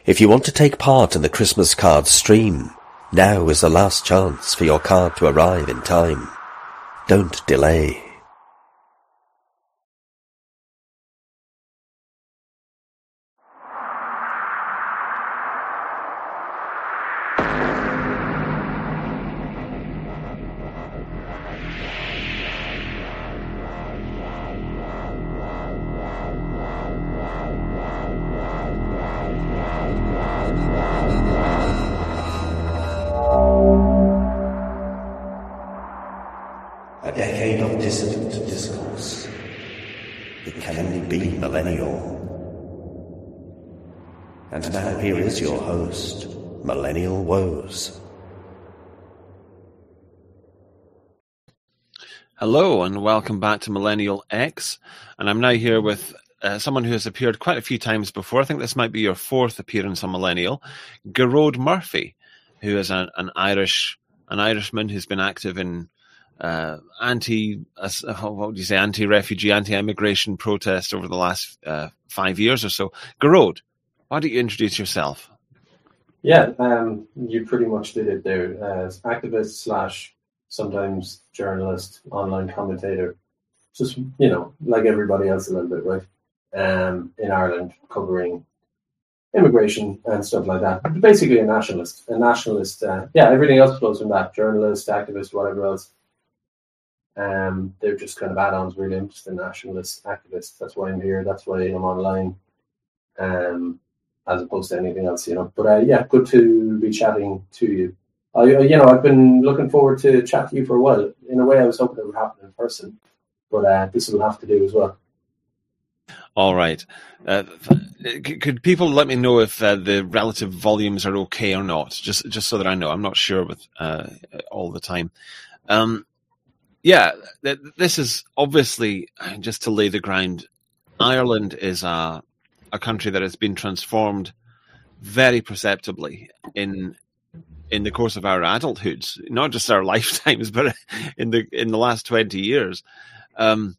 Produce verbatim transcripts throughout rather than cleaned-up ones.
If you want to take part in the Christmas card stream, now is the last chance for your card to arrive in time. Don't delay. A decade of dissident discourse. It can only be millennial. And now here is your host, Millennial Woes. Hello and welcome back to Millennial X, and I'm now here with uh, someone who has appeared quite a few times before. I think this might be your fourth appearance on Millennial, Gearóid Murphy, who is an, an Irish an Irishman who's been active in uh, anti uh, what would you say anti-refugee, anti-immigration protests over the last uh, five years or so. Gearóid, why don't you introduce yourself? Yeah, um, you pretty much did it there. As activist slash sometimes journalist, online commentator, just, you know, like everybody else a little bit, right? Um, in Ireland, covering immigration and stuff like that. But basically a nationalist. A nationalist, uh, yeah, everything else flows from that. Journalist, activist, whatever else. Um, they're just kind of add-ons, really. I'm just a nationalist, activist. That's why I'm here. That's why I'm online. Um, as opposed to anything else, you know. But uh, yeah, good to be chatting to you. I, you know, I've been looking forward to chat to you for a while. In a way, I was hoping it would happen in person, but uh, this will have to do as well. All right. Uh, could people let me know if uh, the relative volumes are okay or not? Just, just so that I know. I'm not sure with uh, all the time. Um, yeah, th- this is obviously just to lay the ground. Ireland is a a country that has been transformed very perceptibly in. in the course of our adulthoods, not just our lifetimes, but in the in the last twenty years. Um,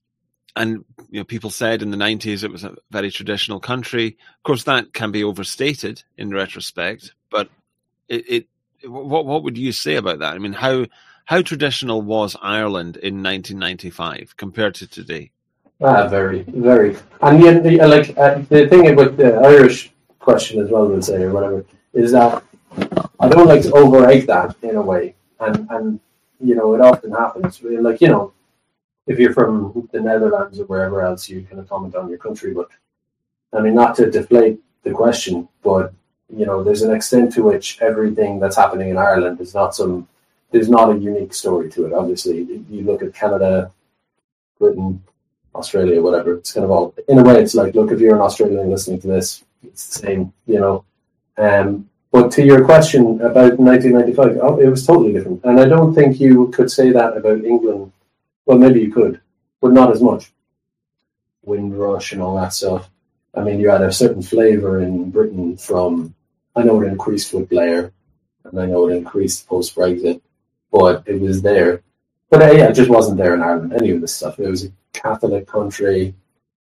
and you know, people said in the nineties it was a very traditional country. Of course, that can be overstated in retrospect, but it, it what what would you say about that? I mean, how how traditional was Ireland in nineteen ninety-five compared to today? Ah, very, very. And yet, the, like uh, the thing about the Irish question as well, we'll say, or whatever, is that I don't like to overrate that in a way, and and you know, it often happens. Like, you know, if you're from the Netherlands or wherever else, you kind of comment on your country. But I mean, not to deflate the question, but you know, there's an extent to which everything that's happening in Ireland is not some. There's not a unique story to it. Obviously, you look at Canada, Britain, Australia, whatever. It's kind of all in a way. It's like, look, if you're an Australian listening to this, it's the same, you know. Um, But to your question about nineteen ninety-five, oh, it was totally different. And I don't think you could say that about England. Well, maybe you could, but not as much. Windrush and all that stuff. I mean, you had a certain flavour in Britain from, I know it increased with Blair, and I know it increased post-Brexit, but it was there. But uh, yeah, it just wasn't there in Ireland, any of this stuff. It was a Catholic country,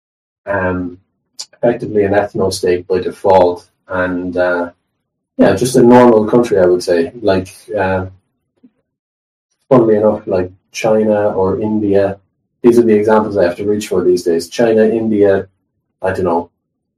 um, effectively an ethno-state by default, and uh, yeah, just a normal country, I would say. Like, uh, funnily enough, like China or India. These are the examples I have to reach for these days. China, India, I don't know.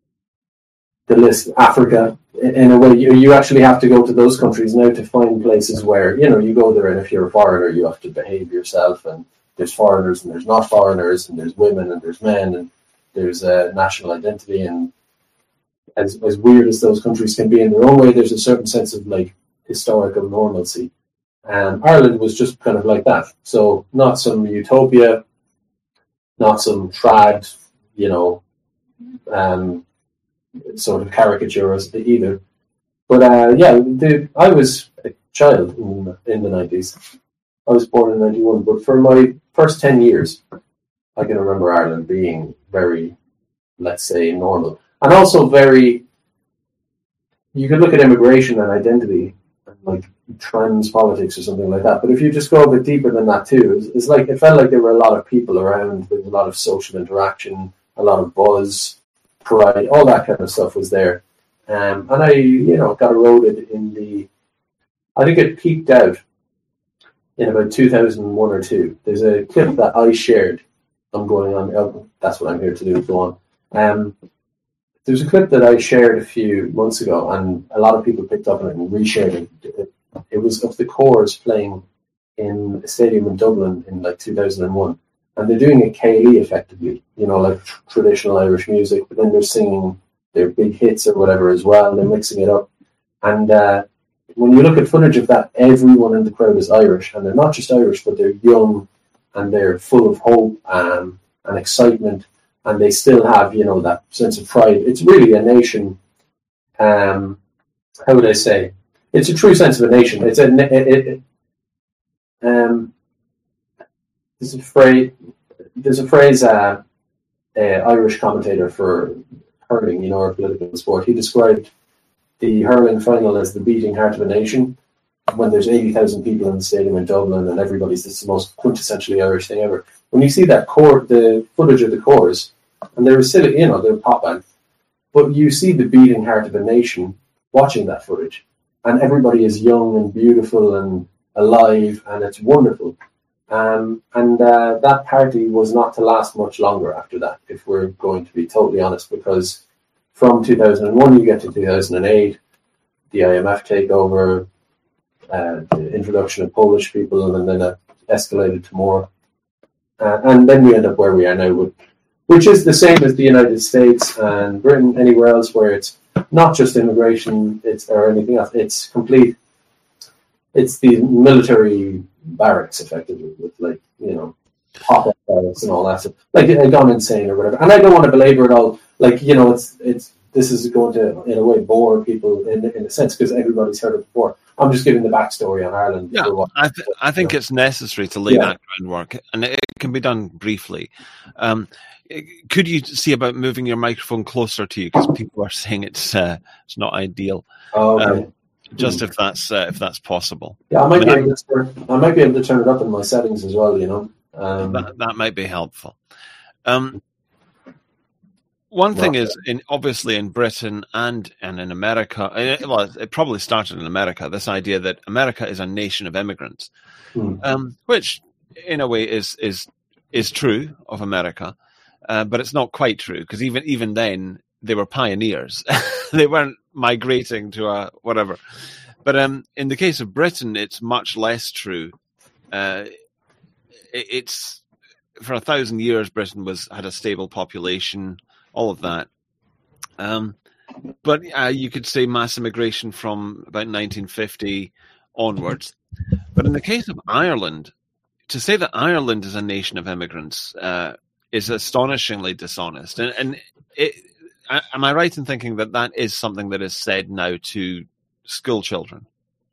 The list, Africa. In a way, you, you actually have to go to those countries now to find places where, you know, you go there and if you're a foreigner, you have to behave yourself. And there's foreigners and there's not foreigners and there's women and there's men and there's uh, national identity. And As, as weird as those countries can be in their own way, there's a certain sense of like historical normalcy. And Ireland was just kind of like that. So not some utopia, not some trad, you know, um, sort of caricatures either. But uh, yeah, the, I was a child in, in the nineties. I was born in ninety-one, but for my first ten years, I can remember Ireland being very, let's say, normal. And also very, you could look at immigration and identity, and like trans politics or something like that. But if you just go a bit deeper than that too, it's, it's like, it felt like there were a lot of people around, there was a lot of social interaction, a lot of buzz, pride, all that kind of stuff was there. Um, and I, you know, got eroded in the, I think it peaked out in about two thousand one or two. There's a clip that I shared. I'm going on, oh, that's what I'm here to do, go on. Um, there's a clip that I shared a few months ago, and a lot of people picked up on it and reshared it. It, it was of the Corrs playing in a stadium in Dublin in like two thousand one. And they're doing a Céilí effectively, you know, like tr- traditional Irish music, but then they're singing their big hits or whatever as well. They're mixing it up. And uh, when you look at footage of that, everyone in the crowd is Irish. And they're not just Irish, but they're young and they're full of hope um, and excitement. And they still have, you know, that sense of pride. It's really a nation, um, how would I say? It's a true sense of a nation. It's a... It, it, it, um, There's a phrase. There's a phrase. Uh, uh, Irish commentator for hurling, you know, or political sport. He described the hurling final as the beating heart of a nation. When there's eighty thousand people in the stadium in Dublin, and everybody's, it's the most quintessentially Irish thing ever. When you see that core, the footage of the Corrs, and they're silly, you know, they're pop band, but you see the beating heart of a nation watching that footage, and everybody is young and beautiful and alive, and it's wonderful. Um, and uh, that party was not to last much longer after that, if we're going to be totally honest, because from two thousand one you get to two thousand eight, the I M F takeover, uh, the introduction of Polish people, and then it escalated to more. Uh, and then we end up where we are now, with, which is the same as the United States and Britain, anywhere else where it's not just immigration it's or anything else, it's complete, it's the military barracks effectively, with like, you know, pop-up barracks and all that stuff. Like, it had gone insane or whatever. And I don't want to belabor it all. Like, you know, it's it's this is going to, in a way, bore people in in a sense, because everybody's heard it before. I'm just giving the backstory on Ireland. Yeah, what, I, th- I think you know. It's necessary to lay yeah. that groundwork, and it, it can be done briefly. Um, could you see about moving your microphone closer to you, because people are saying it's uh, it's not ideal. Oh, okay. Um, Just mm. if that's uh, if that's possible. Yeah, I might I mean, be able to turn, I might be able to turn it up in my settings as well. You know, um, that that might be helpful. Um, one thing well, is, in obviously in Britain and and in America, well, it probably started in America. This idea that America is a nation of immigrants, hmm. um, which in a way is is is true of America, uh, but it's not quite true, because even even then they were pioneers. They weren't migrating to a whatever. But um, in the case of Britain, it's much less true. Uh, it, it's for a thousand years, Britain was had a stable population, all of that. Um, but uh, you could say mass immigration from about nineteen fifty onwards. But in the case of Ireland, to say that Ireland is a nation of immigrants uh, is astonishingly dishonest. And, and it, am I right in thinking that that is something that is said now to school children?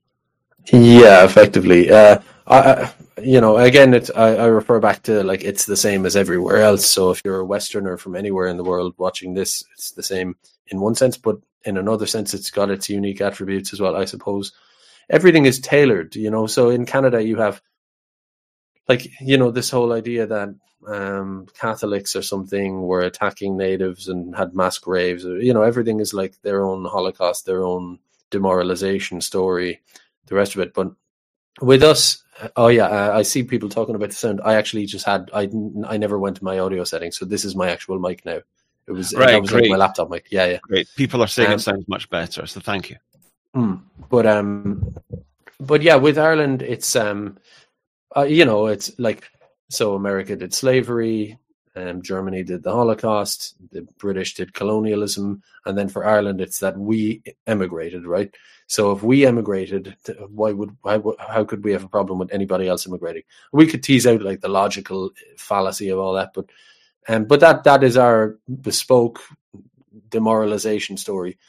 Yeah, effectively. Uh, I, you know, again, it, I, I refer back to, like, it's the same as everywhere else. So if you're a Westerner from anywhere in the world watching this, it's the same in one sense, but in another sense, it's got its unique attributes as well, I suppose. Everything is tailored, you know. So in Canada, you have, like, you know, this whole idea that um, Catholics or something were attacking natives and had mass graves. Or, you know, everything is like their own Holocaust, their own demoralization story, the rest of it. But with us, oh yeah, uh, I see people talking about the sound. I actually just had, I, I never went to my audio settings, so this is my actual mic now. It was, right, that was great. like my laptop mic. Yeah, yeah. Great. People are saying um, it sounds much better, so thank you. Mm, but um, but yeah, with Ireland, it's um, uh, you know, it's like, so America did slavery, um, Germany did the Holocaust, the British did colonialism, and then for Ireland, it's that we emigrated, right? So if we emigrated, why would why, how could we have a problem with anybody else immigrating? We could tease out like the logical fallacy of all that, but um, but that that is our bespoke demoralization story.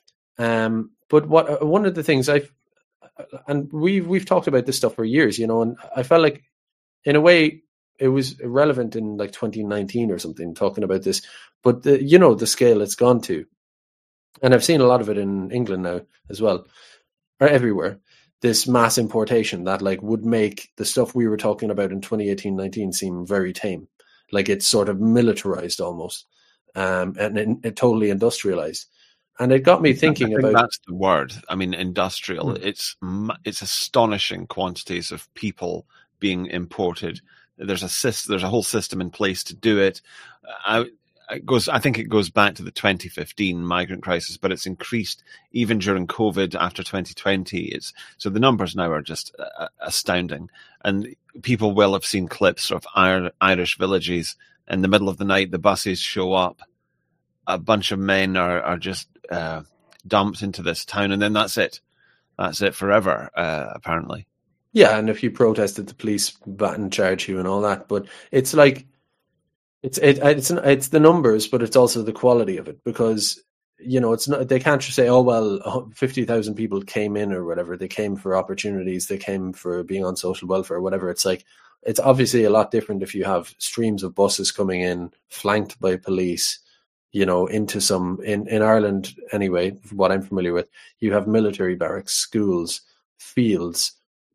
Um, but what one of the things I've and we've we've talked about this stuff for years, you know, and I felt like in a way it was irrelevant in like twenty nineteen or something talking about this, but the, you know, the scale it's gone to. And I've seen a lot of it in England now as well, or everywhere. This mass importation that like would make the stuff we were talking about in twenty eighteen nineteen seem very tame. Like it's sort of militarized almost, um, and it, it totally industrialized. And it got me thinking I think about. that's the word. I mean, industrial. Hmm. It's it's astonishing quantities of people being imported. There's a syst- there's a whole system in place to do it. I, it goes. I think it goes back to the twenty fifteen migrant crisis, but it's increased even during COVID after twenty twenty. It's so the numbers now are just uh, astounding, and people will have seen clips of Irish villages in the middle of the night. The buses show up. A bunch of men are, are just uh, dumped into this town, and then that's it. That's it forever, uh, apparently. Yeah, and if you protested, the police baton charge you and all that. But it's like, it's it, it's it's the numbers, but it's also the quality of it, because you know it's not. They can't just say, oh well, fifty thousand people came in or whatever. They came for opportunities. They came for being on social welfare or whatever. It's like, it's obviously a lot different if you have streams of buses coming in, flanked by police. You know, into some in, in Ireland anyway, what I'm familiar with, you have military barracks, schools, fields,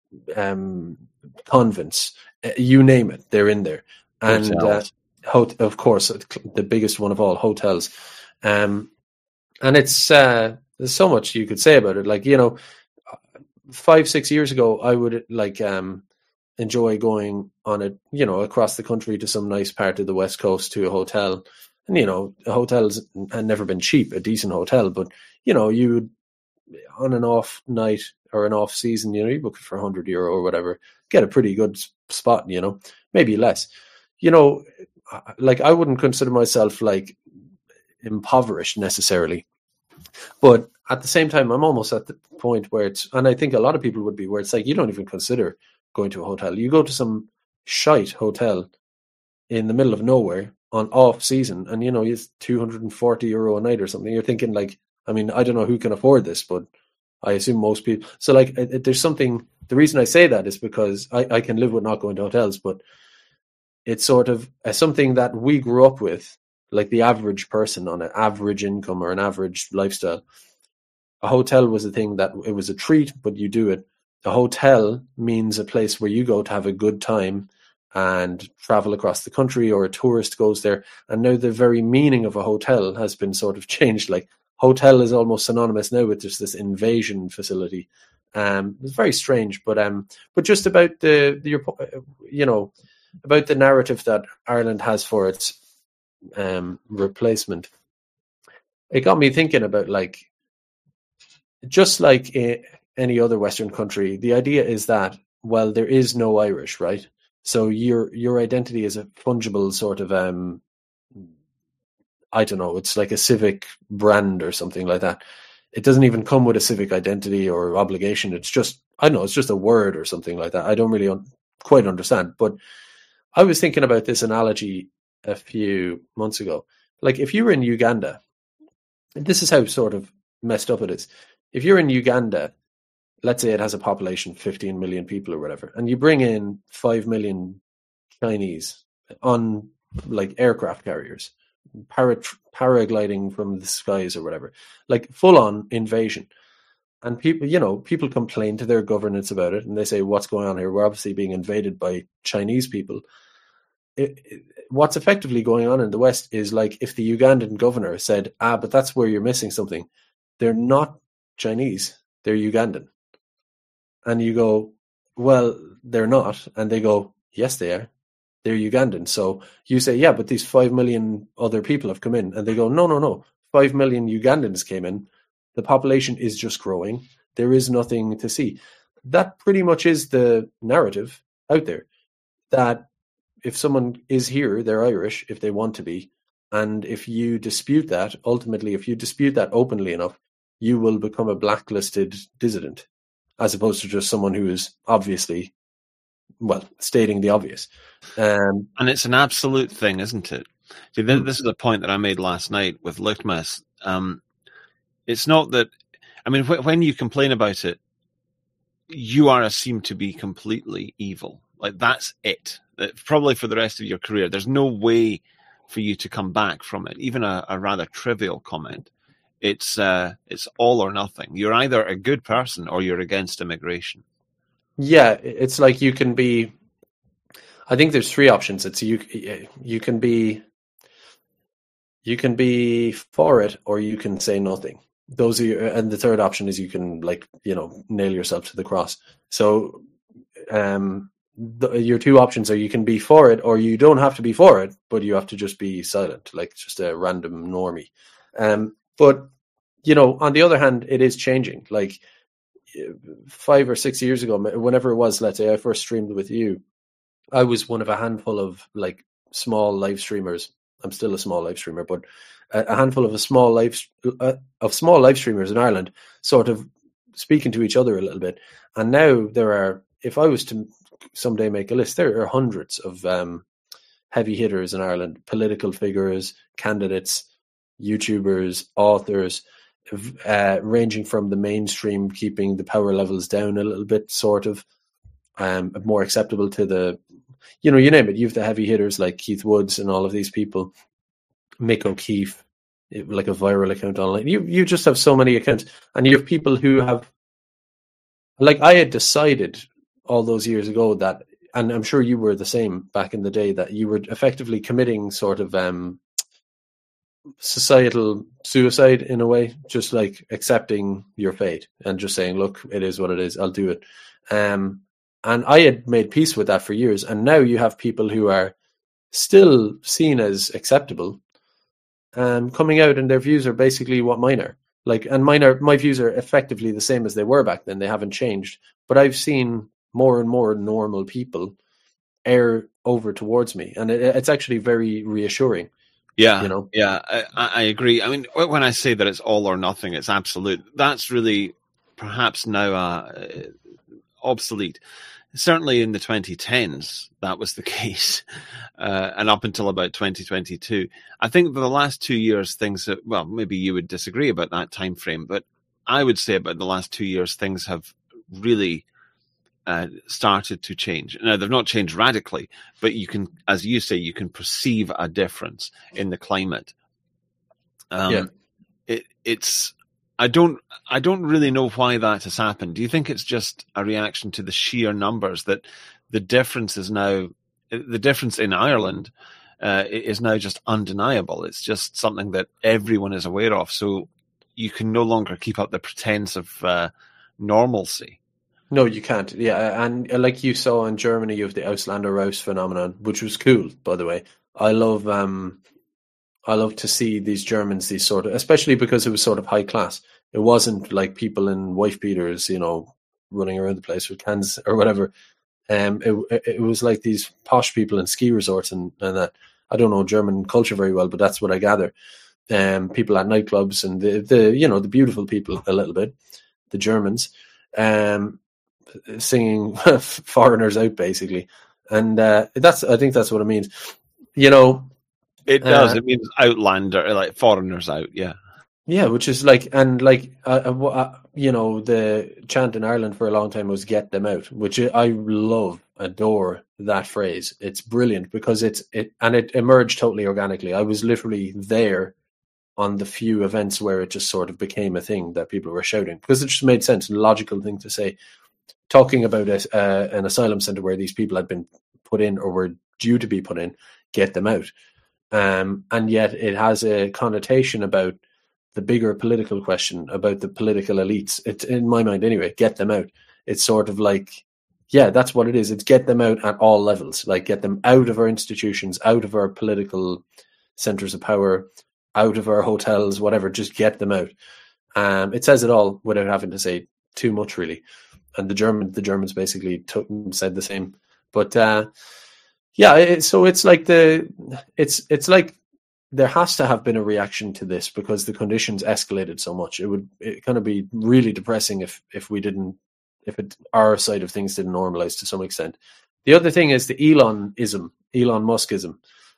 um, convents, you name it, they're in there. And uh, hot- of course, the biggest one of all, hotels. Um, and it's uh, there's so much you could say about it. Like, you know, five, six years ago, I would like um, enjoy going on a, you know, across the country to some nice part of the West Coast to a hotel. And, you know, hotels had never been cheap, a decent hotel, but, you know, you would, on an off night or an off season, you know, you book it for one hundred euro or whatever, get a pretty good spot, you know, maybe less. You know, like, I wouldn't consider myself, like, impoverished necessarily. But at the same time, I'm almost at the point where it's, and I think a lot of people would be, where it's like, you don't even consider going to a hotel. You go to some shite hotel in the middle of nowhere on off season, and you know, it's two hundred forty euro a night or something. You're thinking, like, I mean, I don't know who can afford this, but I assume most people. So like, it, it, there's something, the reason I say that is because I, I can live with not going to hotels, but it's sort of uh, something that we grew up with, like the average person on an average income or an average lifestyle. A hotel was a thing that it was a treat, but you do it. A hotel means a place where you go to have a good time and travel across the country, or a tourist goes there. And now the very meaning of a hotel has been sort of changed. Like, hotel is almost synonymous now with just this invasion facility. Um, it's very strange, but um, but just about the, the you know, about the narrative that Ireland has for its um replacement. It got me thinking about, like, just like in any other Western country, the idea is that, well, there is no Irish, right? So your your identity is a fungible sort of, um, I don't know, it's like a civic brand or something like that. It doesn't even come with a civic identity or obligation. It's just, I don't know, it's just a word or something like that. I don't really un- quite understand. But I was thinking about this analogy a few months ago. Like, if you were in Uganda, this is how sort of messed up it is. If you're in Uganda, let's say it has a population of fifteen million people or whatever, and you bring in five million Chinese on, like, aircraft carriers, para- paragliding from the skies or whatever, like full on invasion. And people, you know, people complain to their governance about it, and they say, what's going on here? We're obviously being invaded by Chinese people. It, it, what's effectively going on in the West is, like, if the Ugandan governor said, ah, but that's where you're missing something. They're not Chinese, they're Ugandan. And you go, well, they're not. And they go, yes, they are. They're Ugandan. So you say, yeah, but these five million other people have come in. And they go, no, no, no. Five million Ugandans came in. The population is just growing. There is nothing to see. That pretty much is the narrative out there. That if someone is here, they're Irish if they want to be. And if you dispute that, ultimately, if you dispute that openly enough, you will become a blacklisted dissident, as opposed to just someone who is obviously, well, stating the obvious. Um, and it's an absolute thing, isn't it? See, this, this is a point that I made last night with Litmus. Um, it's not that, I mean, wh- when you complain about it, you are assumed to be completely evil. Like, that's it. Probably for the rest of your career. There's no way for you to come back from it. Even a, a rather trivial comment. It's uh, it's all or nothing. You're either a good person or you're against immigration. Yeah, it's like you can be. I think there's three options. It's you. You can be. You can be for it, or you can say nothing. those are your, and the third option is you can like you know nail yourself to the cross. So um, the, your two options are you can be for it or you don't have to be for it, but you have to just be silent, like just a random normie. Um, but you know, on the other hand, it is changing. Like five or six years ago, whenever it was, let's say I first streamed with you, I was one of a handful of like small live streamers. I'm still a small live streamer, but a handful of a small live uh, of small live streamers in Ireland, sort of speaking to each other a little bit. And now there are, if I was to someday make a list, there are hundreds of um, heavy hitters in Ireland, political figures, candidates, YouTubers, authors, uh, ranging from the mainstream, keeping the power levels down a little bit, sort of um, more acceptable to the, you know, you name it. You have the heavy hitters like Keith Woods and all of these people, Mick O'Keefe, like a viral account online. You you just have so many accounts, and you have people who have, like I had decided all those years ago that, and I'm sure you were the same back in the day, that you were effectively committing sort of um, societal suicide in a way, just like accepting your fate and just saying, look, it is what it is, I'll do it. Um, and I had made peace with that for years, and now you have people who are still seen as acceptable, um, coming out, and their views are basically what mine are. Like, and mine are, my views are effectively the same as they were back then. They haven't changed. But I've seen more and more normal people err over towards me, and it, it's actually very reassuring. Yeah, you know. Yeah, I, I agree. I mean, when I say that it's all or nothing, it's absolute. That's really perhaps now uh, obsolete. Certainly in the twenty tens, that was the case, uh, and up until about twenty twenty-two. I think for the last two years, things have, well, maybe you would disagree about that time frame, but I would say about the last two years, things have really uh, started to change. Now, they've not changed radically, but you can, as you say, you can perceive a difference in the climate. Um, yeah. It, it's... I don't I don't really know why that has happened. Do you think it's just a reaction to the sheer numbers, that the difference is now, the difference in Ireland uh, is now just undeniable? It's just something that everyone is aware of. So you can no longer keep up the pretense of uh, normalcy. No, you can't. Yeah, and like you saw in Germany, you have the Auslander Raus phenomenon, which was cool, by the way. I love um, I love to see these Germans, these sort of, especially because it was sort of high class. It wasn't like people in wife beaters, you know, running around the place with cans or whatever. Um, it it was like these posh people in ski resorts and, and that. I don't know German culture very well, but that's what I gather. Um, people at nightclubs and the, the you know, the beautiful people a little bit, the Germans, um, singing foreigners out basically. And uh, that's, I think that's what it means. You know, It does. Uh, it means outlander, like foreigners out. Yeah. Yeah, which is like, and like, uh, uh, you know, the chant in Ireland for a long time was "get them out," which I love, adore that phrase. It's brilliant because it's it, and it emerged totally organically. I was literally there on the few events where it just sort of became a thing that people were shouting, because it just made sense, a logical thing to say. Talking about a, uh, an asylum center where these people had been put in or were due to be put in, get them out. Um, and yet it has a connotation about the bigger political question, about the political elites. It's, in my mind anyway, get them out. It's sort of like, yeah, that's what it is. It's get them out at all levels, like get them out of our institutions, out of our political centers of power, out of our hotels, whatever, just get them out. Um, it says it all without having to say too much, really. And the German, the Germans basically took, said the same. But uh, yeah, it, so it's like the, it's it's like there has to have been a reaction to this because the conditions escalated so much. It would it kind of be really depressing if if we didn't, if it, our side of things didn't normalize to some extent. The other thing is the Elon-ism, Elon Muskism,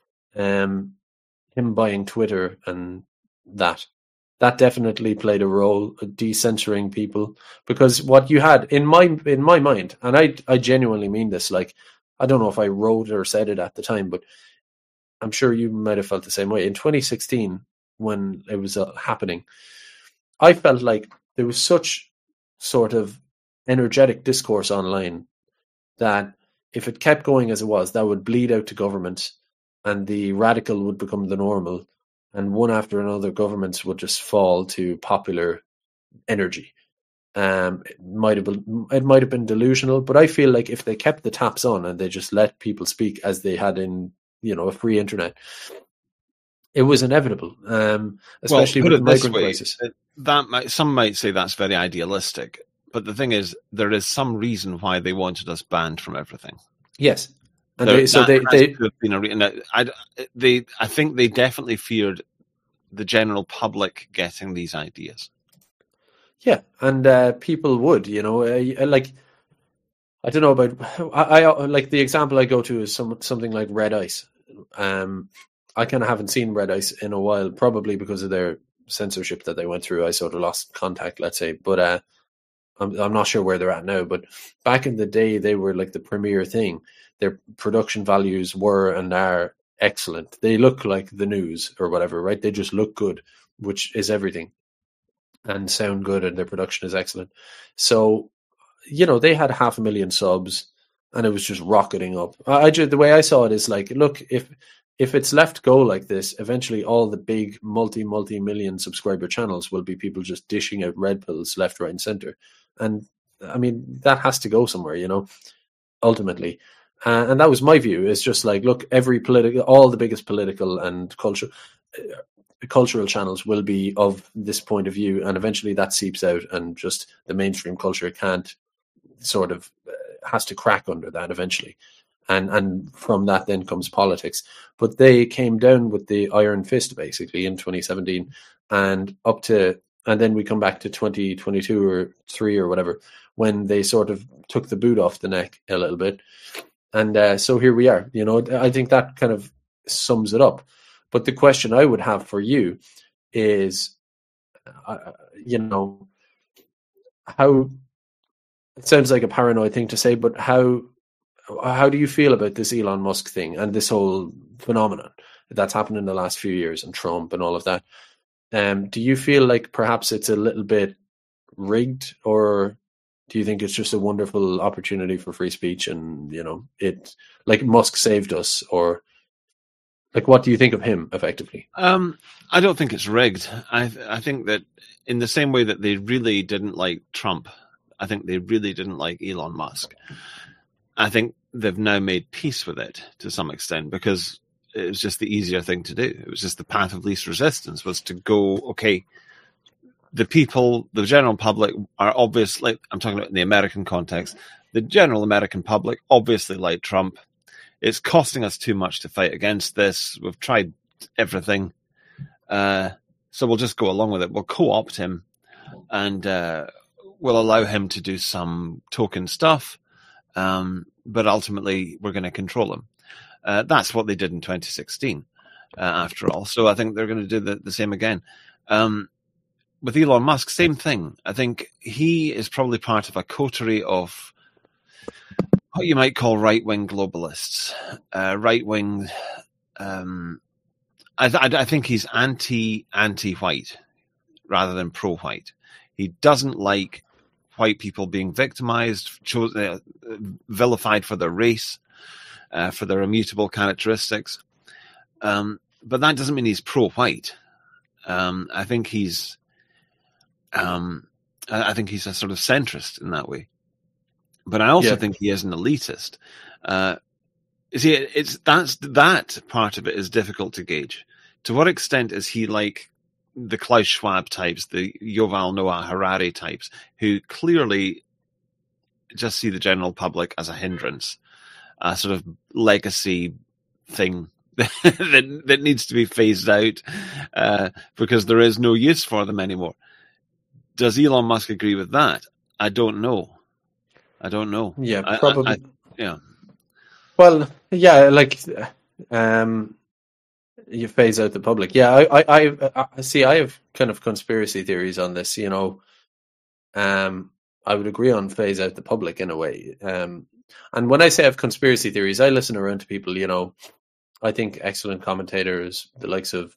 um, him buying Twitter and that. That definitely played a role, decensoring people, because what you had in my in my mind, and I I genuinely mean this, like I don't know if I wrote or said it at the time, but I'm sure you might have felt the same way. In twenty sixteen, when it was uh, happening, I felt like there was such sort of energetic discourse online that if it kept going as it was, that would bleed out to government and the radical would become the normal and one after another, governments would just fall to popular energy. Um, it might have been it might have been delusional, but I feel like if they kept the taps on and they just let people speak as they had in, you know, a free internet, it was inevitable. Um, especially well, with the migrant way, crisis. That might, some might say that's very idealistic, but the thing is, there is some reason why they wanted us banned from everything. Yes, and there, they, so they they been a, I, they I think they definitely feared the general public getting these ideas. Yeah, and uh, people would, you know, uh, like, I don't know about, I, I like the example I go to is some something like Red Ice. Um, I kind of haven't seen Red Ice in a while, probably because of their censorship that they went through. I sort of lost contact, let's say, but uh, I'm I'm not sure where they're at now. But back in the day, they were like the premier thing. Their production values were and are excellent. They look like the news or whatever, right? They just look good, which is everything. And sound good, and their production is excellent. So, you know, they had half a million subs, and it was just rocketing up. I, I just, the way I saw it is like, look, if if it's left go like this, eventually all the big multi multi million subscriber channels will be people just dishing out red pills left, right, and center. And I mean, that has to go somewhere, you know, ultimately. Uh, and that was my view. It's just like, look, every political, all the biggest political and cultural. Uh, cultural channels will be of this point of view, and eventually that seeps out, and just the mainstream culture can't sort of uh, has to crack under that eventually, and and from that then comes politics. But they came down with the iron fist basically in twenty seventeen, and up to and then we come back to twenty twenty-two or three or whatever, when they sort of took the boot off the neck a little bit, and uh, so here we are. You know, I think that kind of sums it up. But the question I would have for you is, uh, you know, how, it sounds like a paranoid thing to say, but how how do you feel about this Elon Musk thing and this whole phenomenon that's happened in the last few years, and Trump and all of that? Um, do you feel like perhaps it's a little bit rigged, or do you think it's just a wonderful opportunity for free speech, and, you know, it, like, Musk saved us? Or like, what do you think of him effectively? Um, I don't think it's rigged. I I think that in the same way that they really didn't like Trump, I think they really didn't like Elon Musk. I think they've now made peace with it to some extent, because it was just the easier thing to do. It was just the path of least resistance, was to go, okay, the people, the general public are obviously, I'm talking about in the American context, the general American public obviously like Trump. It's costing us too much to fight against this. We've tried everything. Uh, so we'll just go along with it. We'll co-opt him, and uh, we'll allow him to do some token stuff. Um, but ultimately, we're going to control him. Uh, that's what they did in twenty sixteen, uh, after all. So I think they're going to do the, the same again. Um, with Elon Musk, same thing. I think he is probably part of a coterie of what you might call right-wing globalists, uh, right-wing. Um, I, th- I think he's anti anti-white rather than pro-white. He doesn't like white people being victimized, chose, uh, vilified for their race, uh, for their immutable characteristics. Um, but that doesn't mean he's pro-white. Um, I think he's, um, I think he's a sort of centrist in that way. But I also yeah. think he is an elitist. Uh, see, it's that's that part of it is difficult to gauge. To what extent is he like the Klaus Schwab types, the Yuval Noah Harari types, who clearly just see the general public as a hindrance, a sort of legacy thing that that needs to be phased out uh, because there is no use for them anymore? Does Elon Musk agree with that? I don't know. I don't know. Yeah, I, probably. I, I, yeah. Well, yeah, like, um, you phase out the public. Yeah, I, I, I, I see. I have kind of conspiracy theories on this. You know, um, I would agree on phase out the public in a way. Um, and when I say I have conspiracy theories, I listen around to people. You know, I think excellent commentators, the likes of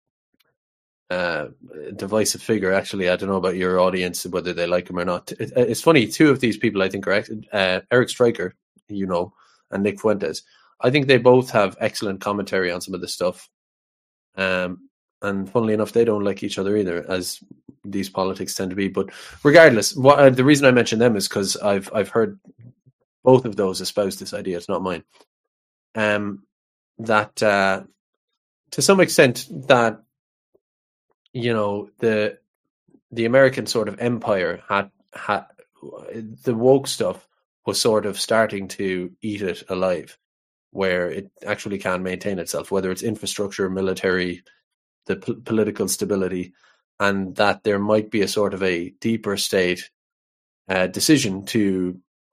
uh, divisive figure. Actually, I don't know about your audience whether they like him or not. It, it's funny. Two of these people I think are uh, Eric Stryker, you know, and Nick Fuentes. I think they both have excellent commentary on some of the stuff. Um, and funnily enough, they don't like each other either, as these politics tend to be. But regardless, what uh, the reason I mention them is because I've I've heard both of those espouse this idea. It's not mine. Um, that uh, to some extent that you know the the American sort of empire had had the woke stuff was sort of starting to eat it alive, where it actually can maintain itself, whether it's infrastructure, military, the p- political stability, and that there might be a sort of a deeper state uh, decision to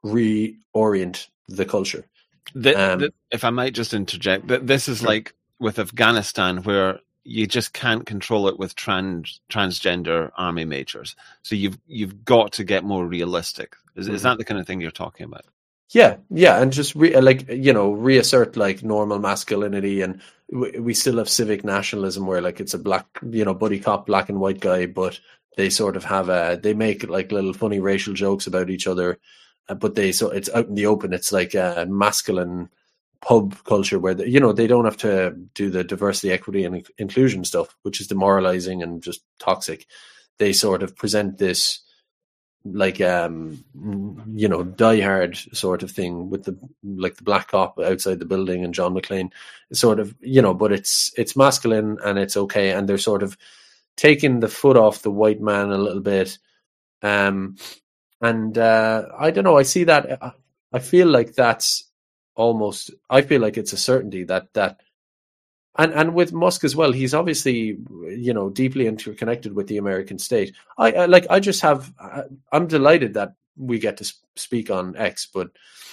reorient the culture. The, Um, the, if I might just interject, th- this is Sure. like with Afghanistan, where you just can't control it with trans transgender army majors. So you've you've got to get more realistic. Is, is Mhm. that the kind of thing you're talking about? Yeah, yeah, and just re- like you know, reassert like normal masculinity, and w- we still have civic nationalism where like it's a black, you know, buddy cop, black and white guy, but they sort of have a they make like little funny racial jokes about each other, uh, but they so it's out in the open. It's like a masculine pub culture where the, you know they don't have to do the diversity, equity, and in- inclusion stuff, which is demoralizing and just toxic. They sort of present this like um you know diehard sort of thing with the like the black cop outside the building and John McClane sort of you know but it's it's masculine and it's okay, and they're sort of taking the foot off the white man a little bit, um and uh I don't know, I see that I- I feel like that's almost I feel like it's a certainty that that and and with Musk as well, he's obviously you know deeply interconnected with the American state. I, I like I just have I, I'm delighted that we get to sp- speak on X, but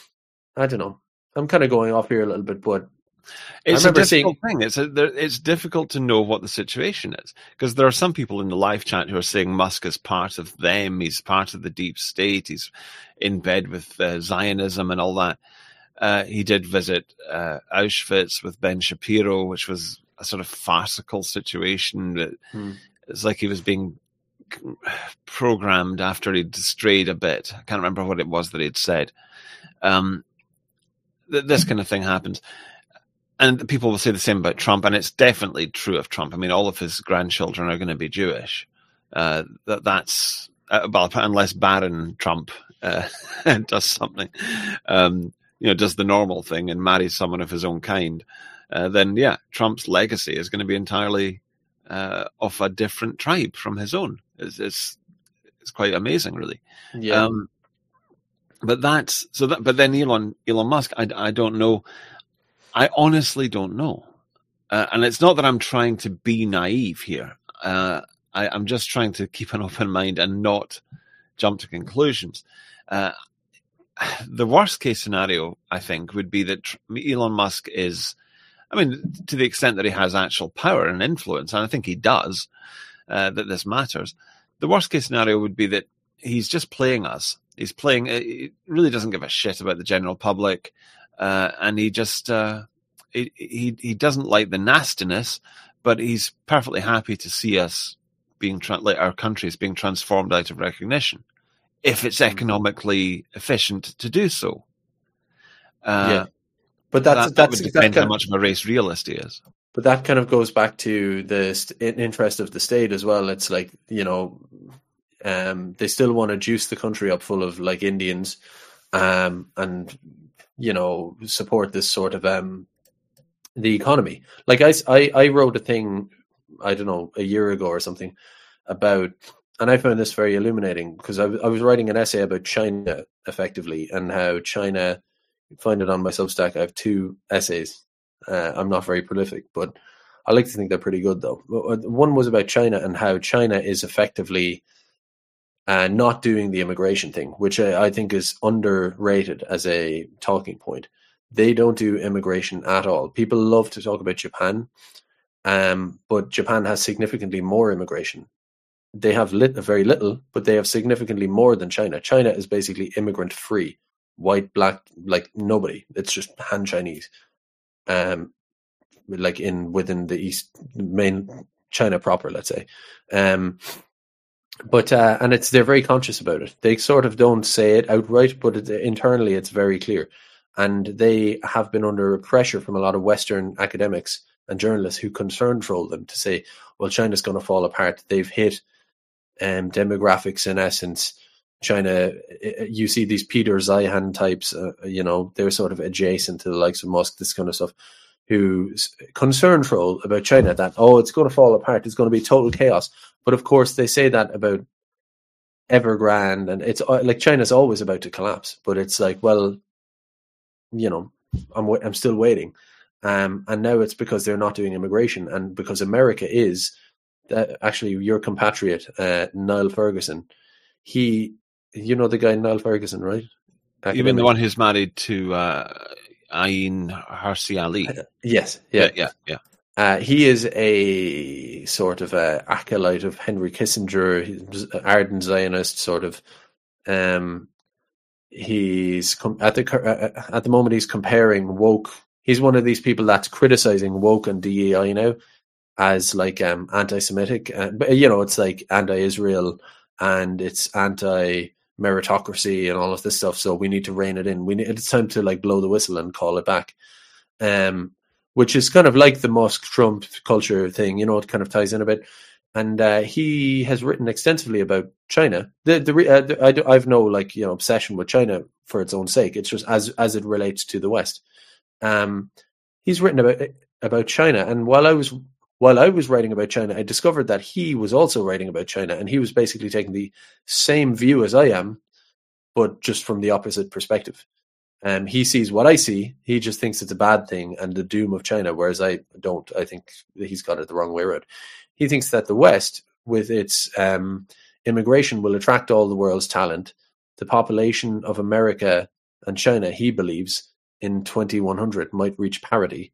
I don't know. I'm kind of going off here a little bit, but It's a remember difficult seeing- thing. It's a, there, it's difficult to know what the situation is, because there are some people in the live chat who are saying Musk is part of them. He's part of the deep state. He's in bed with uh, Zionism and all that. Uh, he did visit uh, Auschwitz with Ben Shapiro, which was a sort of farcical situation. It- Hmm. It's like he was being programmed after he'd strayed a bit. I can't remember what it was that he'd said. Um, th- this kind of thing happens. And people will say the same about Trump, and it's definitely true of Trump. I mean, all of his grandchildren are going to be Jewish. Uh, that that's uh, well, unless Baron Trump uh, does something, um, you know, does the normal thing and marries someone of his own kind. Uh, then, yeah, Trump's legacy is going to be entirely uh, of a different tribe from his own. It's it's, it's quite amazing, really. yeah. Um, but that's so. That, but then Elon Elon Musk, I, I don't know. I honestly don't know. Uh, and it's not that I'm trying to be naive here. Uh, I, I'm just trying to keep an open mind and not jump to conclusions. Uh, the worst case scenario, I think, would be that tr- Elon Musk is, I mean, to the extent that he has actual power and influence, and I think he does, uh, that this matters. The worst case scenario would be that he's just playing us. He's playing, he really doesn't give a shit about the general public. Uh, and he just uh, he, he he doesn't like the nastiness, but he's perfectly happy to see us being tra- like our countries being transformed out of recognition, if it's economically efficient to do so. Uh, Yeah. But that's that, that that's would that depend kind how of- much of a race realist he is. But that kind of goes back to the st- interest of the state as well. It's like, you know, um, they still want to juice the country up full of like Indians, um, and, you know, support this sort of um, the economy. Like I, I, I wrote a thing, I don't know, a year ago or something about, and I found this very illuminating because I, I was writing an essay about China effectively and how China, you find it on my Substack, I have two essays. Uh, I'm not very prolific, but I like to think they're pretty good, though. One was about China and how China is effectively uh, not doing the immigration thing, which I, I think is underrated as a talking point. They don't do immigration at all. People love to talk about Japan, um, but Japan has significantly more immigration. They have lit, very little, but they have significantly more than China. China is basically immigrant free, white, black, like nobody. It's just Han Chinese. Um, like in within the East main China proper, let's say, um, but uh, and it's they're very conscious about it. They sort of don't say it outright, but it, internally it's very clear, and they have been under pressure from a lot of Western academics and journalists who concern troll them to say, well, China's going to fall apart. They've hit um, demographics in essence. China, you see these Peter Zeihan types, uh, you know, they're sort of adjacent to the likes of Musk, this kind of stuff, who concern troll about China that, oh, it's going to fall apart. It's going to be total chaos. But of course, they say that about Evergrande, and it's like China's always about to collapse. But it's like, well, you know, I'm I'm still waiting. Um, and now it's because they're not doing immigration, and because America is, uh, actually your compatriot, uh, Niall Ferguson, he, you know the guy Niall Ferguson, right? Academic. You mean the one who's married to uh, Ain Hirsi Ali? Uh, yes, yeah, yeah, yeah. yeah. Uh, he is a sort of a acolyte of Henry Kissinger, he's an ardent Zionist sort of. Um, he's com- at the uh, at the moment he's comparing woke. He's one of these people that's criticizing woke and D E I now as like um, anti-Semitic, uh, but you know it's like anti-Israel and it's anti-meritocracy and all of this stuff. So we need to rein it in. We need it's time to like blow the whistle and call it back. Um. Which is kind of like the Musk-Trump culture thing, you know, it kind of ties in a bit. And uh, he has written extensively about China. The, the, uh, the I, do, I have no like you know obsession with China for its own sake. It's just as as it relates to the West. Um, he's written about about China, and while I was while I was writing about China, I discovered that he was also writing about China, and he was basically taking the same view as I am, but just from the opposite perspective. Um, he sees what I see. He just thinks it's a bad thing and the doom of China, whereas I don't. I think he's got it the wrong way around. He thinks that the West, with its um, immigration, will attract all the world's talent. The population of America and China, he believes, in twenty-one hundred might reach parity.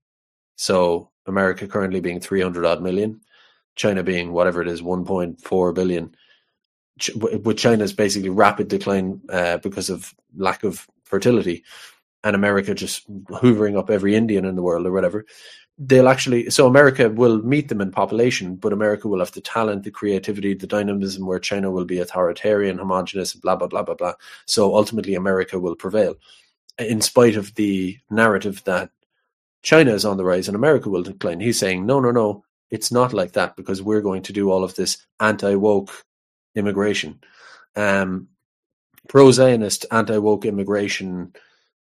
So America currently being three hundred odd million, China being whatever it is, one point four billion. Ch- with China's basically rapid decline uh, because of lack of fertility, and America just hoovering up every Indian in the world or whatever, they'll actually, so America will meet them in population, but America will have the talent, the creativity, the dynamism, where China will be authoritarian, homogenous, blah, blah, blah, blah, blah. So ultimately America will prevail, in spite of the narrative that China is on the rise and America will decline. He's saying, no, no, no, it's not like that, because we're going to do all of this anti-woke immigration. Um, pro-Zionist, anti-woke immigration,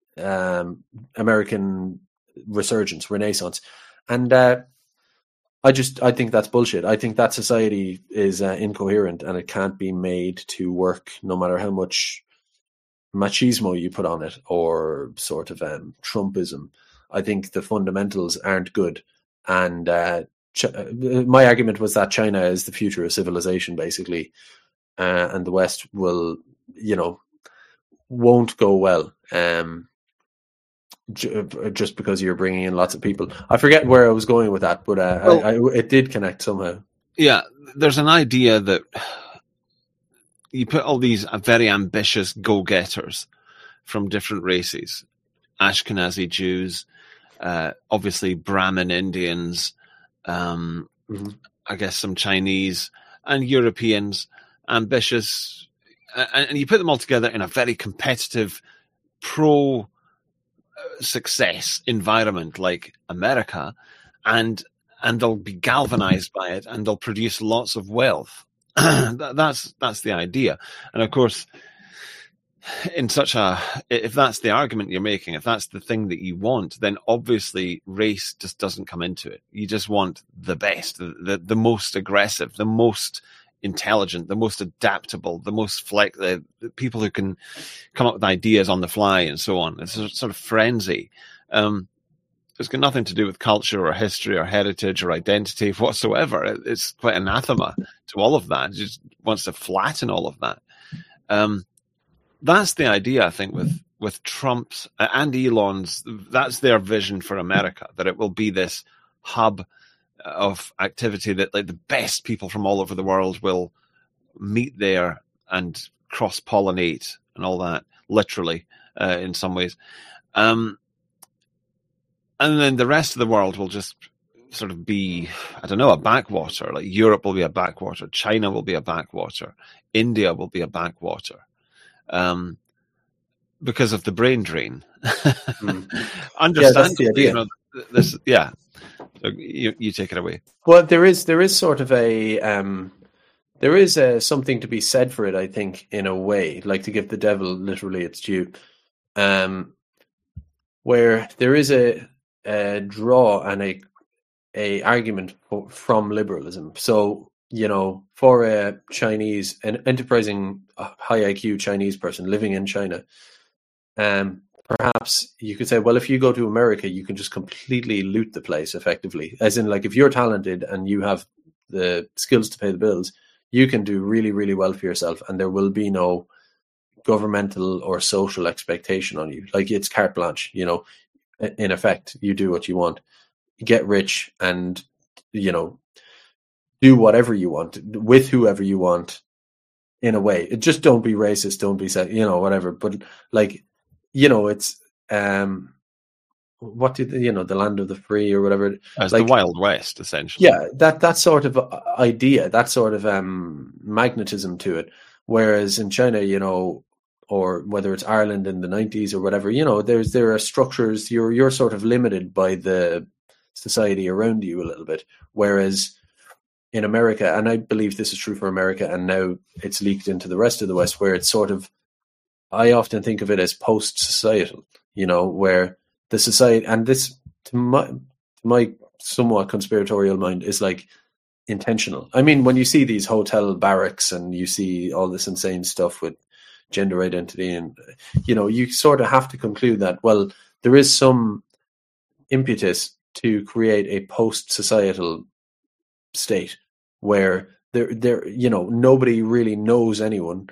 um, American resurgence, renaissance. And uh, I just, I think that's bullshit. I think that society is uh, incoherent and it can't be made to work no matter how much machismo you put on it or sort of um, Trumpism. I think the fundamentals aren't good. And uh, Ch- my argument was that China is the future of civilization, basically. Uh, and the West will, you know, won't go well um, j- just because you're bringing in lots of people. I forget where I was going with that, but uh, well, I, I, it did connect somehow. Yeah, there's an idea that you put all these very ambitious go-getters from different races, Ashkenazi Jews, uh, obviously Brahmin Indians, um, mm-hmm. I guess some Chinese and Europeans, ambitious, and, and you put them all together in a very competitive, pro-success environment like America, and and they'll be galvanized by it, and they'll produce lots of wealth. that, that's that's the idea, and of course, in such a, if that's the argument you're making, if that's the thing that you want, then obviously race just doesn't come into it. You just want the best, the the, the most aggressive, the most intelligent, the most adaptable, the most flex, the, the people who can come up with ideas on the fly and so on. It's a sort of frenzy. Um, it's got nothing to do with culture or history or heritage or identity whatsoever. It, it's quite anathema to all of that. It just wants to flatten all of that. Um, that's the idea, I think, with, with Trump's uh, and Elon's. That's their vision for America, that it will be this hub of activity that like the best people from all over the world will meet there and cross-pollinate and all that, literally, uh, in some ways. Um, and then the rest of the world will just sort of be, I don't know, a backwater. Like Europe will be a backwater. China will be a backwater. India will be a backwater. Um, because of the brain drain. Mm. Understand, yeah, that's the idea. You know, this, yeah. So you you take it away. Well, there is there is sort of a um, there is a, something to be said for it. I think in a way, like to give the devil literally its due, um, where there is a, a draw and a a argument for, from liberalism. So you know, for a Chinese, an enterprising, high I Q Chinese person living in China, um. Perhaps you could say, well, if you go to America, you can just completely loot the place effectively. As in, like, if you're talented and you have the skills to pay the bills, you can do really, really well for yourself, and there will be no governmental or social expectation on you. Like, it's carte blanche, you know, in effect, you do what you want. You get rich and, you know, do whatever you want with whoever you want in a way. Just don't be racist, don't be, you know, whatever. But, like, you know, it's um, what did you know, the land of the free or whatever. As like, the Wild West, essentially. Yeah, that that sort of idea, that sort of um, magnetism to it. Whereas in China, you know, or whether it's Ireland in the nineties or whatever, you know, there's there are structures. You're you're sort of limited by the society around you a little bit. Whereas in America, and I believe this is true for America, and now it's leaked into the rest of the West, where it's sort of, I often think of it as post-societal, you know, where the society, and this, to my, to my somewhat conspiratorial mind, is like intentional. I mean, when you see these hotel barracks and you see all this insane stuff with gender identity, and, you know, you sort of have to conclude that, well, there is some impetus to create a post-societal state where there, there, you know, nobody really knows anyone.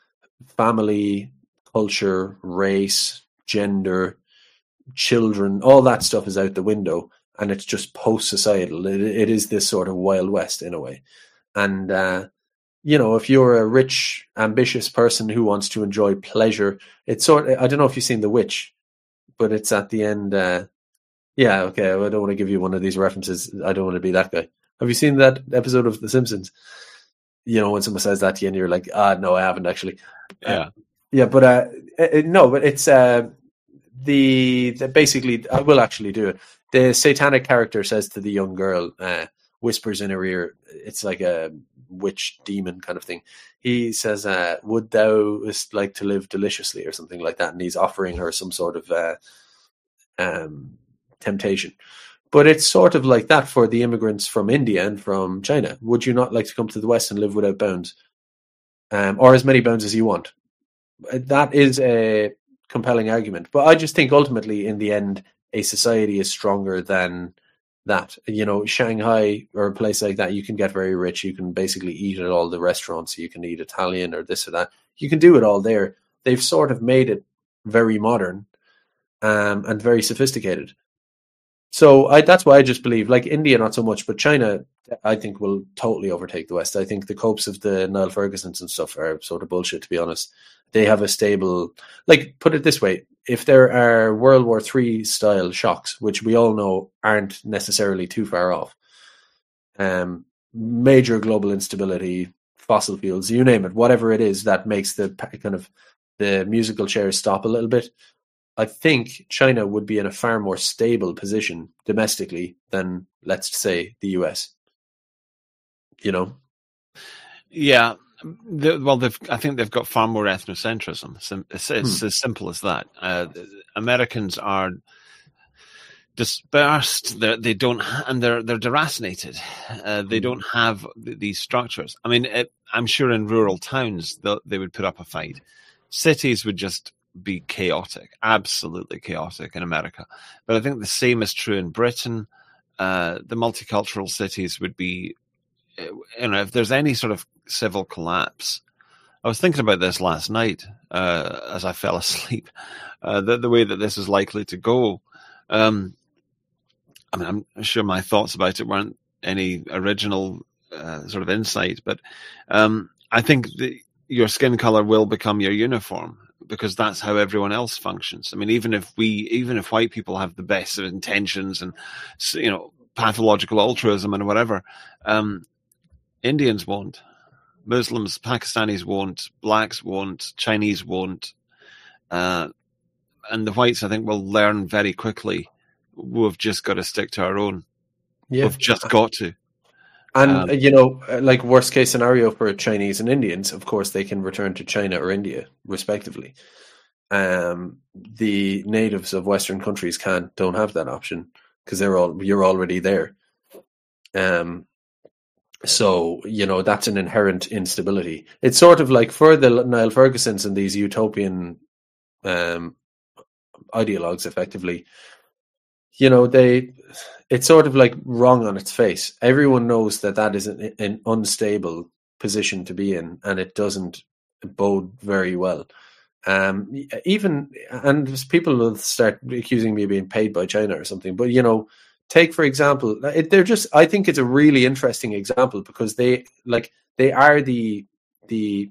Family, culture, race, gender, children, all that stuff is out the window, and it's just post-societal. It, it is this sort of Wild West in a way. And, uh, you know, if you're a rich, ambitious person who wants to enjoy pleasure, it's sort of, I don't know if you've seen The Witch, but it's at the end. Uh, yeah, okay, I don't want to give you one of these references. I don't want to be that guy. Have you seen that episode of The Simpsons? You know, when someone says that to you and you're like, ah, no, I haven't actually. Yeah. Uh, yeah, but uh, it, no, but it's uh, the, the basically, I will actually do it. The satanic character says to the young girl, uh, whispers in her ear, it's like a witch demon kind of thing. He says, uh, would thou like to live deliciously or something like that? And he's offering her some sort of uh, um, temptation. But it's sort of like that for the immigrants from India and from China. Would you not like to come to the West and live without bounds? Um, or as many bounds as you want? That is a compelling argument. But I just think ultimately, in the end, a society is stronger than that. You know, Shanghai or a place like that, you can get very rich. You can basically eat at all the restaurants. You can eat Italian or this or that. You can do it all there. They've sort of made it very modern um, and very sophisticated. So I, that's why I just believe, like India, not so much, but China, I think, will totally overtake the West. I think the copes of the Niall Fergusons and stuff are sort of bullshit, to be honest. They have a stable, like, put it this way, if there are World War Three style shocks, which we all know aren't necessarily too far off, um, major global instability, fossil fuels, you name it, whatever it is that makes the kind of the musical chairs stop a little bit, I think China would be in a far more stable position domestically than, let's say, the U S. You know? Yeah. The, well, they've, I think they've got far more ethnocentrism. It's, it's hmm. as simple as that. Uh, Americans are dispersed. They're, they don't, and they're they're deracinated. Uh, they don't have th- these structures. I mean, it, I'm sure in rural towns they would put up a fight. Cities would just be chaotic, absolutely chaotic in America. But I think the same is true in Britain. Uh, the multicultural cities would be, you know, if there's any sort of civil collapse. I was thinking about this last night uh, as I fell asleep, uh, the, the way that this is likely to go. Um, I mean, I'm sure my thoughts about it weren't any original uh, sort of insight, but um, I think the, your skin color will become your uniform, because that's how everyone else functions. I mean, even if we, even if white people have the best of intentions and, you know, pathological altruism and whatever, um, Indians won't, Muslims, Pakistanis won't, blacks won't, Chinese won't, uh, and the whites, I think, will learn very quickly. We've just got to stick to our own. Yeah. We've just got to. And, Um, you know, like worst case scenario for Chinese and Indians, of course, they can return to China or India, respectively. Um, the natives of Western countries can't, don't have that option because they're all, you're already there. Um, so, you know, that's an inherent instability. It's sort of like for the Niall Fergusons and these utopian um, ideologues, effectively, you know, they, it's sort of like wrong on its face. Everyone knows that that is an, an unstable position to be in, and it doesn't bode very well. Um, even, and people will start accusing me of being paid by China or something, but, you know, take, for example, it, they're just, I think it's a really interesting example because they, like, they are the, the,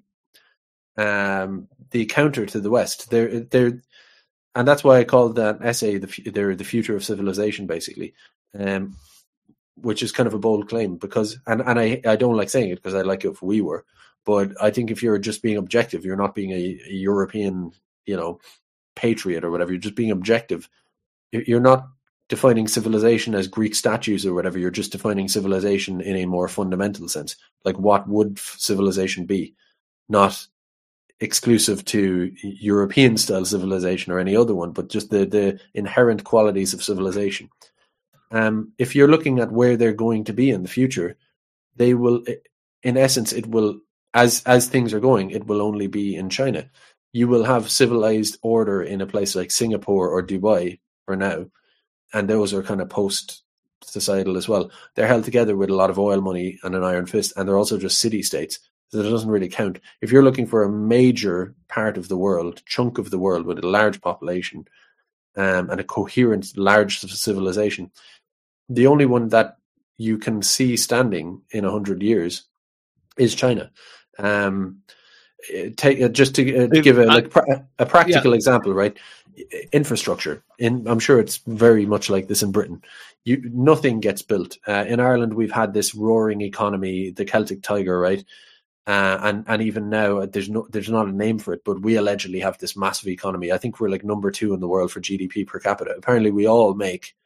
um, the counter to the West. They're, they're, and that's why I called that essay, the, they're the future of civilization, basically. Um, which is kind of a bold claim because, and, and I, I don't like saying it because I like it if we were, but I think if you're just being objective, you're not being a, a European, you know, patriot or whatever, you're just being objective. You're not defining civilization as Greek statues or whatever, you're just defining civilization in a more fundamental sense. Like, what would civilization be? Not exclusive to European style civilization or any other one, but just the, the inherent qualities of civilization. Um, if you're looking at where they're going to be in the future, they will, in essence, it will, as as things are going, it will only be in China. You will have civilized order in a place like Singapore or Dubai for now, and those are kind of post-societal as well. They're held together with a lot of oil money and an iron fist, and they're also just city-states, so that it doesn't really count. If you're looking for a major part of the world, chunk of the world with a large population um, and a coherent, large civilization, the only one that you can see standing in a hundred years is China. Um, take uh, just to uh, give a like pra- a practical yeah. example, right? Infrastructure. In I'm sure it's very much like this in Britain. You nothing gets built. Uh, in Ireland, we've had this roaring economy, the Celtic Tiger, right? Uh, and and even now, there's no there's not a name for it, but we allegedly have this massive economy. I think we're like number two in the world for G D P per capita. Apparently, we all make,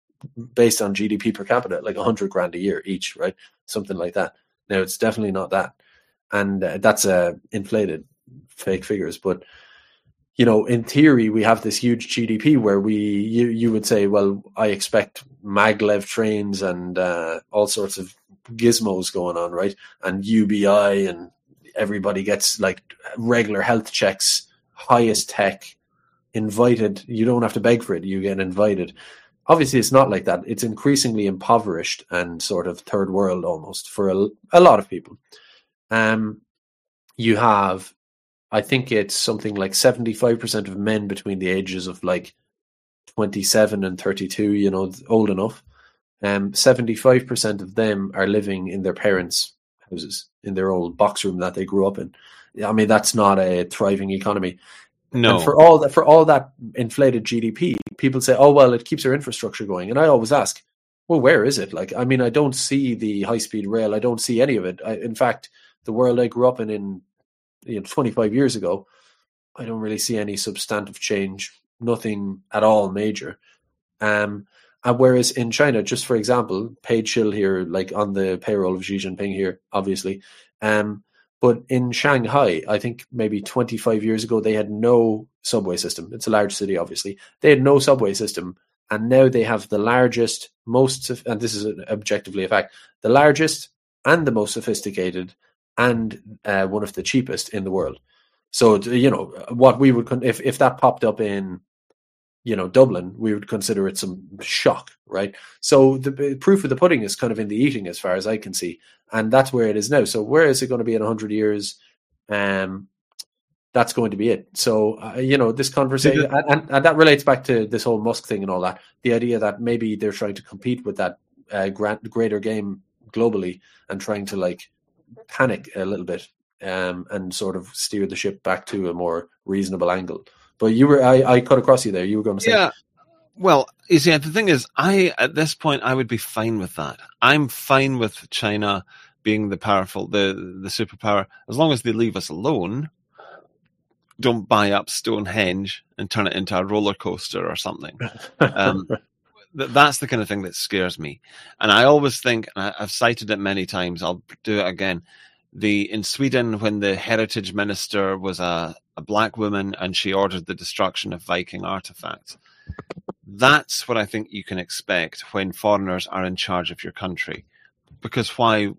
based on G D P per capita, like a hundred grand a year each, right? Something like that. Now, it's definitely not that. And uh, that's uh, inflated fake figures. But, you know, in theory, we have this huge G D P where we, you, you would say, well, I expect maglev trains and uh, all sorts of gizmos going on, right? And U B I, and everybody gets like regular health checks, highest tech, invited. You don't have to beg for it. You get invited. Obviously, it's not like that. It's increasingly impoverished and sort of third world almost for a, a lot of people. Um, you have, I think it's something like seventy-five percent of men between the ages of like twenty-seven and thirty-two, you know, old enough. Um, seventy-five percent of them are living in their parents' houses, in their old box room that they grew up in. I mean, that's not a thriving economy. No. And for all that, for all that inflated G D P, people say, "Oh well, it keeps our infrastructure going." And I always ask, "Well, where is it?" Like, I mean, I don't see the high-speed rail. I don't see any of it. I, in fact, the world I grew up in, in you know, twenty-five years ago, I don't really see any substantive change. Nothing at all major. Um, and whereas in China, just for example, paid shill here, like on the payroll of Xi Jinping here, obviously. Um, But in Shanghai, I think maybe twenty-five years ago, they had no subway system. It's a large city, obviously. They had no subway system. And now they have the largest, most, and this is objectively a fact, the largest and the most sophisticated and uh, one of the cheapest in the world. So, you know, what we would, if, if that popped up in, you know, Dublin, we would consider it some shock, right? So the proof of the pudding is kind of in the eating as far as I can see. And that's where it is now. So where is it going to be in one hundred years? Um, that's going to be it. So, uh, you know, this conversation, and, and, and that relates back to this whole Musk thing and all that. The idea that maybe they're trying to compete with that uh, grand, greater game globally and trying to like panic a little bit um, and sort of steer the ship back to a more reasonable angle. But you were, I, I cut across you there. You were going to say, yeah. Well, you see, the thing is, I at this point I would be fine with that. I'm fine with China being the powerful, the the superpower, as long as they leave us alone. Don't buy up Stonehenge and turn it into a roller coaster or something. Um, th- that's the kind of thing that scares me. And I always think, and I, I've cited it many times, I'll do it again. The in Sweden, when the heritage minister was a, a black woman and she ordered the destruction of Viking artifacts, that's what I think you can expect when foreigners are in charge of your country. Because why?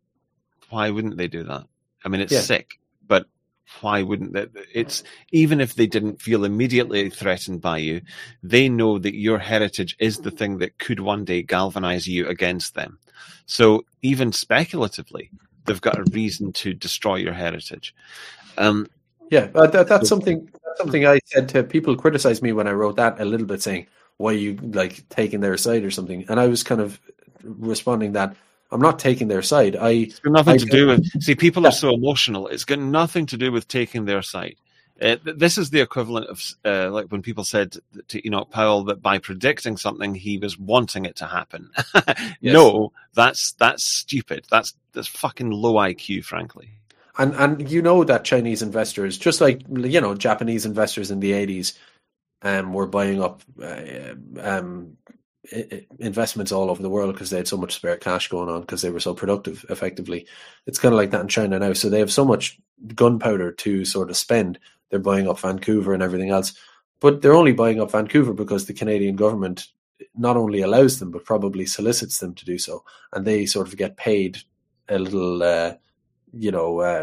Why wouldn't they do that? I mean, it's Yeah. sick, but why wouldn't they? It's even if they didn't feel immediately threatened by you, they know that your heritage is the thing that could one day galvanize you against them. So even speculatively, they've got a reason to destroy your heritage. Um, Yeah, uh, that, that's something. That's something I said to people. Criticized me when I wrote that a little bit, saying, "Why are you like taking their side or something?" And I was kind of responding that I'm not taking their side. I It's got nothing I, to do with. See, people Yeah. are so emotional. It's got nothing to do with taking their side. Uh, th- this is the equivalent of uh, like when people said to Enoch Powell that by predicting something he was wanting it to happen. Yes. No, that's that's stupid. That's that's fucking low I Q, frankly. And and you know that Chinese investors, just like you know Japanese investors in the eighties, um, were buying up uh, um, i- investments all over the world because they had so much spare cash going on because they were so productive. Effectively, it's kind of like that in China now. So they have so much gunpowder to sort of spend. They're buying up Vancouver and everything else, but they're only buying up Vancouver because the Canadian government not only allows them but probably solicits them to do so, and they sort of get paid a little. Uh, you know, uh,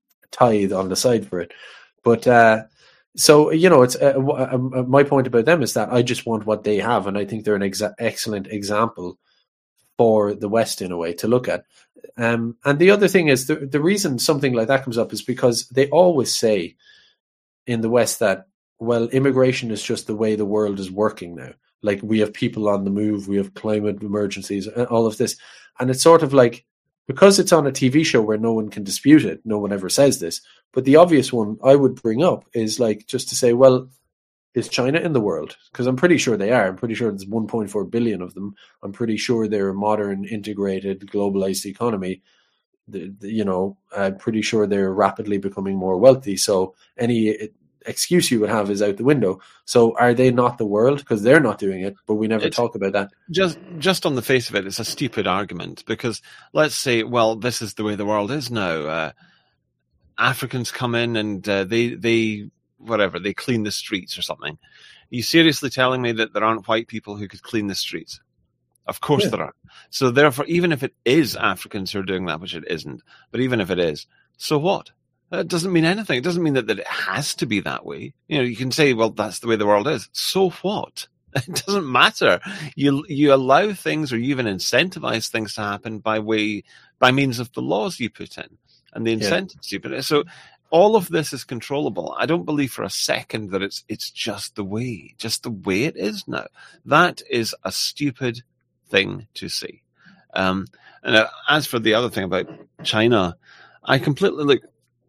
tithe on the side for it. But uh, so, you know, it's uh, uh, my point about them is that I just want what they have. And I think they're an exa- excellent example for the West in a way to look at. Um, and the other thing is the, the reason something like that comes up is because they always say in the West that, well, immigration is just the way the world is working now. Like we have people on the move, we have climate emergencies, all of this. And it's sort of like, because it's on a T V show where no one can dispute it, no one ever says this. But the obvious one I would bring up is like just to say, well, is China in the world? Because I'm pretty sure they are. I'm pretty sure there's one point four billion of them. I'm pretty sure they're a modern, integrated, globalized economy. The, the, you know, I'm pretty sure they're rapidly becoming more wealthy. So any excuse you would have is out the window. So are they not the world? Because they're not doing it, but we never It's- talk about that. Just just on the face of it, it's a stupid argument because let's say, well, this is the way the world is now. Uh, Africans come in and uh, they they whatever they clean the streets or something. Are you seriously telling me that there aren't white people who could clean the streets? Of course Yeah. there are. So therefore, even if it is Africans who are doing that, which it isn't, but even if it is, so what? It doesn't mean anything. It doesn't mean that, that it has to be that way. You know, you can say, well, that's the way the world is. So what? It doesn't matter. You you allow things or you even incentivize things to happen by way by means of the laws you put in and the incentives you put in. So all of this is controllable. I don't believe for a second that it's it's just the way, just the way it is now. That is a stupid thing to see. Um, and uh, as for the other thing about China, I completely look.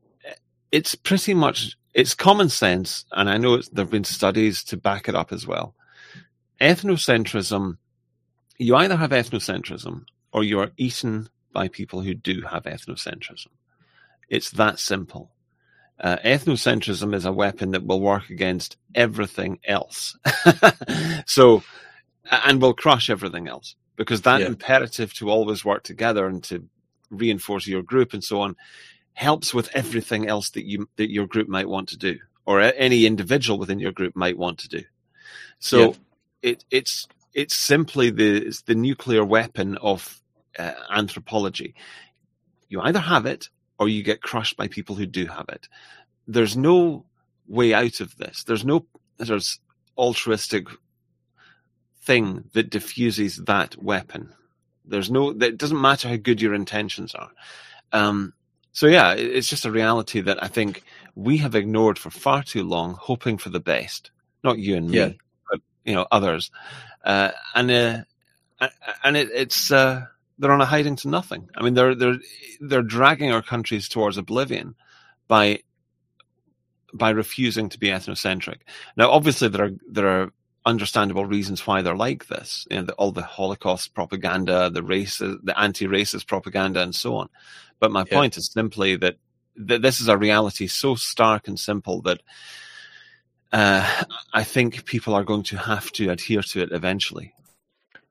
It's pretty much, it's common sense, and I know it's, there have been studies to back it up as well. Ethnocentrism, you either have ethnocentrism or you are eaten by people who do have ethnocentrism. It's that simple. Uh, ethnocentrism is a weapon that will work against everything else. So, and will crush everything else because that Yeah. imperative to always work together and to reinforce your group and so on helps with everything else that you that your group might want to do, or any individual within your group might want to do. So Yeah. it it's it's simply the it's the nuclear weapon of uh, anthropology. You either have it or you get crushed by people who do have it. There's no way out of this. There's no there's altruistic thing that diffuses that weapon. There's no. It doesn't matter how good your intentions are. Um, So yeah, it's just a reality that I think we have ignored for far too long, hoping for the best. Not you and me, Yeah. but you know others. Uh, and uh, and it, it's uh, they're on a hiding to nothing. I mean, they're they're they're dragging our countries towards oblivion by by refusing to be ethnocentric. Now, obviously, there are there are understandable reasons why they're like this. You know, the, all the Holocaust propaganda, the race, the anti-racist propaganda, and so on. But my Yeah. point is simply that, that this is a reality so stark and simple that uh, I think people are going to have to adhere to it eventually.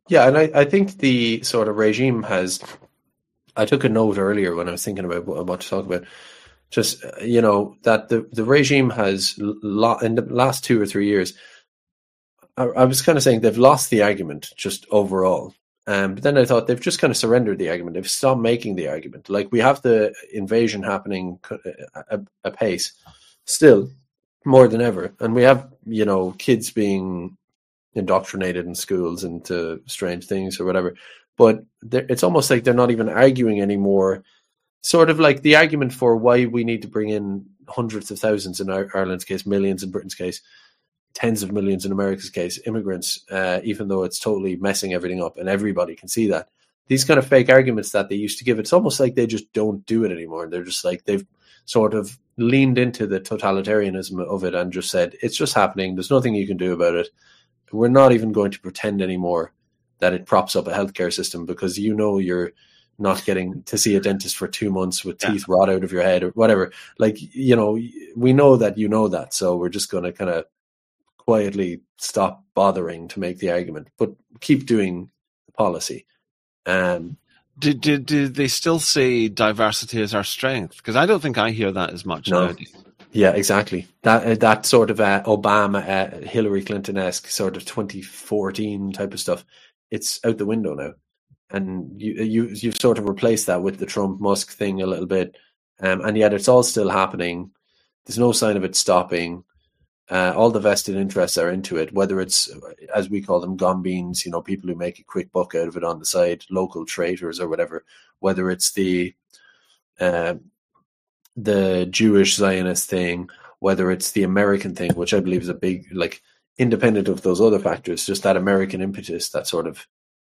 Yeah, and I, I think the sort of regime has. I took a note earlier when I was thinking about what, what to talk about. Just uh, you know that the, the regime has lo- in the last two or three years. I, I was kind of saying they've lost the argument just overall. Um, but then I thought they've just kind of surrendered the argument. They've stopped making the argument. Like we have the invasion happening a, a pace still more than ever, and we have you know kids being indoctrinated in schools into strange things or whatever. But it's almost like they're not even arguing anymore. Sort of like the argument for why we need to bring in hundreds of thousands in Ireland's case, millions in Britain's case, tens of millions in America's case, immigrants, uh, even though it's totally messing everything up and everybody can see that. These kind of fake arguments that they used to give, it's almost like they just don't do it anymore. They're just like, they've sort of leaned into the totalitarianism of it and just said, it's just happening. There's nothing you can do about it. We're not even going to pretend anymore that it props up a healthcare system because you know you're not getting to see a dentist for two months with teeth yeah. rot out of your head or whatever. Like, you know, we know that you know that. So we're just going to kind of quietly stop bothering to make the argument, but keep doing the policy. Um, do, do, do they still say diversity is our strength? Because I don't think I hear that as much no. nowadays. Yeah, exactly. That uh, that sort of uh, Obama, uh, Hillary Clinton-esque sort of twenty fourteen type of stuff, it's out the window now. And you, you, you've sort of replaced that with the Trump-Musk thing a little bit. Um, and yet it's all still happening. There's no sign of it stopping. Uh, all the vested interests are into it, whether it's, as we call them, gombeans, you know, people who make a quick buck out of it on the side, local traitors or whatever, whether it's the uh, the Jewish Zionist thing, whether it's the American thing, which I believe is a big, like, independent of those other factors, just that American impetus, that sort of,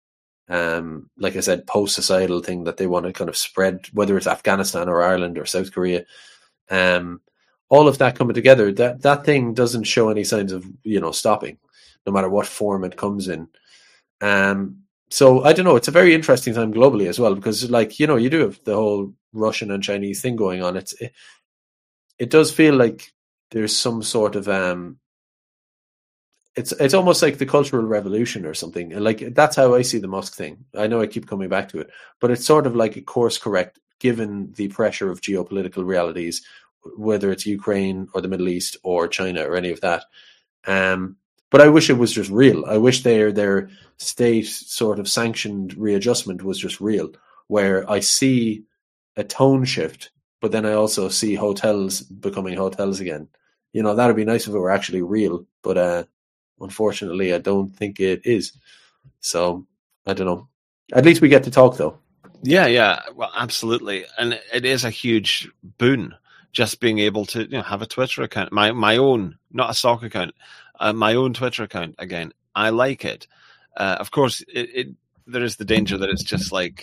um, like I said, post-societal thing that they want to kind of spread, whether it's Afghanistan or Ireland or South Korea, um, all of that coming together, that, that thing doesn't show any signs of, you know, stopping, no matter what form it comes in. Um, so I don't know, it's a very interesting time globally as well, because, like, you know, you do have the whole Russian and Chinese thing going on. It's, it, it does feel like there's some sort of, um, it's it's almost like the Cultural Revolution or something. Like, that's how I see the Musk thing. I know I keep coming back to it, but it's sort of like a course correct given the pressure of geopolitical realities, whether it's Ukraine or the Middle East or China or any of that. Um, but I wish it was just real. I wish their their state sort of sanctioned readjustment was just real, where I see a tone shift, but then I also see hotels becoming hotels again. You know, that'd be nice if it were actually real, but uh, unfortunately, I don't think it is. So, I don't know. At least we get to talk, though. Yeah, yeah, well, absolutely. And it is a huge boon, just being able to, you know, have a Twitter account, my my own, not a stock account, uh, my own Twitter account. Again, I like it. Uh, of course, it, it there is the danger that it's just like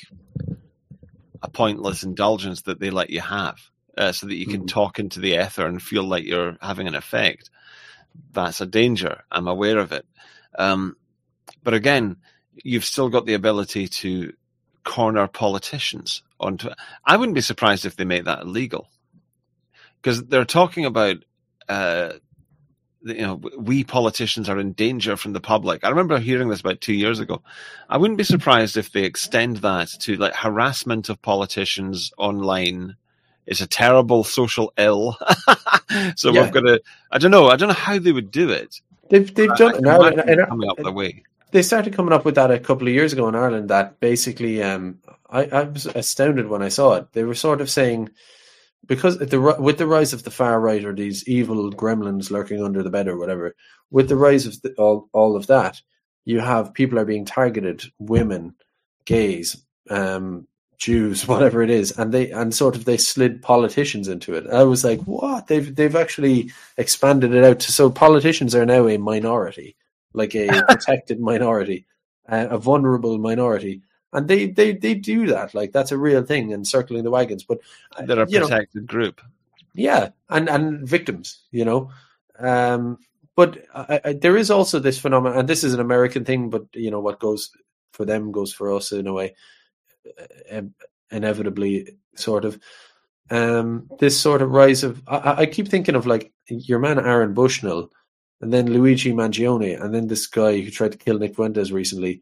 a pointless indulgence that they let you have, uh, so that you can mm-hmm. talk into the ether and feel like you're having an effect. That's a danger. I'm aware of it. Um, but again, you've still got the ability to corner politicians onto it. I wouldn't be surprised if they make that illegal, because they're talking about, uh, you know, we politicians are in danger from the public. I remember hearing this about two years ago. I wouldn't be surprised if they extend that to, like, harassment of politicians online is a terrible social ill. So yeah. We've got to, I don't know, I don't know how they would do it. They've, they've done it now. And, and, coming up the way. They started coming up with that a couple of years ago in Ireland, that basically, um, I, I was astounded when I saw it. They were sort of saying, because the, with the rise of the far right, or these evil gremlins lurking under the bed or whatever, with the rise of the, all, all of that, you have people are being targeted, women, gays, um, Jews, whatever it is, and they and sort of they slid politicians into it. I was like, what? They've they've actually expanded it out to, so politicians are now a minority, like a protected minority, uh, a vulnerable minority. And they, they, they do that. Like, that's a real thing, and circling the wagons. But uh, they're a protected know, group. Yeah, and, and victims, you know. Um, but I, I, there is also this phenomenon, and this is an American thing, but, you know, what goes for them goes for us in a way, uh, inevitably, sort of. Um, this sort of rise of... I, I keep thinking of, like, your man Aaron Bushnell, and then Luigi Mangione, and then this guy who tried to kill Nick Fuentes recently.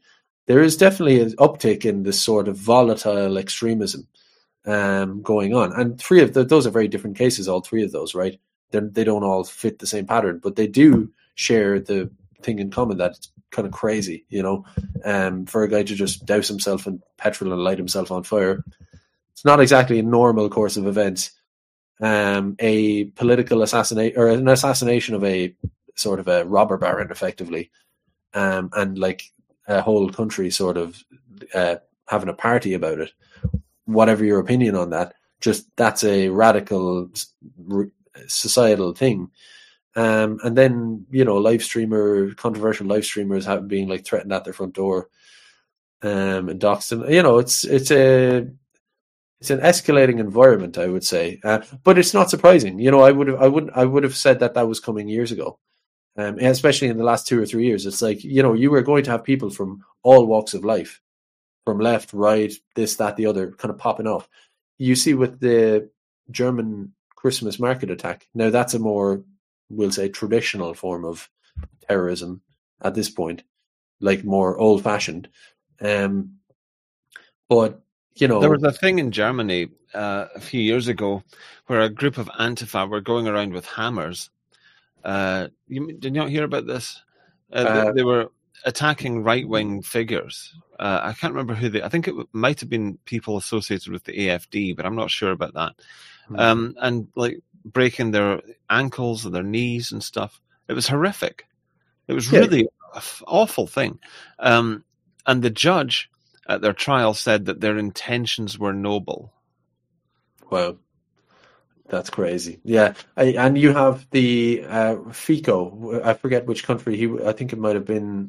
there is definitely an uptick in this sort of volatile extremism um, going on. And three of the, those are very different cases, all three of those, right? They're, they don't all fit the same pattern, but they do share the thing in common that it's kind of crazy, you know, um, for a guy to just douse himself in petrol and light himself on fire. It's not exactly a normal course of events. Um, a political assassination or an assassination of a sort of a robber baron, effectively, um, and like a whole country sort of uh, having a party about it. Whatever your opinion on that, just that's a radical societal thing. Um, and then, you know, live streamer, controversial live streamers have being like threatened at their front door, um, and doxed. And, you know, it's it's a it's an escalating environment, I would say. Uh, but it's not surprising. You know, I would have I wouldn't I would have said that that was coming years ago, um, and especially in the last two or three years. It's like, you know, you were going to have people from all walks of life, from left, right, this, that, the other, kind of popping off. You see with the German Christmas market attack. Now that's a more, we'll say, traditional form of terrorism at this point, like more old-fashioned. Um, but, you know... There was a thing in Germany uh, a few years ago where a group of Antifa were going around with hammers. Uh, you, did you not hear about this? Uh, uh, they, they were attacking right-wing figures. Uh, I can't remember who they... I think it might have been people associated with the A F D, but I'm not sure about that. Mm-hmm. Um, and, like, breaking their ankles and their knees and stuff. It was horrific. It was really yeah. an awful thing. Um, and the judge at their trial said that their intentions were noble. Wow. That's crazy. Yeah. I, and you have the uh, Fico. I forget which country. He. I think it might have been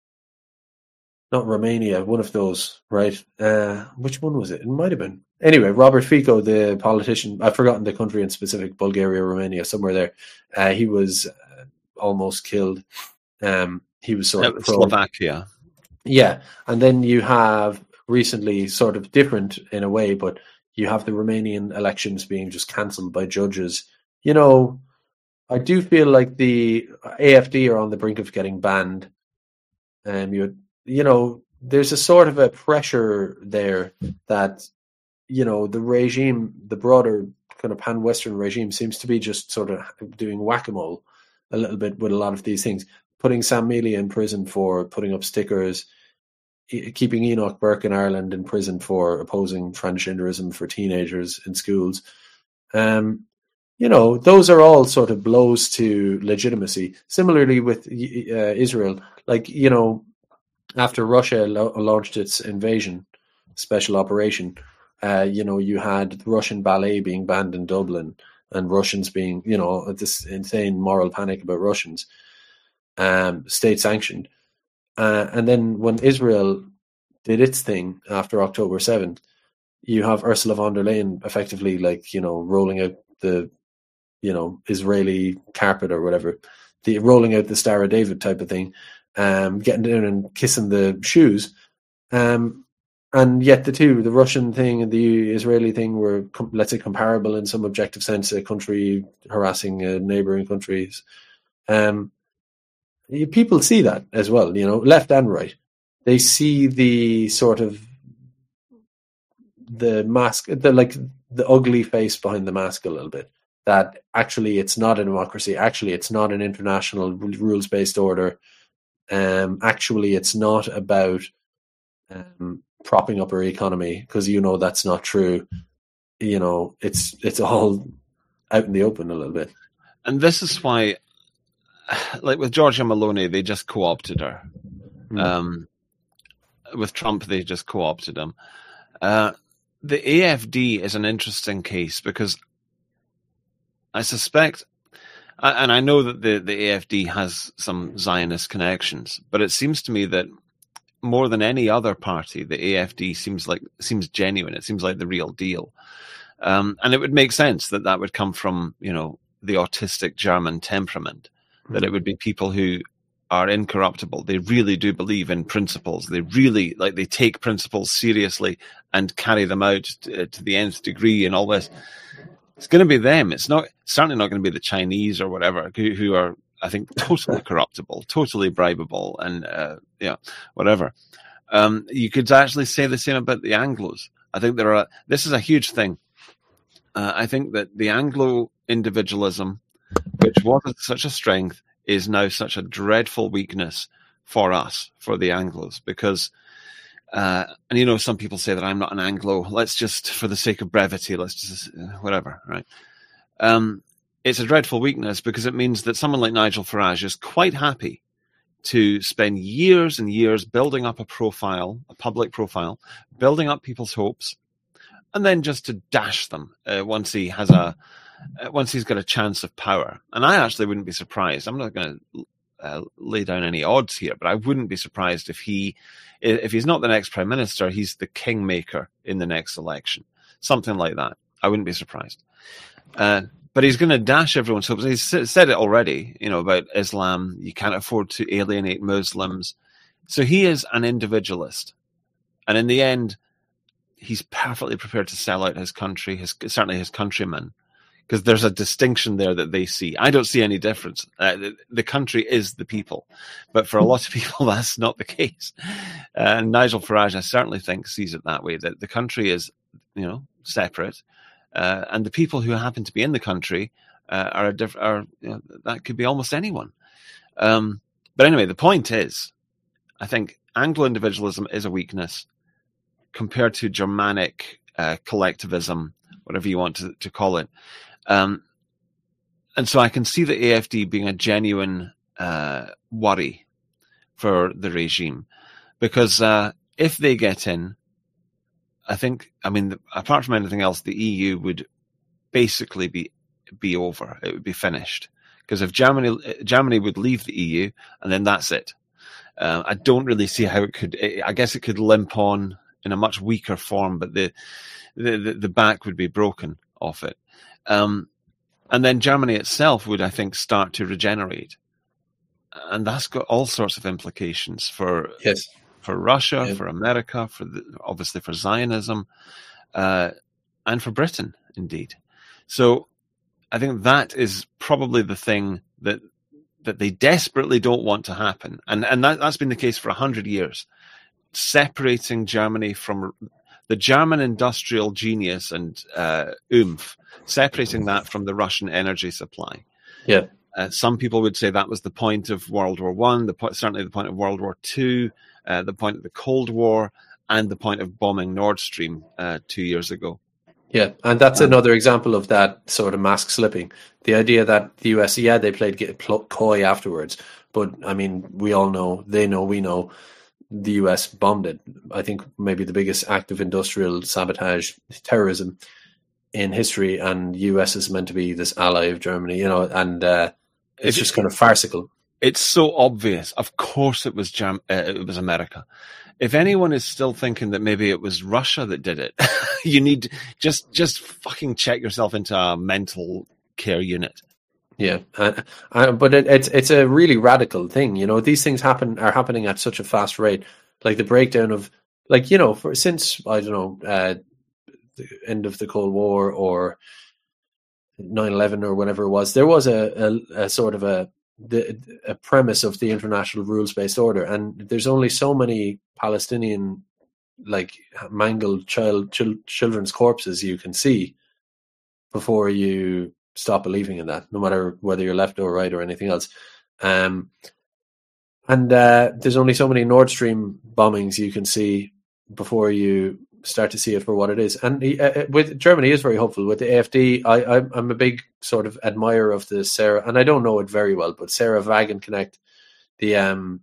not Romania, one of those, right? Uh, which one was it? It might have been. Anyway, Robert Fico, the politician, I've forgotten the country in specific, Bulgaria, Romania, somewhere there. Uh, he was uh, almost killed. Um, he was sort of pro- Slovakia. Yeah. And then you have recently sort of different in a way, but you have the Romanian elections being just cancelled by judges. You know, I do feel like the A F D are on the brink of getting banned. Um, you, you know, there's a sort of a pressure there that, you know, the regime, the broader kind of pan-Western regime seems to be just sort of doing whack-a-mole a little bit with a lot of these things. Putting Sam Mealy in prison for putting up stickers, keeping Enoch Burke in Ireland in prison for opposing transgenderism for teenagers in schools. Um, you know, those are all sort of blows to legitimacy. Similarly with uh, Israel, like, you know, after Russia lo- launched its invasion, special operation, uh, you know, you had Russian ballet being banned in Dublin and Russians being, you know, this insane moral panic about Russians, um, state sanctioned. Uh, and then when Israel did its thing after October seventh, you have Ursula von der Leyen effectively, like, you know, rolling out the, you know, Israeli carpet or whatever, the rolling out the Star of David type of thing, um, getting down and kissing the shoes. Um, and yet the two, the Russian thing and the Israeli thing were, com- let's say, comparable in some objective sense, a country harassing uh, neighboring countries. Um, People see that as well, you know, left and right. They see the sort of the mask, the like the ugly face behind the mask a little bit. That actually it's not a democracy. Actually, it's not an international rules-based order. Um, actually, it's not about um, propping up our economy, because you know that's not true. You know, it's it's all out in the open a little bit. And this is why, like with Giorgia Meloni, they just co-opted her. Mm. Um, with Trump, they just co-opted him. Uh, the A F D is an interesting case because I suspect, and I know that the, the A F D has some Zionist connections, but it seems to me that more than any other party, the A F D seems like seems genuine. It seems like the real deal. Um, and it would make sense that that would come from, you know, the autistic German temperament. That it would be people who are incorruptible. They really do believe in principles. They really, like, they take principles seriously and carry them out to, to the nth degree and all this. It's going to be them. It's not certainly not going to be the Chinese or whatever who, who are, I think, totally corruptible, totally bribable, and uh, yeah, whatever. Um, you could actually say the same about the Anglos. I think there are. This is a huge thing. Uh, I think that the Anglo individualism, which was such a strength, is now such a dreadful weakness for us, for the Anglos, because, uh, and you know, some people say that I'm not an Anglo. Let's just, for the sake of brevity, let's just, uh, whatever, right? Um, it's a dreadful weakness because it means that someone like Nigel Farage is quite happy to spend years and years building up a profile, a public profile, building up people's hopes, and then just to dash them uh, once he has a, uh, once he's got a chance of power. And I actually wouldn't be surprised. I'm not going to uh, lay down any odds here, but I wouldn't be surprised if he, if he's not the next prime minister, he's the kingmaker in the next election, something like that. I wouldn't be surprised. Uh, but he's going to dash everyone's hopes. He's said it already, you know, about Islam. You can't afford to alienate Muslims. So he is an individualist, and in the end, he's perfectly prepared to sell out his country, his certainly his countrymen, because there's a distinction there that they see. I don't see any difference. Uh, the, the country is the people, but for a lot of people, that's not the case. Uh, and Nigel Farage, I certainly think, sees it that way, that the country is, you know, separate, uh, and the people who happen to be in the country uh, are a diff- are you know, that could be almost anyone. Um, but anyway, the point is, I think Anglo individualism is a weakness compared to Germanic uh, collectivism, whatever you want to, to call it. Um, and so I can see the A F D being a genuine uh, worry for the regime, because uh, if they get in, I think, I mean, apart from anything else, the E U would basically be be over. It would be finished. Because if Germany Germany would leave the E U, and then that's it. Uh, I don't really see how it could, I guess it could limp on in a much weaker form, but the the, the back would be broken off it. Um, and then Germany itself would, I think, start to regenerate. And that's got all sorts of implications for yes. for Russia, yeah. for America, for the, obviously for Zionism, uh, and for Britain, indeed. So I think that is probably the thing that that they desperately don't want to happen. And and that, that's been the case for a hundred years. Separating Germany from the German industrial genius and uh, oomph, separating that from the Russian energy supply. Yeah. Uh, some people would say that was the point of World War One, the point, certainly the point of World War Two, uh, the point of the Cold War, and the point of bombing Nord Stream uh, two years ago. Yeah, and that's um, another example of that sort of mask slipping. The idea that the U S, yeah, they played get coy afterwards, but I mean, we all know, they know, we know, the U S bombed it. I think maybe the biggest act of industrial sabotage, terrorism in history, and the U S is meant to be this ally of Germany, you know, and uh, it's just kind of farcical. It's so obvious. Of course, it was Germ- uh, it was America. If anyone is still thinking that maybe it was Russia that did it, you need just just fucking check yourself into a mental care unit. Yeah, uh, uh, but it, it's it's a really radical thing. You know, these things happen are happening at such a fast rate. Like the breakdown of, like, you know, for since I don't know, uh, the end of the Cold War or nine eleven or whenever it was, there was a, a, a sort of a the a premise of the international rules based order, and there's only so many Palestinian like mangled child chil- children's corpses you can see before you stop believing in that, no matter whether you're left or right or anything else. Um, and uh, there's only so many Nord Stream bombings you can see before you start to see it for what it is. And uh, with Germany is very hopeful. With the A F D, I, I, I'm a big sort of admirer of the Sarah, and I don't know it very well, but Sarah Wagenknecht, the um,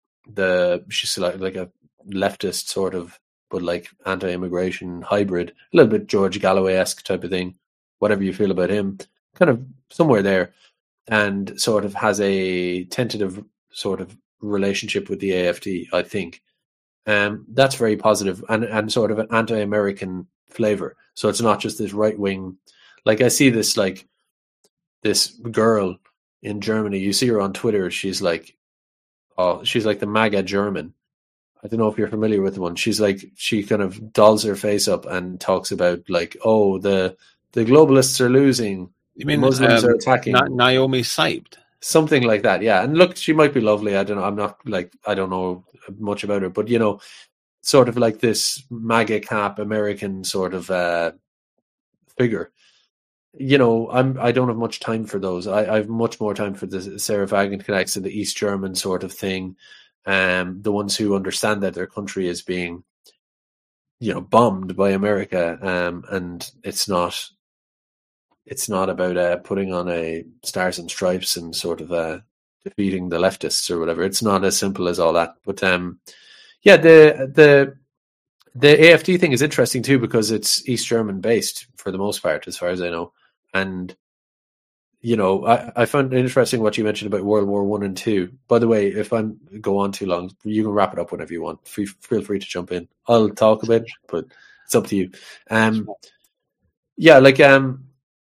the she's like like a leftist sort of, but like anti-immigration hybrid, a little bit George Galloway-esque type of thing. Whatever you feel about him, kind of somewhere there, and sort of has a tentative sort of relationship with the A F D, I think. Um, that's very positive and, and sort of an anti-American flavor. So it's not just this right wing. Like I see this, like this girl in Germany, you see her on Twitter. She's like, oh, she's like the MAGA German. I don't know if you're familiar with the one. She's like, she kind of dolls her face up and talks about like, oh, the, the globalists are losing. You mean Muslims um, are attacking? Na- Naomi Seibt? Something like that, yeah. And look, she might be lovely. I don't know. I'm not like, I don't know much about her, but you know, sort of like this MAGA cap American sort of uh, figure. You know, I'm I don't have much time for those. I, I have much more time for the Sarah Wagenknechts and the East German sort of thing. Um, the ones who understand that their country is being, you know, bombed by America, um, and it's not, it's not about uh, putting on a stars and stripes and sort of uh, defeating the leftists or whatever. It's not as simple as all that. But um, yeah, the the the A F D thing is interesting too because it's East German based for the most part, as far as I know. And, you know, I, I found it interesting what you mentioned about World War One and Two. By the way, if I go on too long, you can wrap it up whenever you want. Feel, feel free to jump in. I'll talk a bit, but it's up to you. Um, yeah, like um,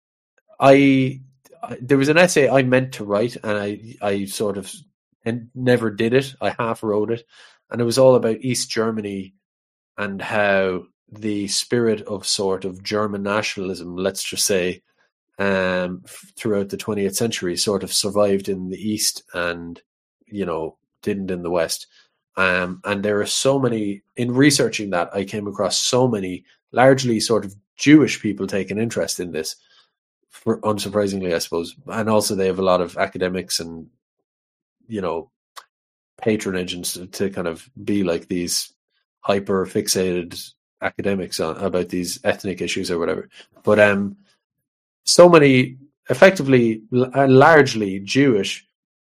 I, I there was an essay I meant to write, and I I sort of and never did it. I half wrote it, and it was all about East Germany and how the spirit of sort of German nationalism, let's just say, um, throughout the twentieth century sort of survived in the East and, you know, didn't in the West. Um, and there are so many, in researching that, I came across so many largely sort of Jewish people taking interest in this, for, unsurprisingly, I suppose. And also they have a lot of academics and, you know, patronage and to, to kind of be like these hyper fixated academics on, about these ethnic issues or whatever. But, um, so many effectively largely Jewish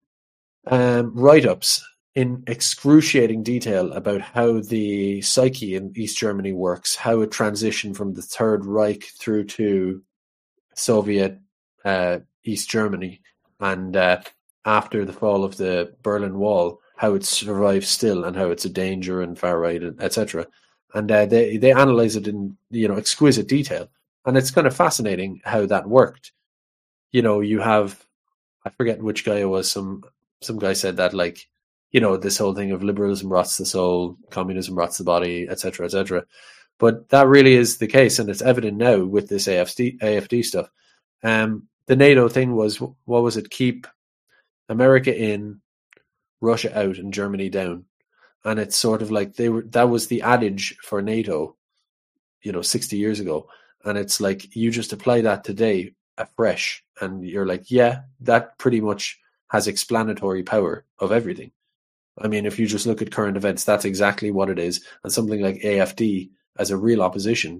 um, write-ups in excruciating detail about how the psyche in East Germany works, how it transitioned from the Third Reich through to Soviet uh, East Germany, and uh, after the fall of the Berlin Wall, how it survives still and how it's a danger and far right, et cetera. And uh, they they analyze it in, you know, exquisite detail. And it's kind of fascinating how that worked. You know, you have, I forget which guy it was, some some guy said that, like, you know, this whole thing of liberalism rots the soul, communism rots the body, et cetera, et cetera. But that really is the case, and it's evident now with this A F D, A F D stuff. Um, the NATO thing was, what was it? Keep America in, Russia out, and Germany down. And it's sort of like they were, that was the adage for NATO, you know, sixty years ago. And it's like, you just apply that today afresh, and you're like, yeah, that pretty much has explanatory power of everything. I mean, if you just look at current events, that's exactly what it is. And something like A F D as a real opposition,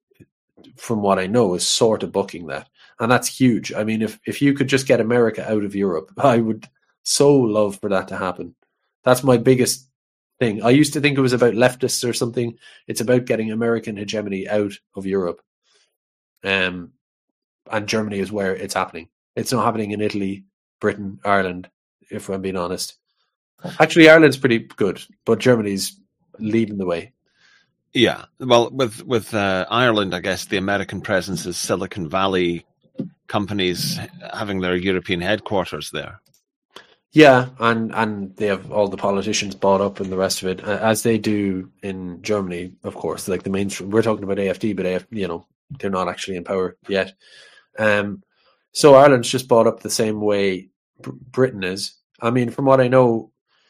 from what I know, is sort of bucking that. And that's huge. I mean, if, if you could just get America out of Europe, I would so love for that to happen. That's my biggest thing. I used to think it was about leftists or something. It's about getting American hegemony out of Europe. Um, and Germany is where it's happening. It's not happening in Italy, Britain, Ireland, if I'm being honest. Actually, Ireland's pretty good, but Germany's leading the way. Yeah, well, with with uh, Ireland, I guess the American presence is Silicon Valley companies having their European headquarters there. Yeah, and, and they have all the politicians bought up and the rest of it, as they do in Germany, of course. Like the mainstream, we're talking about A F D, but A F, you know, they're not actually in power yet. Um, so Ireland's just bought up the same way Br- Britain is. I mean, from what I know,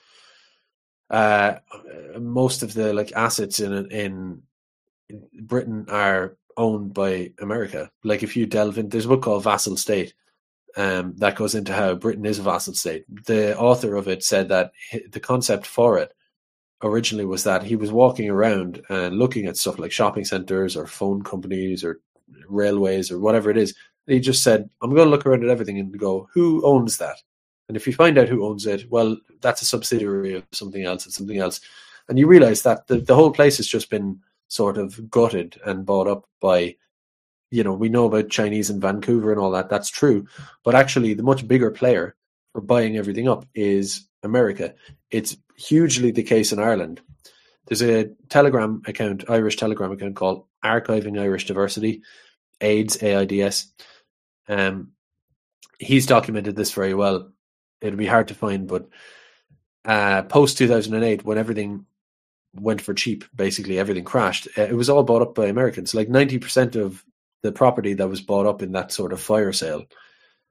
uh, most of the like assets in in Britain are owned by America. Like if you delve in, there's a book called Vassal State um, that goes into how Britain is a vassal state. The author of it said that the concept for it originally was that he was walking around and looking at stuff like shopping centers or phone companies or railways or whatever it is. And he just said, I'm going to look around at everything and go, who owns that? And if you find out who owns it, well, that's a subsidiary of something else. It's something else. And you realize that the, the whole place has just been sort of gutted and bought up by, you know, we know about Chinese in Vancouver and all that. That's true. But actually, the much bigger player for buying everything up is America. It's hugely the case in Ireland. There's a Telegram account, Irish Telegram account called Archiving Irish Diversity, AIDS, A I D S. Um, he's documented this very well. It'd be hard to find, but uh, post two thousand eight, when everything went for cheap, basically everything crashed, uh, it was all bought up by Americans. Like ninety percent of the property that was bought up in that sort of fire sale,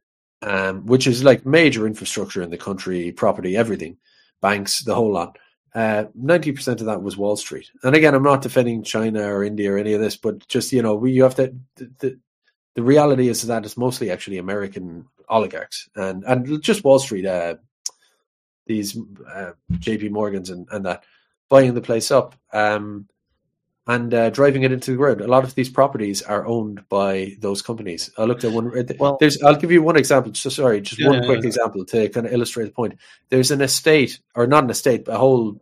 um, which is like major infrastructure in the country, property, everything, banks, the whole lot. Uh, ninety percent of that was Wall Street. And again, I'm not defending China or India or any of this, but just, you know, we you have to, the, the, the reality is that it's mostly actually American oligarchs and, and just Wall Street, uh, these uh, J P Morgans and, and that, buying the place up um, and uh, driving it into the ground. A lot of these properties are owned by those companies. I looked at one. Well, there's. I'll give you one example. So sorry, just yeah, one quick yeah. example to kind of illustrate the point. There's an estate, or not an estate, but a whole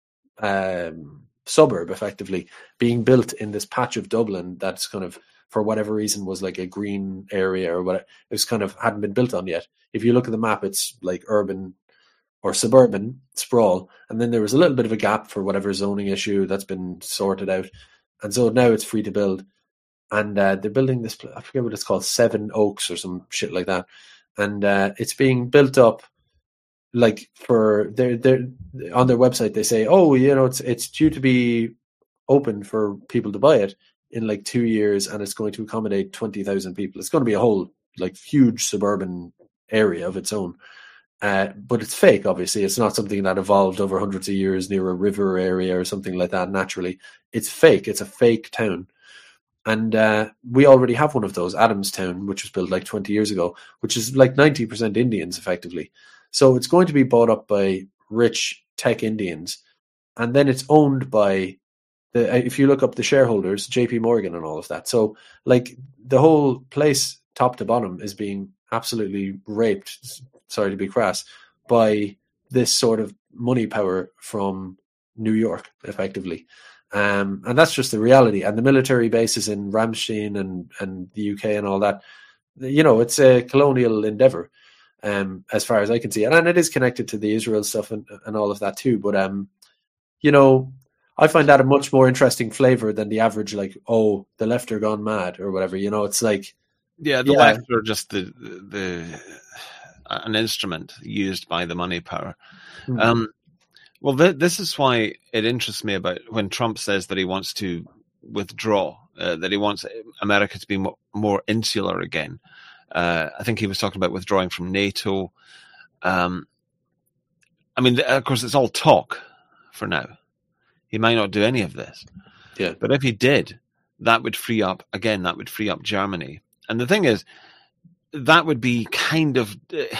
um, suburb, effectively, being built in this patch of Dublin that's kind of, for whatever reason, was like a green area or whatever. It was kind of hadn't been built on yet. If you look at the map, it's like urban or suburban sprawl, and then there was a little bit of a gap for whatever zoning issue that's been sorted out, and so now it's free to build. And uh, they're building this, I forget what it's called, Seven Oaks or some shit like that, and uh, it's being built up like for they're they're on their website. They say, oh, you know, it's it's due to be open for people to buy it in like two years, and it's going to accommodate twenty thousand people. It's going to be a whole like huge suburban area of its own. Uh, but it's fake, obviously. It's not something that evolved over hundreds of years near a river area or something like that naturally. It's fake. It's a fake town. And uh, we already have one of those, Adamstown, which was built like twenty years ago, which is like ninety percent Indians, effectively. So it's going to be bought up by rich tech Indians. And then it's owned by, the if you look up the shareholders, J P Morgan and all of that. So like the whole place, top to bottom, is being absolutely raped, sorry to be crass, by this sort of money power from New York, effectively. Um, and that's just the reality. And the military bases in Ramstein and, and the U K and all that, you know, it's a colonial endeavor, um, as far as I can see. And, and it is connected to the Israel stuff and, and all of that too. But, um, you know, I find that a much more interesting flavor than the average, like, oh, the left are gone mad or whatever. You know, it's like, yeah, the yeah. left are just the the an instrument used by the money power. Mm-hmm. Um, well, th- this is why it interests me about when Trump says that he wants to withdraw, uh, that he wants America to be mo- more insular again. Uh, I think he was talking about withdrawing from NATO. Um, I mean, of course, it's all talk for now. He might not do any of this. Yeah. But if he did, that would free up, again, that would free up Germany. And the thing is, that would be kind of uh,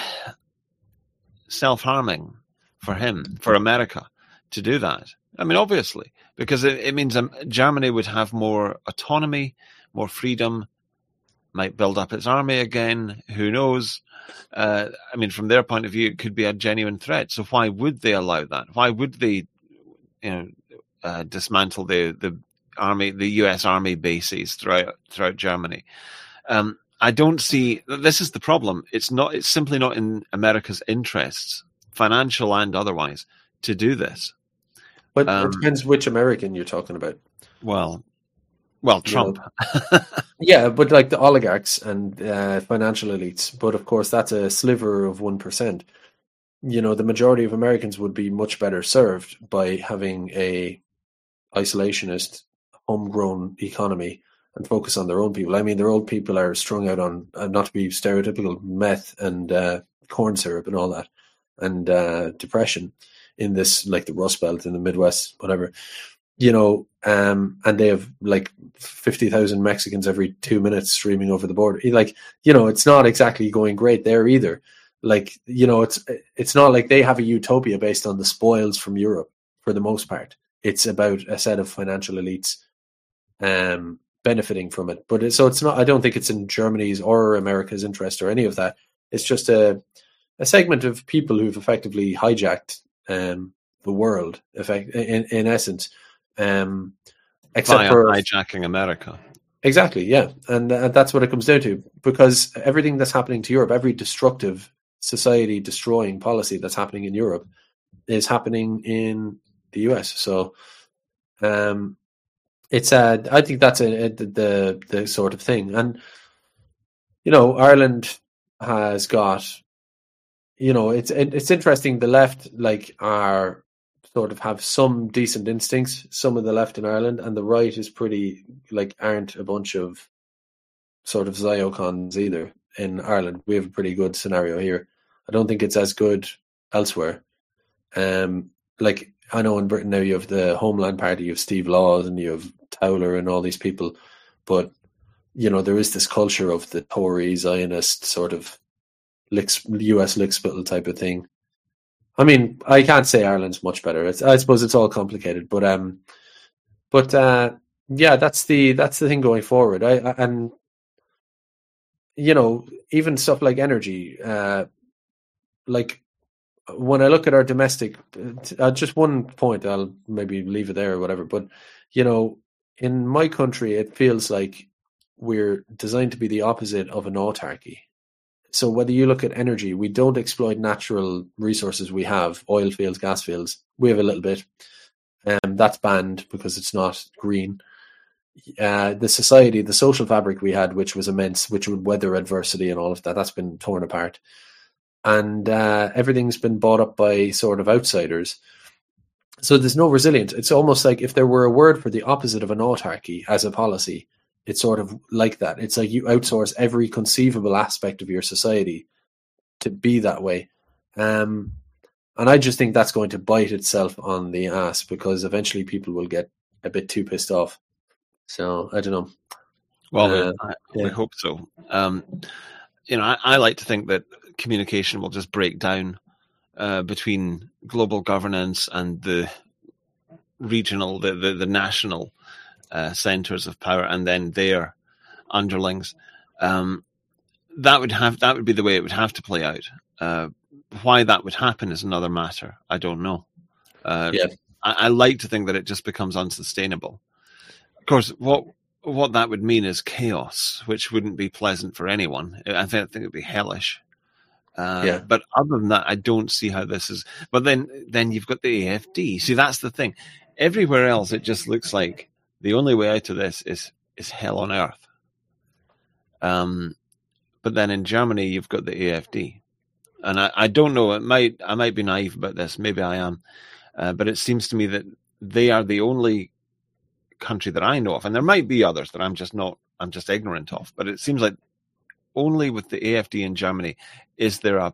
self-harming for him, for America, to do that. I mean, obviously, because it, it means um, Germany would have more autonomy, more freedom, might build up its army again. Who knows? Uh, I mean, from their point of view, it could be a genuine threat. So why would they allow that? Why would they, you know, uh, dismantle the the army, the U S army bases throughout throughout Germany? Um, I don't see. This is the problem. It's not. It's simply not in America's interests, financial and otherwise, to do this. But um, it depends which American you're talking about. Well, well, Trump. You know, yeah, but like the oligarchs and uh, financial elites. But of course, that's a sliver of one percent. You know, the majority of Americans would be much better served by having a isolationist, homegrown economy and focus on their own people. I mean, their old people are strung out on, uh, not to be stereotypical, meth and uh, corn syrup and all that, and uh, depression in this, like the Rust Belt in the Midwest, whatever, you know, um, and they have like fifty thousand Mexicans every two minutes streaming over the border. Like, you know, it's not exactly going great there either. Like, you know, it's it's not like they have a utopia based on the spoils from Europe for the most part. It's about a set of financial elites um, benefiting from it. But it, so it's not, I don't think it's in Germany's or America's interest or any of that. It's just a a segment of people who've effectively hijacked um, the world, effect, in, in essence. Um, except By for hijacking America. Exactly, yeah. And uh, that's what it comes down to. Because everything that's happening to Europe, every destructive, society-destroying policy that's happening in Europe is happening in the U S. So um, it's uh, I think that's a, a, the the sort of thing. And, you know, Ireland has got, you know, it's it, it's interesting. The left, like, are sort of have some decent instincts, some of the left in Ireland, and the right is pretty, like, aren't a bunch of sort of Ziocons either in Ireland. We have a pretty good scenario here. I don't think it's as good elsewhere. Um, like, I know in Britain now you have the Homeland Party, you have Steve Laws, and you have Towler and all these people, but you know there is this culture of the Tory Zionist sort of U S lickspittle type of thing. I mean, I can't say Ireland's much better. It's, I suppose it's all complicated, but um, but uh, yeah, that's the that's the thing going forward. I, I and you know even stuff like energy, uh, like when I look at our domestic, uh, just one point, I'll maybe leave it there or whatever. But you know, in my country, it feels like we're designed to be the opposite of an autarky. So whether you look at energy, we don't exploit natural resources we have, oil fields, gas fields. We have a little bit. Um, that's banned because it's not green. Uh, the society, the social fabric we had, which was immense, which would weather adversity and all of that, that's been torn apart. And uh, everything's been bought up by sort of outsiders. So there's no resilience. It's almost like if there were a word for the opposite of an autarky as a policy, it's sort of like that. It's like you outsource every conceivable aspect of your society to be that way. Um, and I just think that's going to bite itself on the ass because eventually people will get a bit too pissed off. So, I don't know. Well, uh, I, yeah. we hope so. Um, you know, I, I like to think that communication will just break down uh, between global governance and the regional, the, the, the national Uh, centers of power, and then their underlings. Um, that would have that would be the way it would have to play out. Uh, why that would happen is another matter. I don't know. Uh, yeah. I, I like to think that it just becomes unsustainable. Of course, what what that would mean is chaos, which wouldn't be pleasant for anyone. I think I think it'd be hellish. Uh, Yeah. But other than that, I don't see how this is. But then, then you've got the A F D. See, that's the thing. Everywhere else, it just looks like the only way out of this is is hell on earth. Um, but then in Germany, you've got the A F D, and I, I don't know. It might I might be naive about this. Maybe I am, uh, but it seems to me that they are the only country that I know of, and there might be others that I'm just not. I'm just ignorant of. But it seems like only with the A F D in Germany is there a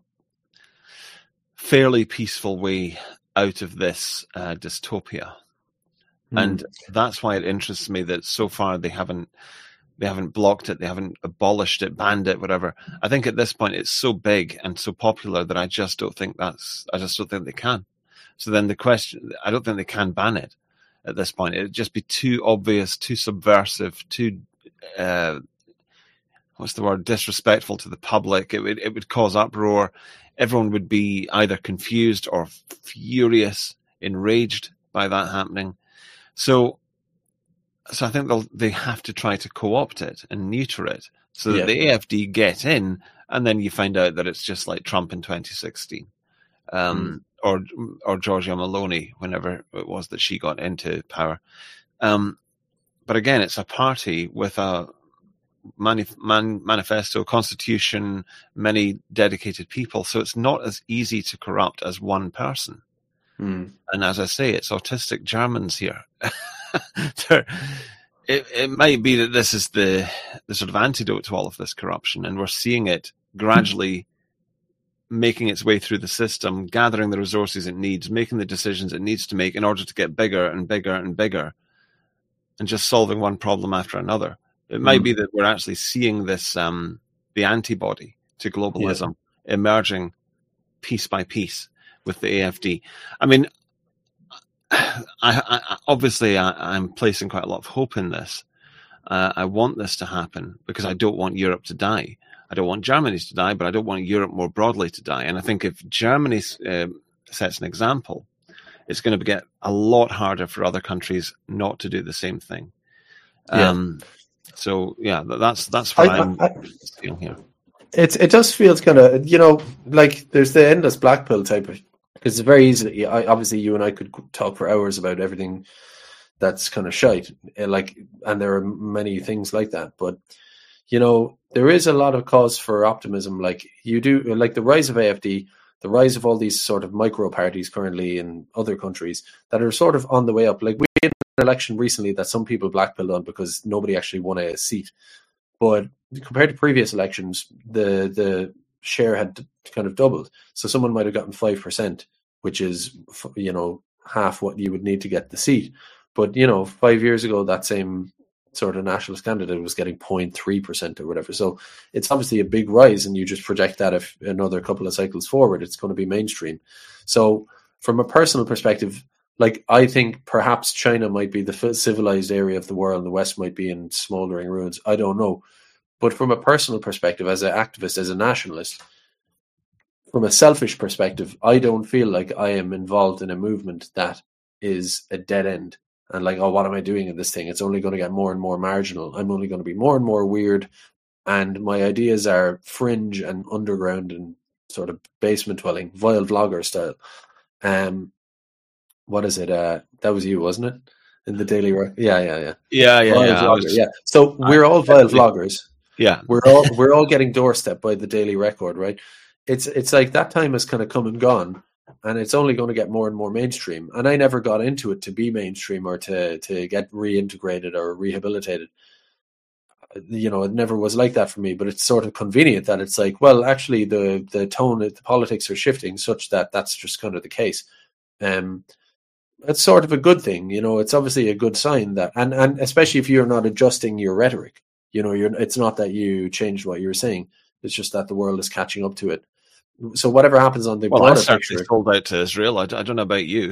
fairly peaceful way out of this uh, dystopia. Mm. And that's why it interests me that so far they haven't they haven't blocked it, they haven't abolished it, banned it, whatever. I think at this point it's so big and so popular that I just don't think that's I just don't think they can. So then the question, I don't think they can ban it at this point. It'd just be too obvious, too subversive, too uh, what's the word, disrespectful to the public. It would it would cause uproar. Everyone would be either confused or furious, enraged by that happening. So, so I think they'll they have to try to co-opt it and neuter it so that yeah. the A F D get in, and then you find out that it's just like Trump in twenty sixteen, um, mm. or or Giorgia Meloni, whenever it was that she got into power. Um, but again, it's a party with a manif- man- manifesto, constitution, many dedicated people, so it's not as easy to corrupt as one person. Mm. And as I say, it's autistic Germans here. it, it might be that this is the, the sort of antidote to all of this corruption, and we're seeing it gradually making its way through the system, gathering the resources it needs, making the decisions it needs to make in order to get bigger and bigger and bigger, and just solving one problem after another. It might mm. be that we're actually seeing this, um, the antibody to globalism yeah. emerging piece by piece with the A F D. I mean, I, I, obviously I, I'm placing quite a lot of hope in this. Uh, I want this to happen because I don't want Europe to die. I don't want Germany to die, but I don't want Europe more broadly to die. And I think if Germany uh, sets an example, it's going to get a lot harder for other countries not to do the same thing. Yeah. Um, so yeah, that's that's what I, I'm I, seeing here. It it just feels kind of, you know, like there's the endless black pill type of. Because it's very easy. I, obviously, you and I could talk for hours about everything that's kind of shite, like, and there are many things like that. But you know, there is a lot of cause for optimism. Like you do, like the rise of A F D, the rise of all these sort of micro parties currently in other countries that are sort of on the way up. Like we had an election recently that some people blackpilled on because nobody actually won a seat. But compared to previous elections, the the share had kind of doubled. So someone might have gotten five percent, which is, you know, half what you would need to get the seat. But, you know, five years ago, that same sort of nationalist candidate was getting zero point three percent or whatever. So it's obviously a big rise, and you just project that if another couple of cycles forward, it's going to be mainstream. So from a personal perspective, like, I think perhaps China might be the civilized area of the world, and the West might be in smoldering ruins. I don't know. But from a personal perspective, as an activist, as a nationalist, from a selfish perspective, I don't feel like I am involved in a movement that is a dead end. And like, oh, what am I doing in this thing? It's only going to get more and more marginal. I'm only going to be more and more weird. And my ideas are fringe and underground and sort of basement dwelling, vile vlogger style. Um, what is it? Uh, that was you, wasn't it? In the Daily Re- Yeah, yeah, yeah. Yeah, yeah, vile yeah. Vlogger, was, yeah. So we're I, all vile vloggers. Yeah. We're all we're all getting doorstepped by the Daily Record, right? It's it's like that time has kind of come and gone. And it's only going to get more and more mainstream. And I never got into it to be mainstream or to, to get reintegrated or rehabilitated. You know, it never was like that for me. But it's sort of convenient that it's like, well, actually, the the tone, the politics are shifting such that that's just kind of the case. Um, it's sort of a good thing. You know, it's obviously a good sign that, and, and especially if you're not adjusting your rhetoric. You know, you're. It's not that you changed what you were saying. It's just that the world is catching up to it. So whatever happens on the well, broader I certainly picture, sold out to Israel. I, I don't know about you.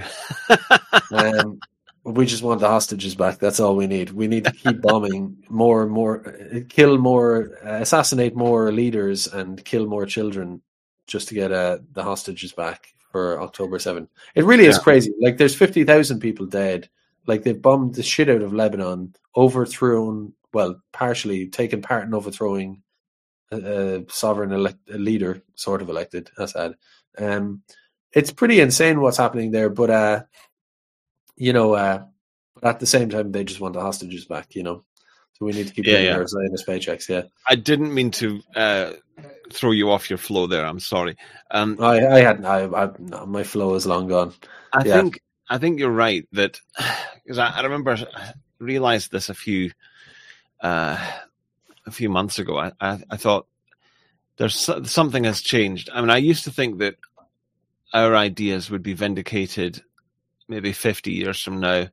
um, we just want the hostages back. That's all we need. We need to keep bombing more and more, kill more, uh, assassinate more leaders, and kill more children, just to get uh, the hostages back for October seventh. It really is yeah. crazy. Like, there's fifty thousand people dead. Like, they've bombed the shit out of Lebanon, overthrown, well, partially taken part in overthrowing a sovereign elect, a leader, sort of elected, Assad. Um, it's pretty insane what's happening there, but uh, you know, uh, but at the same time, they just want the hostages back. You know, so we need to keep yeah, paying yeah. our Zionist paychecks. Yeah, I didn't mean to uh, throw you off your flow there. I'm sorry. Um, I, I had, I, I, no, my flow is long gone. I yeah. think, I think you're right that because I, I remember I realized this a few. Uh, A few months ago, I, I, I thought there's something has changed. I mean, I used to think that our ideas would be vindicated maybe fifty years from now,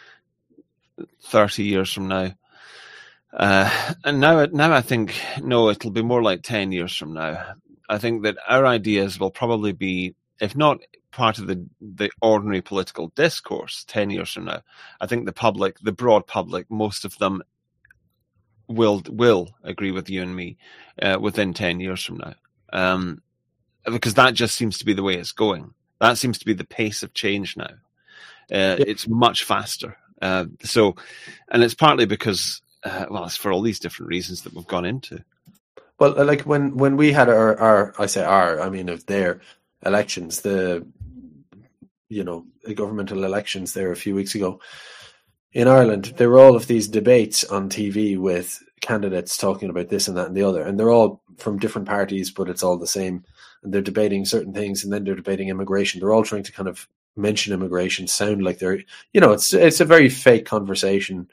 thirty years from now. Uh, and now, now I think, no, it'll be more like ten years from now. I think that our ideas will probably be, if not part of the, the ordinary political discourse ten years from now, I think the public, the broad public, most of them will will agree with you and me uh, within ten years from now, um, because that just seems to be the way it's going. That seems to be the pace of change now. Uh, yep. It's much faster. Uh, so, and it's partly because, uh, well, it's for all these different reasons that we've gone into. Well, like when, when we had our, our, I say our, I mean of their elections, the, you know, the governmental elections there a few weeks ago, in Ireland, there were all of these debates on T V with candidates talking about this and that and the other, and they're all from different parties, but it's all the same. And they're debating certain things, and then they're debating immigration. They're all trying to kind of mention immigration, sound like they're, you know, it's it's a very fake conversation.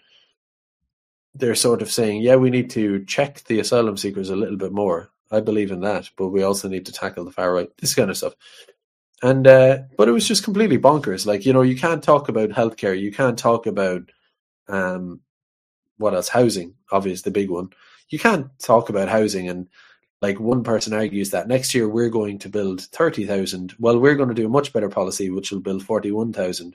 They're sort of saying, yeah, we need to check the asylum seekers a little bit more. I believe in that, but we also need to tackle the far right, this kind of stuff. And, uh, but it was just completely bonkers. Like, you know, you can't talk about healthcare. You can't talk about, um, what else? Housing, obviously the big one. You can't talk about housing. And like one person argues that next year we're going to build thirty thousand. Well, we're going to do a much better policy, which will build forty-one thousand.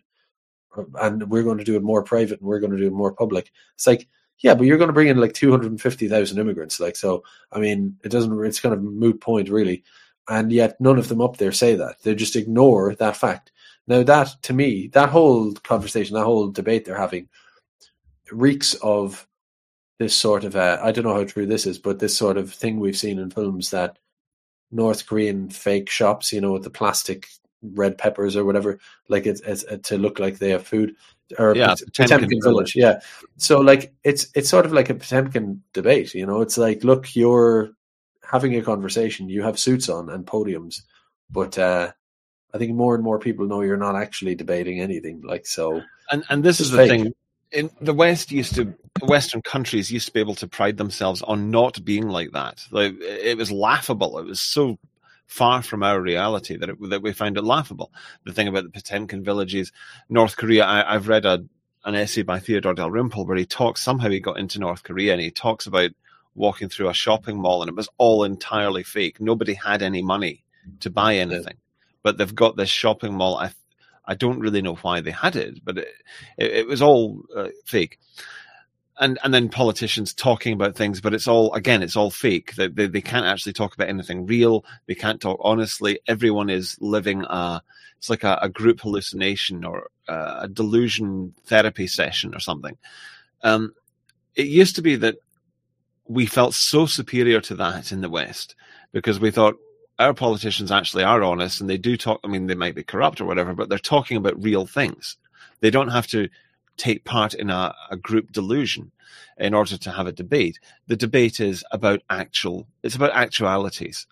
And we're going to do it more private, and we're going to do it more public. It's like, yeah, but you're going to bring in like two hundred fifty thousand immigrants. Like, so, I mean, it doesn't, it's kind of a moot point really. And yet none of them up there say that. They just ignore that fact. Now that, to me, that whole conversation, that whole debate they're having reeks of this sort of, uh, I don't know how true this is, but this sort of thing we've seen in films, that North Korean fake shops, you know, with the plastic red peppers or whatever, like it's, it's, it's to look like they have food. Or yeah, Potemkin, Potemkin Village. Yeah. So like, it's, it's sort of like a Potemkin debate, you know, it's like, look, you're having a conversation, you have suits on and podiums, but uh, I think more and more people know you're not actually debating anything. Like, so, and and this is the fake. thing. In the West, used to Western countries used to be able to pride themselves on not being like that. Like, it was laughable. It was so far from our reality that it, that we find it laughable. The thing about the Potemkin villages, North Korea, I, I've read a, an essay by Theodore Dalrymple where he talks, somehow he got into North Korea and he talks about walking through a shopping mall and it was all entirely fake. Nobody had any money to buy anything, but they've got this shopping mall. I I don't really know why they had it, but it, it, it was all uh, fake. And and then politicians talking about things, but it's all, again, it's all fake. They, they, they can't actually talk about anything real. They can't talk honestly. Everyone is living a, it's like a, a group hallucination or a, a delusion therapy session or something. Um, it used to be that we felt so superior to that in the West because we thought, our politicians actually are honest and they do talk. I mean, they might be corrupt or whatever, but they're talking about real things. They don't have to take part in a, a group delusion in order to have a debate. The debate is about actual, it's about actualities.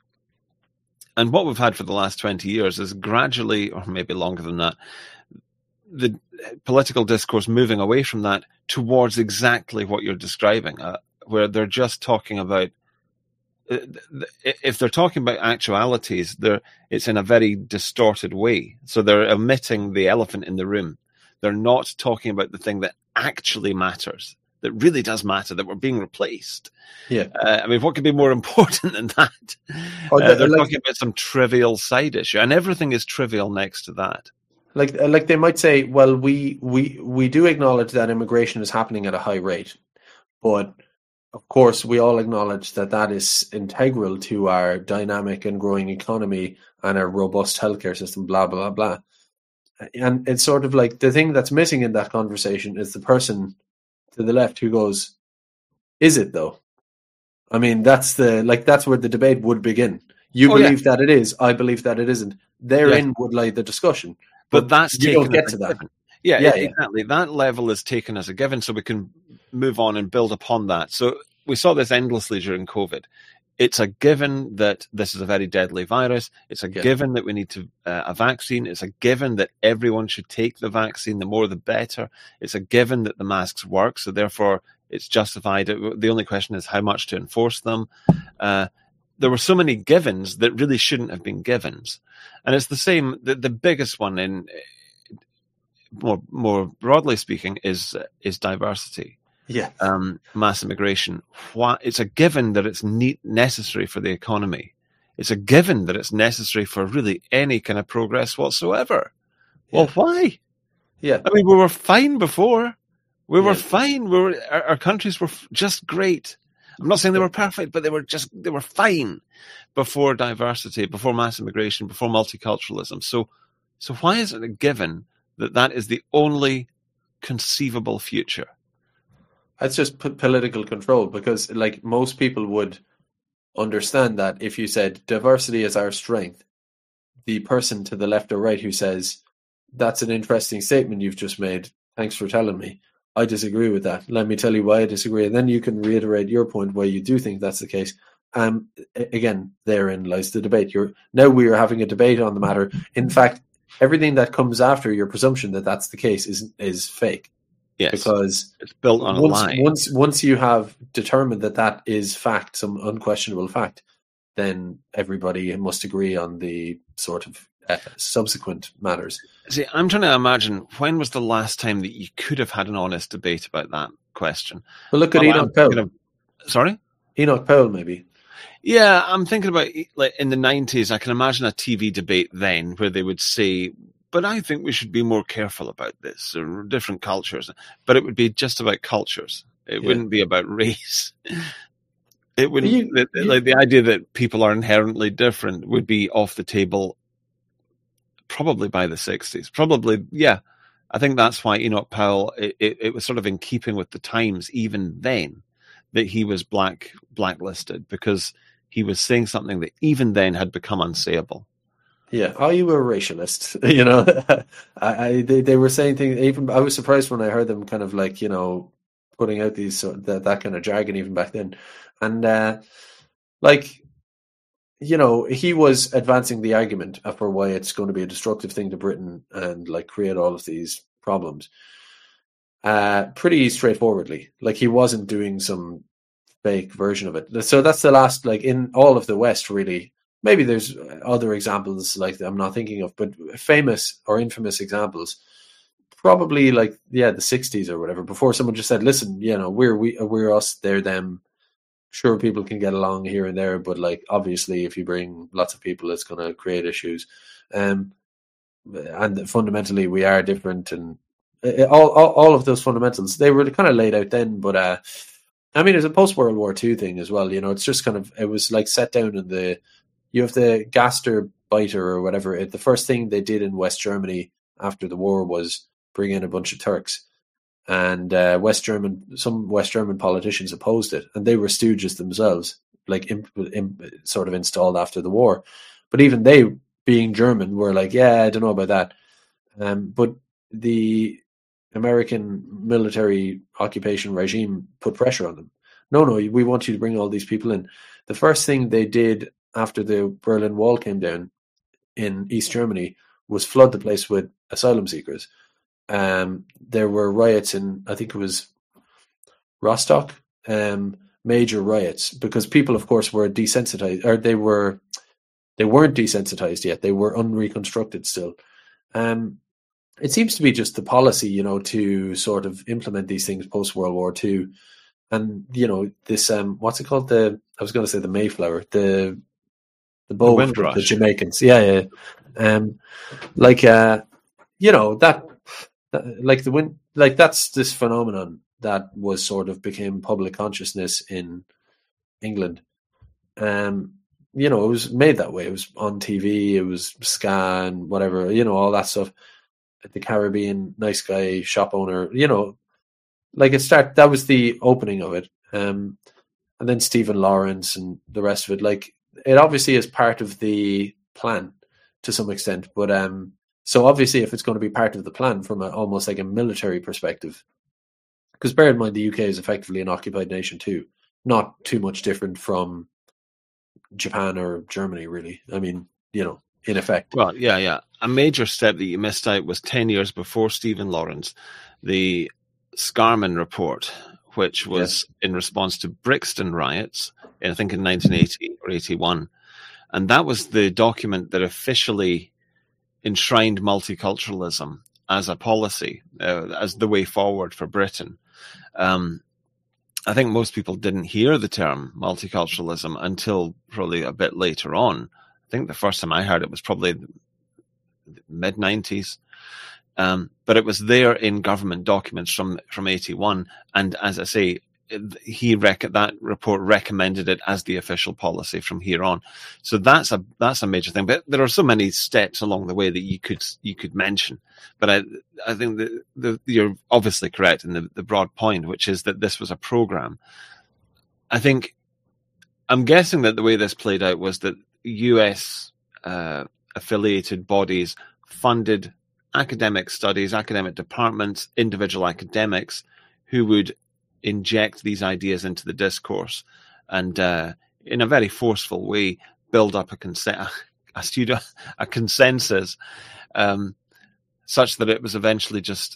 And what we've had for the last twenty years is gradually, or maybe longer than that, the political discourse moving away from that towards exactly what you're describing, uh, where they're just talking about, if they're talking about actualities, they're, it's in a very distorted way. So they're omitting the elephant in the room. They're not talking about the thing that actually matters, that really does matter, that we're being replaced. Yeah. Uh, I mean, what could be more important than that? Oh, uh, they're like, talking about some trivial side issue, and everything is trivial next to that. Like, like they might say, well, we, we, we do acknowledge that immigration is happening at a high rate, but of course, we all acknowledge that that is integral to our dynamic and growing economy and our robust healthcare system, blah, blah, blah. And it's sort of like the thing that's missing in that conversation is the person to the left who goes, is it though? I mean, that's the, like, that's where the debate would begin. You oh, believe yeah. that it is, I believe that it isn't. Therein yeah. would lie the discussion. But, but that's you taken don't get to that. Given. Yeah, yeah, exactly. Yeah. That level is taken as a given, so we can move on and build upon that. So we saw this endlessly during COVID. It's a given that this is a very deadly virus. It's a yeah. given that we need to uh, a vaccine. It's a given that everyone should take the vaccine. The more, the better. It's a given that the masks work, so therefore it's justified. The only question is how much to enforce them. Uh, there were so many givens that really shouldn't have been givens, and it's the same. The, the biggest one, in more more broadly speaking, is uh, is diversity. Yeah, um, mass immigration. Why, it's a given that it's ne- necessary for the economy. It's a given that it's necessary for really any kind of progress whatsoever. Yeah. Well, why? Yeah, I mean, we were fine before. We were yeah. fine. We were our, our countries were f- just great. I'm not saying they were perfect, but they were just they were fine before diversity, before mass immigration, before multiculturalism. So, so why is it a given that that is the only conceivable future? That's just p- political control, because like most people would understand that if you said diversity is our strength, the person to the left or right who says, that's an interesting statement you've just made, thanks for telling me, I disagree with that. Let me tell you why I disagree. And then you can reiterate your point why you do think that's the case. Um, again, therein lies the debate. You're, now we are having a debate on the matter. In fact, everything that comes after your presumption that that's the case is is fake. Yes, because it's built on once, a lie. Once, once you have determined that that is fact, some unquestionable fact, then everybody must agree on the sort of uh, subsequent matters. See, I'm trying to imagine, when was the last time that you could have had an honest debate about that question? Well, look at well, Enoch Powell. Of, sorry? Enoch Powell, maybe. Yeah, I'm thinking about, like, in the nineties, I can imagine a T V debate then where they would say, but I think we should be more careful about this, or different cultures. But it would be just about cultures. It yeah. wouldn't be about race. It wouldn't, you, the, you, like the idea that people are inherently different would be off the table probably by the sixties. Probably, yeah. I think that's why Enoch Powell, it, it, it was sort of in keeping with the times even then that he was black blacklisted, because he was saying something that even then had become unsayable. Yeah, are you a racialist? You know, I, I they, they were saying things. Even I was surprised when I heard them kind of like, you know, putting out these that, that kind of jargon even back then, and uh, like, you know, he was advancing the argument for why it's going to be a destructive thing to Britain and like create all of these problems, uh, pretty straightforwardly. Like, he wasn't doing some fake version of it. So that's the last, like, in all of the West, really. maybe there's other examples like that I'm not thinking of, but famous or infamous examples. Probably like yeah, the sixties or whatever. Before someone just said, "Listen, you know, we're we we're us, they're them." Sure, people can get along here and there, but like obviously, if you bring lots of people, it's going to create issues. Um, and fundamentally, we are different, and all, all all of those fundamentals they were kind of laid out then. But uh, I mean, it's a post World War Two thing as well. You know, it's just kind of it was like set down in the you have the Gastarbeiter or whatever. It, the first thing they did in West Germany after the war was bring in a bunch of Turks, and uh, West German some West German politicians opposed it, and they were stooges themselves, like imp, imp, sort of installed after the war. But even they, being German, were like, yeah, I don't know about that. Um, but the American military occupation regime put pressure on them. No, no, we want you to bring all these people in. The first thing they did after the Berlin Wall came down in East Germany was flood the place with asylum seekers. Um, there were riots in, I think it was Rostock, um, major riots, because people, of course, were desensitized, or they were, they weren't desensitized yet. They were unreconstructed still. Um, it seems to be just the policy, you know, to sort of implement these things post World War Two, and you know, this um, what's it called? The I was going to say the Mayflower, the the boat, the, Windrush. the Jamaicans, yeah, yeah, um, like uh, you know that. Like the wind, like that's this phenomenon that was sort of became public consciousness in England. Um, you know, it was made that way. It was on T V. It was ska and whatever. You know, all that stuff. The Caribbean nice guy shop owner. You know, like it start. That was the opening of it. Um, and then Stephen Lawrence and the rest of it. Like it obviously is part of the plan to some extent, but um. So obviously, if it's going to be part of the plan from a, almost like a military perspective, because bear in mind the U K is effectively an occupied nation too, not too much different from Japan or Germany, really. I mean, you know, in effect. Well, yeah, yeah. A major step that you missed out was ten years before Stephen Lawrence, the Scarman Report, which was yes. in response to Brixton riots, I think in nineteen eighty or eighty-one. And that was the document that officially enshrined multiculturalism as a policy, uh, as the way forward for Britain. Um, I think most people didn't hear the term multiculturalism until probably a bit later on. I think the first time I heard it was probably the mid nineties. Um, but it was there in government documents from, from eighty-one. And as I say, he rec- that report recommended it as the official policy from here on. So that's a that's a major thing. But there are so many steps along the way that you could you could mention. But I I think that the, you're obviously correct in the, the broad point, which is that this was a program. I think I'm guessing that the way this played out was that U S uh, affiliated bodies funded academic studies, academic departments, individual academics who would inject these ideas into the discourse and uh, in a very forceful way build up a, cons- a, studio, a consensus um, such that it was eventually just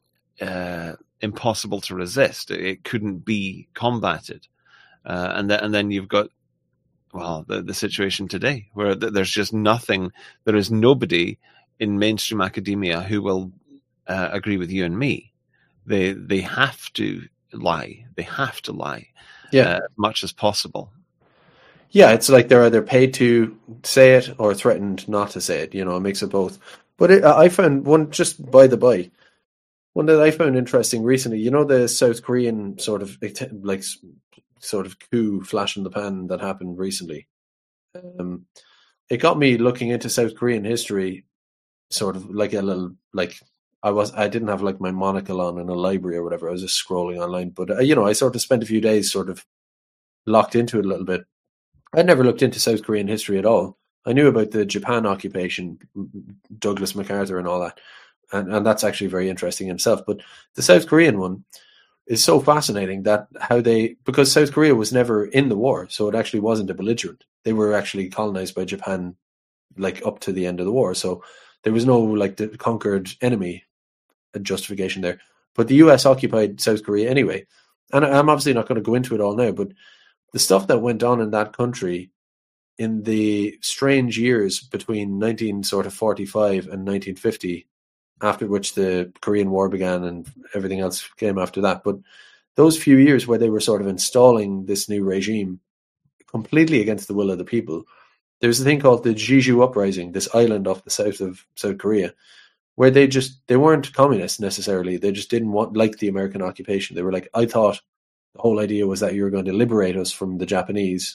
uh, impossible to resist. It, it couldn't be combated. Uh, and, th- and then you've got, well, the, the situation today where th- there's just nothing, there is nobody in mainstream academia who will uh, agree with you and me. They they have to lie. They have to lie yeah. uh, as much as possible. Yeah, it's like they're either paid to say it or threatened not to say it. You know, a mix of both. But it, I found one, just by the by, one that I found interesting recently, you know, the South Korean sort of like sort of coup flash in the pan that happened recently. Um, it got me looking into South Korean history, sort of like a little, like I was, I didn't have like my monocle on in a library or whatever. I was just scrolling online, but uh, you know, I sort of spent a few days sort of locked into it a little bit. I'd never looked into South Korean history at all. I knew about the Japan occupation, Douglas MacArthur and all that. And, and that's actually very interesting in itself. But the South Korean one is so fascinating that how they, because South Korea was never in the war, so it actually wasn't a belligerent. They were actually colonized by Japan, like up to the end of the war. So there was no like the conquered enemy justification there. But the U S occupied South Korea anyway. And I'm obviously not going to go into it all now, but the stuff that went on in that country in the strange years between nineteen forty-five and nineteen fifty, after which the Korean War began and everything else came after that. But those few years where they were sort of installing this new regime completely against the will of the people, there's a thing called the Jeju Uprising, this island off the south of South Korea, where they just, they weren't communists necessarily. They just didn't want, like the American occupation. They were like, I thought the whole idea was that you were going to liberate us from the Japanese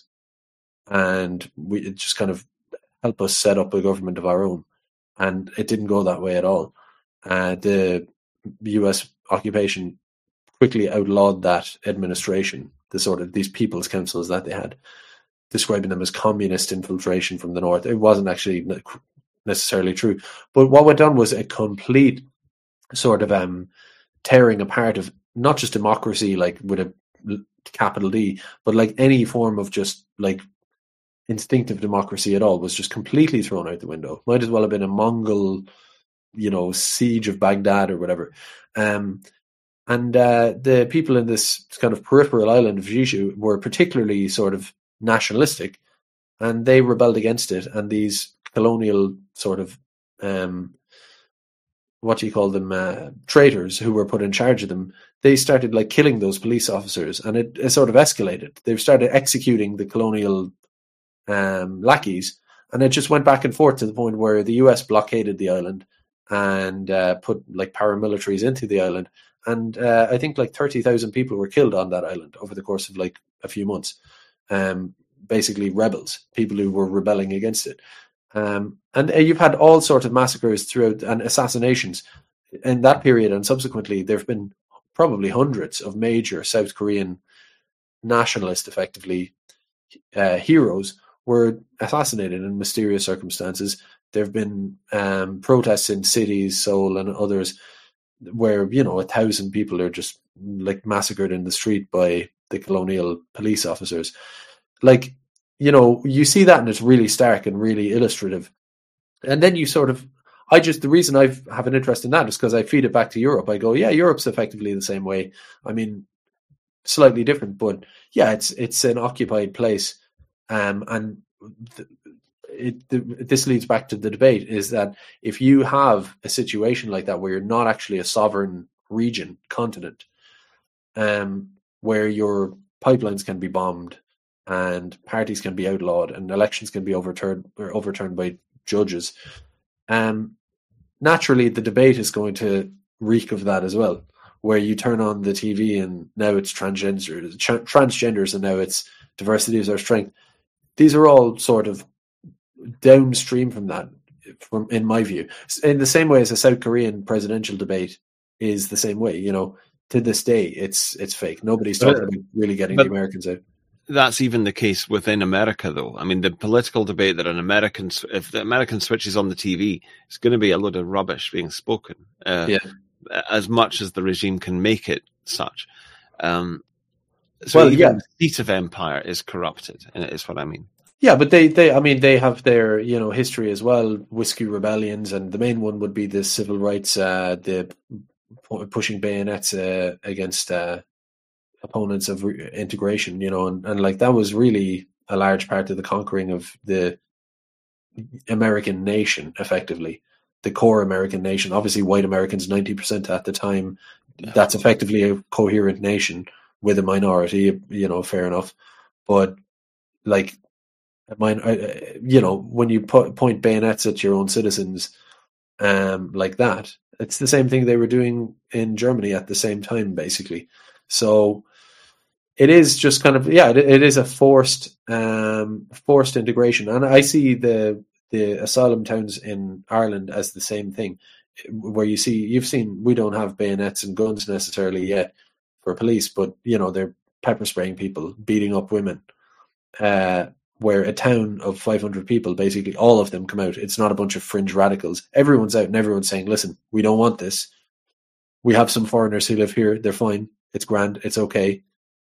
and we just kind of help us set up a government of our own. And it didn't go that way at all. Uh, the U S occupation quickly outlawed that administration, the sort of these people's councils that they had, describing them as communist infiltration from the north. It wasn't actually necessarily true. But what went on was a complete sort of um, tearing apart of not just democracy, like with a capital D, but like any form of just like instinctive democracy at all was just completely thrown out the window. Might as well have been a Mongol, you know, siege of Baghdad or whatever. Um, and uh, the people in this kind of peripheral island of Jeju were particularly sort of nationalistic, and they rebelled against it. And these colonial sort of, um, what do you call them, uh, traitors who were put in charge of them, they started like killing those police officers, and it, it sort of escalated. They started executing the colonial um, lackeys, and it just went back and forth to the point where the U S blockaded the island and uh, put like paramilitaries into the island. And uh, I think like thirty thousand people were killed on that island over the course of like a few months. Um, basically rebels, people who were rebelling against it. Um, and uh, you've had all sorts of massacres throughout and assassinations in that period. And subsequently, there have been probably hundreds of major South Korean nationalist, effectively, uh, heroes were assassinated in mysterious circumstances. There have been um, protests in cities, Seoul and others, where, you know, a thousand people are just like massacred in the street by the colonial police officers. Like, you know, you see that and it's really stark and really illustrative. And then you sort of, I just, the reason I have an interest in that is because I feed it back to Europe. I go, yeah, Europe's effectively the same way. I mean, slightly different, but yeah, it's it's an occupied place. Um, and th- it, the, this leads back to the debate, is that if you have a situation like that where you're not actually a sovereign region, continent, um, where your pipelines can be bombed and parties can be outlawed and elections can be overturned or overturned by judges, um, naturally the debate is going to reek of that as well, where you turn on the T V and now it's transgender, tra- transgenders and now it's diversity is our strength. These are all sort of downstream from that, from in my view, in the same way as a South Korean presidential debate is the same way. You know, to this day, it's it's fake. Nobody's talking about really getting the Americans out. That's even the case within America, though. I mean, the political debate that an American, if the American switches on the T V, it's going to be a load of rubbish being spoken, uh, yeah. as much as the regime can make it such. Um, so well, even yeah. the seat of empire is corrupted, and it is what I mean. Yeah, but they, they, I mean, they have their, you know, history as well, whiskey rebellions, and the main one would be the civil rights, uh, the pushing bayonets uh, against uh, opponents of re- integration, you know, and, and like that was really a large part of the conquering of the American nation, effectively, the core American nation. Obviously, white Americans, ninety percent at the time, yeah. That's effectively a coherent nation with a minority, you know, fair enough. But like, Mine, you know, when you put, point bayonets at your own citizens, um, like that, it's the same thing they were doing in Germany at the same time, basically. So it is just kind of, yeah, it, it is a forced, um, forced integration, and I see the the asylum towns in Ireland as the same thing, where you see, you've seen, we don't have bayonets and guns necessarily yet for police, but you know, they're pepper spraying people, beating up women. Uh, where a town of five hundred people, basically all of them come out. It's not a bunch of fringe radicals. Everyone's out and everyone's saying, listen, we don't want this. We have some foreigners who live here. They're fine. It's grand. It's okay.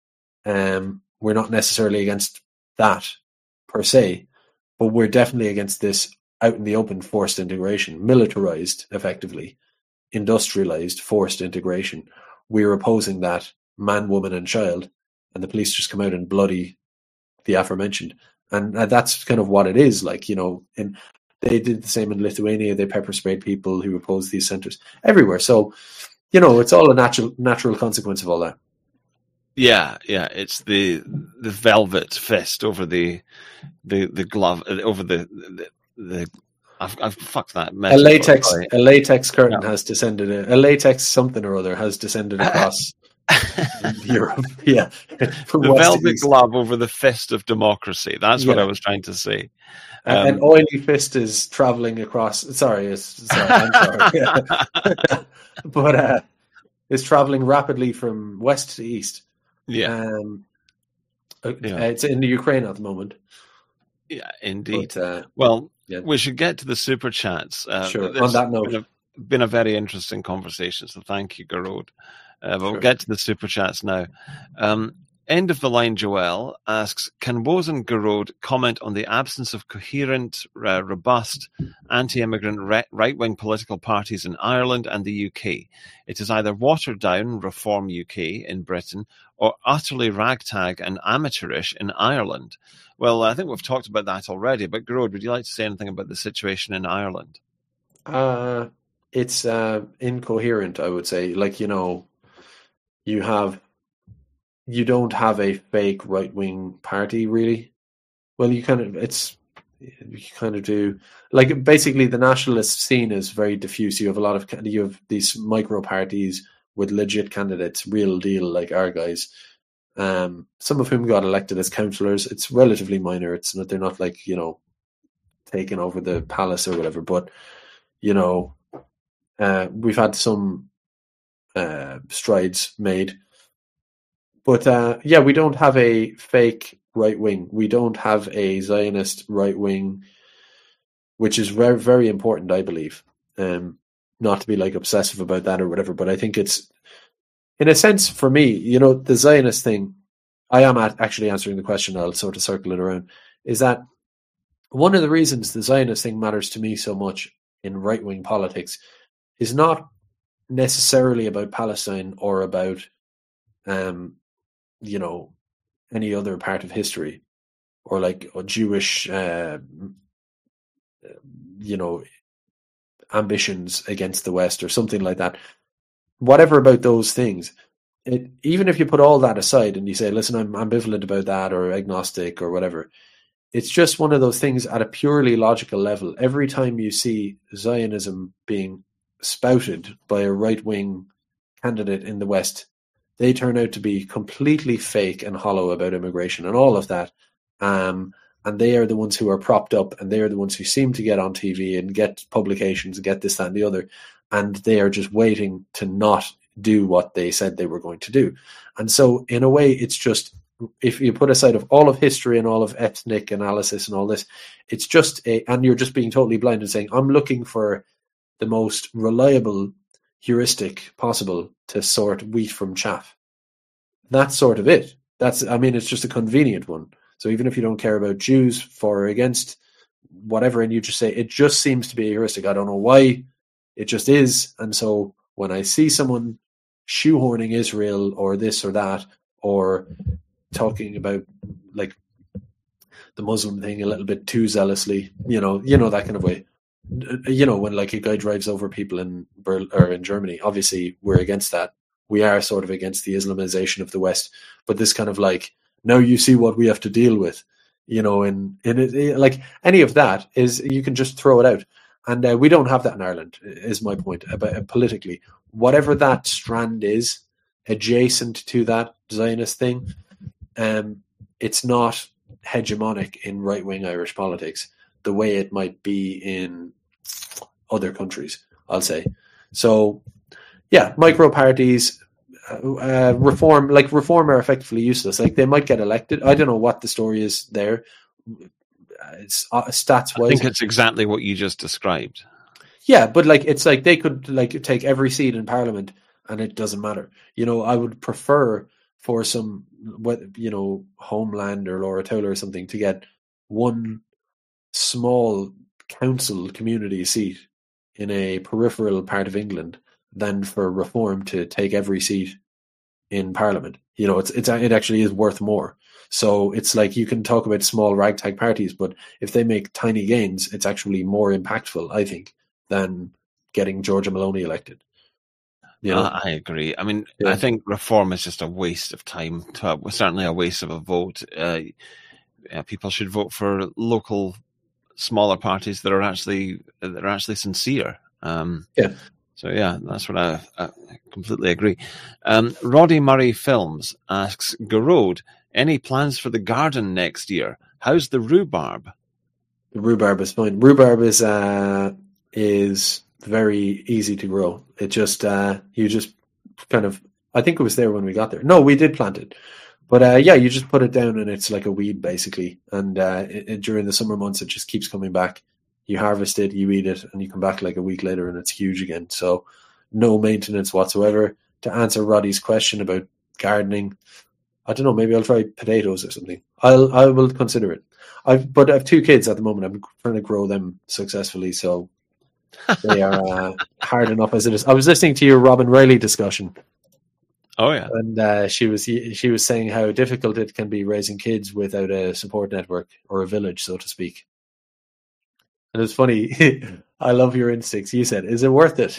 Um, we're not necessarily against that per se, but we're definitely against this out in the open forced integration, militarized, effectively, industrialized forced integration. We're opposing that man, woman and child, and the police just come out and bloody the aforementioned. and uh, that's kind of what it is. Like, you know, and they did the same in Lithuania. They pepper sprayed people who opposed these centres everywhere. So, you know, it's all a natural natural consequence of all that. Yeah, yeah, it's the the velvet fist over the the the glove over the the. the I've, I've fucked that. A latex sorry. a latex curtain No. has descended. A latex something or other has descended across Europe. Yeah, from The west to velvet east. glove over the fist of democracy. That's what Yeah. I was trying to say. And Um, an oily fist is traveling across. Sorry, it's, sorry, I'm sorry. Yeah. But uh, is traveling rapidly from west to east. yeah, Um, uh, Yeah. It's in the Ukraine at the moment. yeah, indeed. But, uh, Well, yeah. we should get to the super chats. Uh, Sure. this On that has note, been a, been a very interesting conversation. So thank you, Garode. Uh, but Sure. we'll get to the super chats now. Um, End of the line Joel asks, can Woz and Garode comment on the absence of coherent, uh, robust, anti-immigrant re- right-wing political parties in Ireland and the U K? It is either watered down Reform U K in Britain or utterly ragtag and amateurish in Ireland. Well, I think we've talked about that already, but Garode, would you like to say anything about the situation in Ireland? Uh, it's uh, incoherent, I would say. Like, you know, you have... You don't have a fake right-wing party, really. Well, you kind of, it's, you kind of do. Like, basically, the nationalist scene is very diffuse. You have a lot of, you have these micro parties with legit candidates, real deal, like our guys. Um, some of whom got elected as councillors. It's relatively minor. It's not, they're not like, you know, taking over the palace or whatever. But, you know, uh, we've had some uh, strides made. But uh, yeah, we don't have a fake right wing. We don't have a Zionist right wing, which is very, very important, I believe. Um, not to be like obsessive about that or whatever, but I think it's, in a sense, for me, you know, the Zionist thing, I am at actually answering the question, I'll sort of circle it around, is that one of the reasons the Zionist thing matters to me so much in right wing politics is not necessarily about Palestine or about, um, you know, any other part of history, or like a Jewish, uh, you know, ambitions against the West or something like that. Whatever about those things, it, even if you put all that aside and you say, listen, I'm ambivalent about that or agnostic or whatever, it's just one of those things at a purely logical level. Every time you see Zionism being spouted by a right-wing candidate in the West, they turn out to be completely fake and hollow about immigration and all of that. Um, and they are the ones who are propped up, and they are the ones who seem to get on T V and get publications and get this, that, and the other. And they are just waiting to not do what they said they were going to do. And so, in a way, it's just, if you put aside of all of history and all of ethnic analysis and all this, it's just a, and you're just being totally blind and saying, I'm looking for the most reliable heuristic possible to sort wheat from chaff. That's sort of it. That's, I mean, it's just a convenient one. So even if you don't care about Jews for or against whatever, and you just say, it just seems to be a heuristic. I don't know why, it just is. And so when I see someone shoehorning Israel or this or that, or talking about like the Muslim thing a little bit too zealously, you know, you know, that kind of way. You know, when like a guy drives over people in Berlin or in Germany, obviously we're against that. We are sort of against the Islamization of the West, but this kind of like, now you see what we have to deal with, you know, and in it, like any of that is, you can just throw it out. And uh, we don't have that in Ireland, is my point about uh, politically. Whatever that strand is adjacent to that Zionist thing, um, it's not hegemonic in right-wing Irish politics the way it might be in other countries, I'll say. So, yeah, micro parties, uh, uh, reform, like reform are effectively useless. Like they might get elected. I don't know what the story is there. It's uh, stats wise. I think it's exactly what you just described. Yeah, but like it's like they could like take every seat in Parliament and it doesn't matter. You know, I would prefer for some, what you know, Homeland or Laura Taylor or something to get one small council community seat in a peripheral part of England than for Reform to take every seat in Parliament. You know, it's it's it actually is worth more. So it's like you can talk about small ragtag parties, but if they make tiny gains, it's actually more impactful, I think, than getting Georgia Maloney elected. You know? uh, I agree. I mean, Yeah. I think reform is just a waste of time. To, certainly a waste of a vote. Uh, yeah, people should vote for local, smaller parties that are actually that are actually sincere. Um, Yeah. So yeah, that's what I, I completely agree. Um, Roddy Murray Films asks, Garode, any plans for the garden next year? How's the rhubarb? The rhubarb is fine. Rhubarb is uh, is very easy to grow. It just uh, you just kind of. I think it was there when we got there. No, we did plant it, but uh, yeah, you just put it down and it's like a weed basically. And uh, it, it, during the summer months, it just keeps coming back. You harvest it, you eat it, and you come back like a week later and it's huge again. So no maintenance whatsoever. To answer Roddy's question about gardening, I don't know, maybe I'll try potatoes or something. I'll I will consider it. I've but I have two kids at the moment. I'm trying to grow them successfully, so they are uh, hard enough as it is. I was listening to your Robin Riley discussion. Oh yeah, and uh, she was she was saying how difficult it can be raising kids without a support network or a village, so to speak. And it's funny. I love your instincts. You said, "Is it worth it?"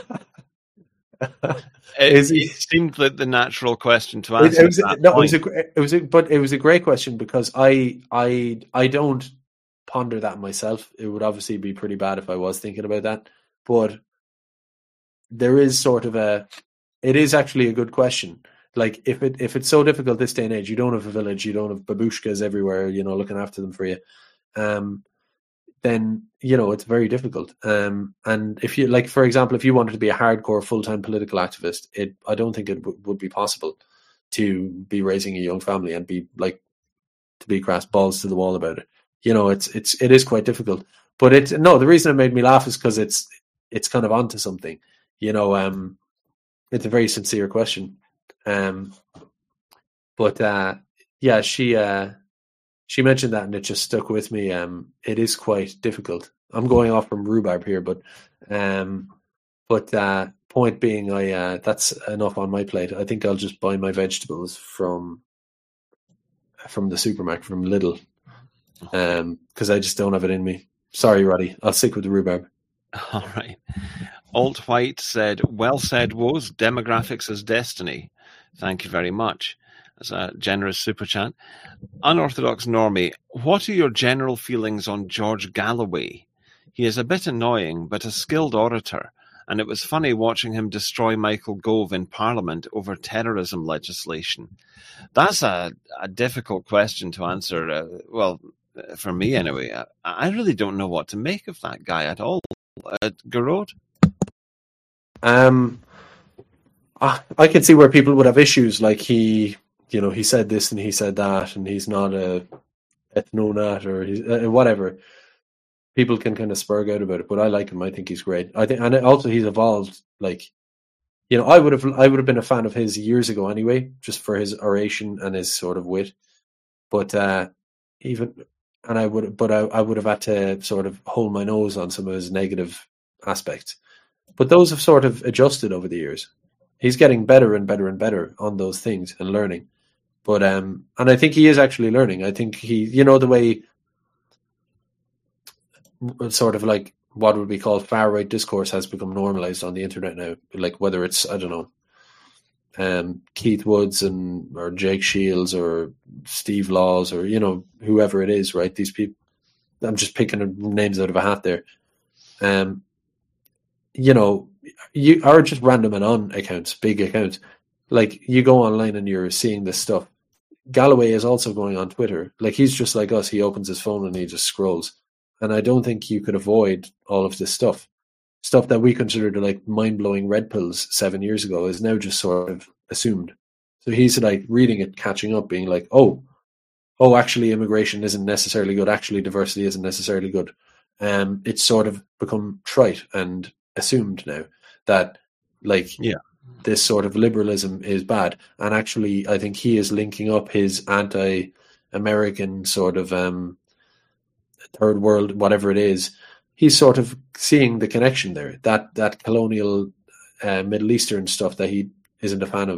it, Is it it- seemed like the natural question to It, answer. it was at that no, it point. was a gr- it was a, but it was a great question because I I I don't ponder that myself. It would obviously be pretty bad if I was thinking about that, but there is sort of a. It is actually a good question. Like if it if it's so difficult this day and age, you don't have a village, you don't have babushkas everywhere, you know, looking after them for you. Um, then you know it's very difficult. Um, and if you like, for example, if you wanted to be a hardcore full time political activist, it I don't think it w- would be possible to be raising a young family and be like, to be crass, balls to the wall about it. You know, it's it's it is quite difficult. But it no, the reason it made me laugh is because it's it's kind of onto something. You know, um, it's a very sincere question. Um, but uh, yeah, she. Uh, She mentioned that and it just stuck with me. Um, it is quite difficult. I'm going off from rhubarb here, but um, but uh, point being, I uh, that's enough on my plate. I think I'll just buy my vegetables from from the supermarket, from Lidl, because um, I just don't have it in me. Sorry, Roddy. I'll stick with the rhubarb. All right. Alt White said, well said, Woes. Demographics as destiny. Thank you very much. That's a generous super chat. Unorthodox Normie, what are your general feelings on George Galloway? He is a bit annoying, but a skilled orator, and it was funny watching him destroy Michael Gove in Parliament over terrorism legislation. That's a, a difficult question to answer. Uh, well, for me anyway. I, I really don't know what to make of that guy at all. Uh, Garode? Um, I, I can see where people would have issues. Like he, you know, he said this and he said that, and he's not a ethnonat or he's, uh, whatever. People can kind of spurg out about it, but I like him. I think he's great. I think, and also he's evolved. Like, you know, I would have, I would have been a fan of his years ago anyway, just for his oration and his sort of wit. But uh, even, and I would, but I, I would have had to sort of hold my nose on some of his negative aspects. But those have sort of adjusted over the years. He's getting better and better and better on those things and learning. But um, and I think he is actually learning. I think he, you know, the way sort of like what would be called far right discourse has become normalized on the internet now. Like whether it's, I don't know, um, Keith Woods and or Jake Shields or Steve Laws or, you know, whoever it is, right? These people, I'm just picking names out of a hat there. Um, you know, you are just random and on accounts, big accounts. Like you go online and you're seeing this stuff. Galloway is also going on Twitter. Like he's just like us. He opens his phone and he just scrolls. And I don't think you could avoid all of this stuff. Stuff that we considered like mind-blowing red pills seven years ago is now just sort of assumed. So he's like reading it, catching up, being like, oh, oh, actually immigration isn't necessarily good. Actually diversity isn't necessarily good. Um, it's sort of become trite and assumed now that like yeah. this sort of liberalism is bad. And actually, I think he is linking up his anti-American sort of um, third world, whatever it is. He's sort of seeing the connection there. That that colonial uh, Middle Eastern stuff that he isn't a fan of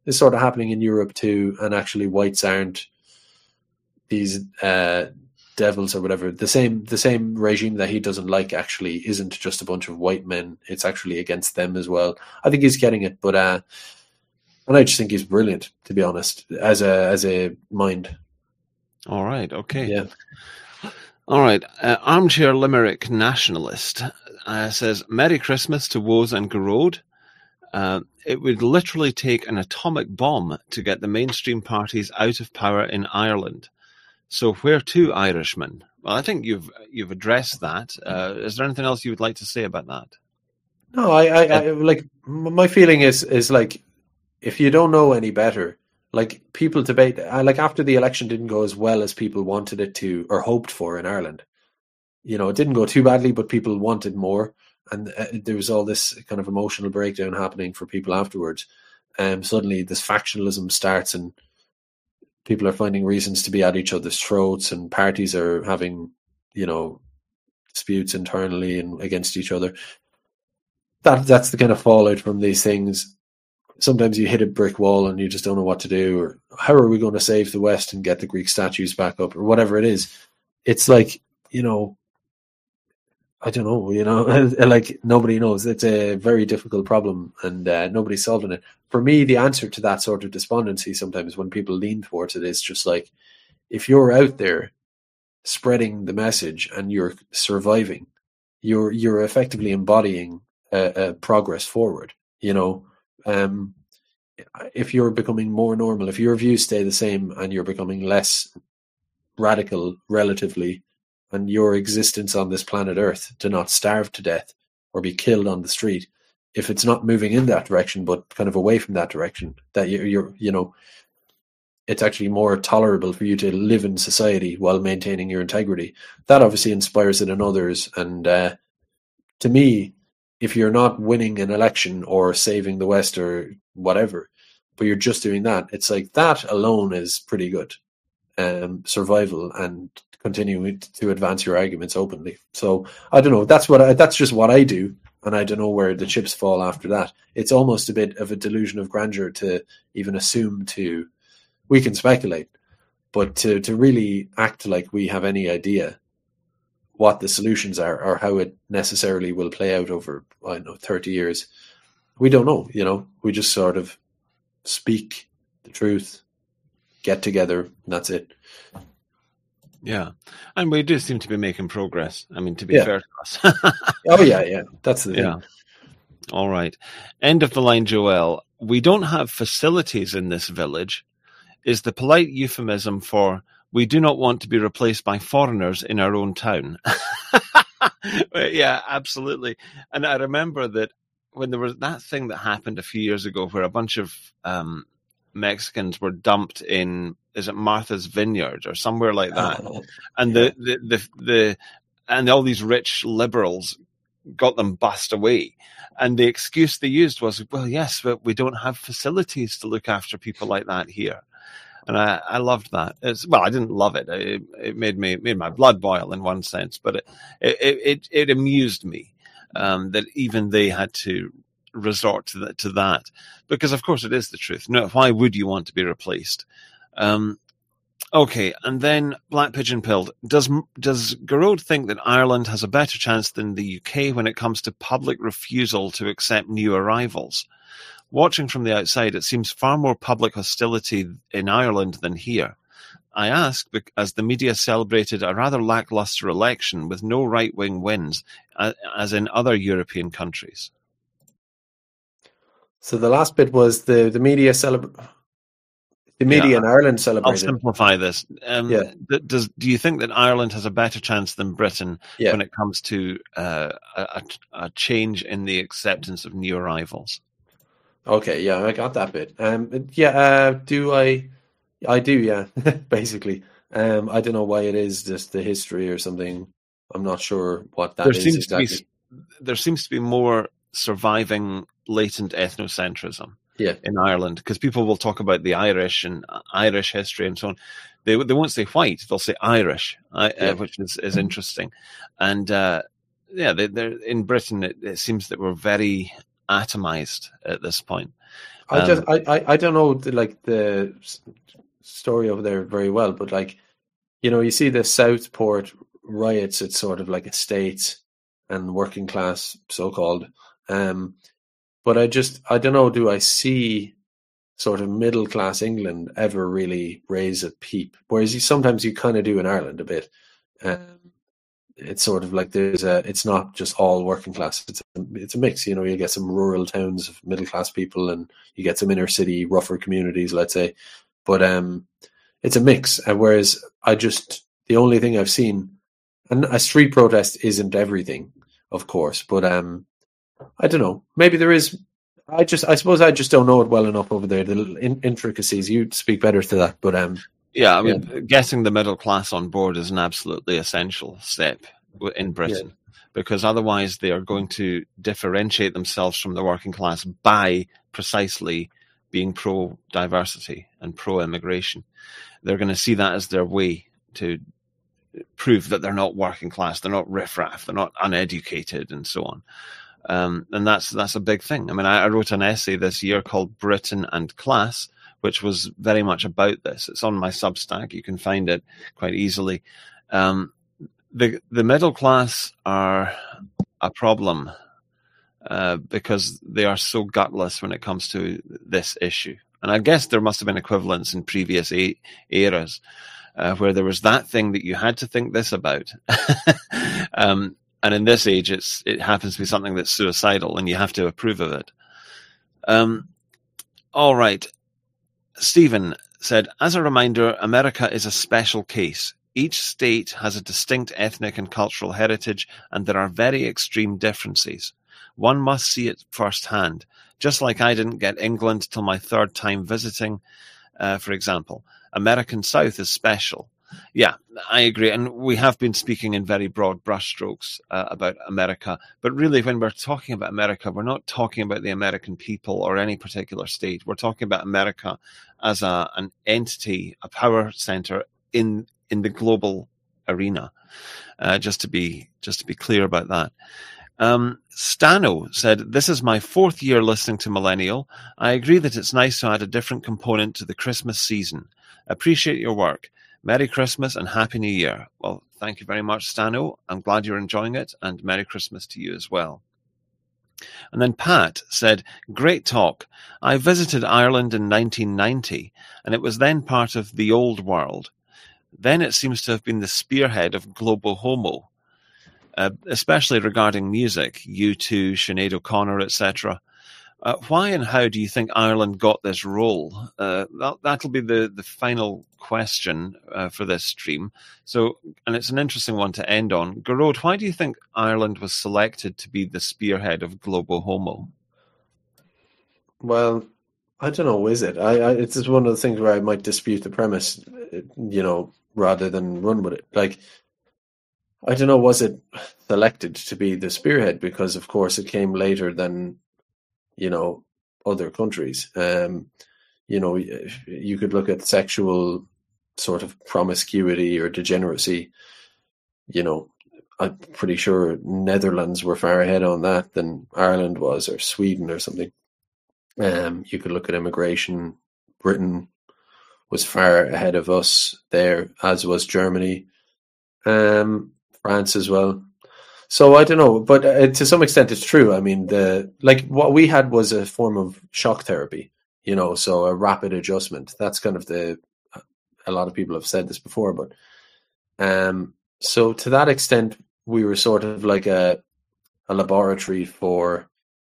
is sort of happening in Europe too, and actually whites aren't these uh, devils or whatever. The same the same regime that he doesn't like actually isn't just a bunch of white men. It's actually against them as well. I think he's getting it, but uh, and I just think he's brilliant, to be honest, as a as a mind. All right. Okay. Yeah. All right. Uh, Armchair Limerick Nationalist uh, says, Merry Christmas to Woz and Garrod. Uh, it would literally take an atomic bomb to get the mainstream parties out of power in Ireland. So where to, Irishmen? Well, I think you've you've addressed that. Uh, is there anything else you would like to say about that? No, I, I, I like my feeling is is like, if you don't know any better, like people debate, like after the election didn't go as well as people wanted it to or hoped for in Ireland. You know, it didn't go too badly, but people wanted more. And uh, there was all this kind of emotional breakdown happening for people afterwards. And um, suddenly this factionalism starts and people are finding reasons to be at each other's throats, and parties are having, you know, disputes internally and against each other. That That's the kind of fallout from these things. Sometimes you hit a brick wall and you just don't know what to do, or how are we going to save the West and get the Greek statues back up, or whatever it is. It's like, you know, I don't know, you know, like nobody knows. It's a very difficult problem, and uh, nobody's solving it. For me, the answer to that sort of despondency sometimes when people lean towards it is just like, if you're out there spreading the message and you're surviving, you're you're effectively embodying a, a progress forward, you know. Um, if you're becoming more normal, if your views stay the same and you're becoming less radical relatively, and your existence on this planet Earth to not starve to death or be killed on the street, if it's not moving in that direction but kind of away from that direction, that you're, you're you know, it's actually more tolerable for you to live in society while maintaining your integrity. That obviously inspires it in others. And uh, to me, if you're not winning an election or saving the West or whatever, but you're just doing that, it's like that alone is pretty good. Um, survival and continuing to advance your arguments openly. So I don't know. That's what I, that's just what I do, and I don't know where the chips fall after that. It's almost a bit of a delusion of grandeur to even assume to. We can speculate, but to to really act like we have any idea what the solutions are or how it necessarily will play out over, I don't know, thirty years. We don't know, you know. We just sort of speak the truth, get together, and that's it. Yeah. And we do seem to be making progress. I mean, to be yeah. fair to us. Oh, yeah, yeah. That's the thing. Yeah. All right. End of the line, Joel. We don't have facilities in this village is the polite euphemism for we do not want to be replaced by foreigners in our own town. Yeah, absolutely. And I remember that when there was that thing that happened a few years ago where a bunch of um, Mexicans were dumped in, is it Martha's Vineyard or somewhere like that? Oh, and yeah. the, the, the, the, and all these rich liberals got them bussed away. And the excuse they used was, well, yes, but we don't have facilities to look after people like that here. And I, I loved that. It's, well, I didn't love it. It, it made me made my blood boil in one sense, but it it it, it amused me um, that even they had to resort to that, to that, because of course it is the truth. No, why would you want to be replaced? Um, okay, and then Black Pigeon Pilled. Does does Garrod think that Ireland has a better chance than the U K when it comes to public refusal to accept new arrivals? Watching from the outside, it seems far more public hostility in Ireland than here. I ask as the media celebrated a rather lackluster election with no right-wing wins, as in other European countries. So the last bit was the, the media celebra- the media Yeah, in Ireland celebrated. I'll simplify this. Um, Yeah. Does do you think that Ireland has a better chance than Britain Yeah. when it comes to uh, a, a change in the acceptance of new arrivals? Okay, yeah, I got that bit. Um, yeah, uh, do I? I do, yeah. Basically, um, I don't know why it is just the history or something. I'm not sure what that there is seems exactly. To be, there seems to be more surviving latent ethnocentrism Yeah. in Ireland, because people will talk about the Irish and Irish history and so on. They they won't say white; they'll say Irish, uh, Yeah. which is, is interesting. And uh, yeah, they, they're in Britain. It, it seems that we're very atomized at this point. I Um, just I, I, I don't know the, like the s- story over there very well, but like you know, you see the Southport riots. It's sort of like estates and working class, so called. Um, but I just I don't know. Do I see sort of middle class England ever really raise a peep? Whereas you sometimes you kind of do in Ireland a bit. Um, it's sort of like there's a. It's not just all working class. It's a, it's a mix. You know, you get some rural towns of middle class people, and you get some inner city rougher communities, let's say. But um, it's a mix. And whereas I just the only thing I've seen, and a street protest isn't everything, of course. But um, I don't know. Maybe there is. I just, I suppose, I just don't know it well enough over there. The little in, intricacies. You'd speak better to that, but um, yeah, I mean, yeah. getting the middle class on board is an absolutely essential step w- in Britain, Yeah. because otherwise they are going to differentiate themselves from the working class by precisely being pro-diversity and pro-immigration. They're going to see that as their way to prove that they're not working class, they're not riffraff, they're not uneducated, and so on. Um, and that's that's a big thing. I mean, I, I wrote an essay this year called Britain and Class, which was very much about this. It's on my Substack. You can find it quite easily. Um, the the middle class are a problem uh, because they are so gutless when it comes to this issue. And I guess there must have been equivalents in previous a- eras uh, where there was that thing that you had to think this about. um, And in this age, it's it happens to be something that's suicidal, and you have to approve of it. Um, all right. Stephen said, as a reminder, America is a special case. Each state has a distinct ethnic and cultural heritage, and there are very extreme differences. One must see it firsthand. Just like I didn't get England till my third time visiting, uh, for example. American South is special. Yeah, I agree. And we have been speaking in very broad brushstrokes uh, about America. But really, when we're talking about America, we're not talking about the American people or any particular state. We're talking about America as a, an entity, a power center in in the global arena. Uh, just to be just to be clear about that. Um, Stano said, this is my fourth year listening to Millennial. I agree that it's nice to add a different component to the Christmas season. Appreciate your work. Merry Christmas and Happy New Year. Well, thank you very much, Stano. I'm glad you're enjoying it, and Merry Christmas to you as well. And then Pat said, great talk. I visited Ireland in nineteen ninety, and it was then part of the old world. Then it seems to have been the spearhead of Global Homo, uh, especially regarding music, U two, Sinead O'Connor, et cetera. Uh, why and how do you think Ireland got this role? Uh, that, that'll be the, the final question uh, for this stream. So, and it's an interesting one to end on. Gearóid, why do you think Ireland was selected to be the spearhead of Global Homo? Well, I don't know, is it? I, I it's just one of the things where I might dispute the premise, you know, rather than run with it. Like, I don't know, was it selected to be the spearhead? Because, of course, it came later than, you know, other countries. Um, you know, you could look at sexual sort of promiscuity or degeneracy. You know, I'm pretty sure Netherlands were far ahead on that than Ireland was, or Sweden or something. Um, you could look at immigration. Britain was far ahead of us there, as was Germany, um, France as well. So I don't know, but uh, to some extent it's true. I mean, the like what we had was a form of shock therapy, you know, so a rapid adjustment. That's kind of the, a lot of people have said this before, but um, so to that extent, we were sort of like a a laboratory for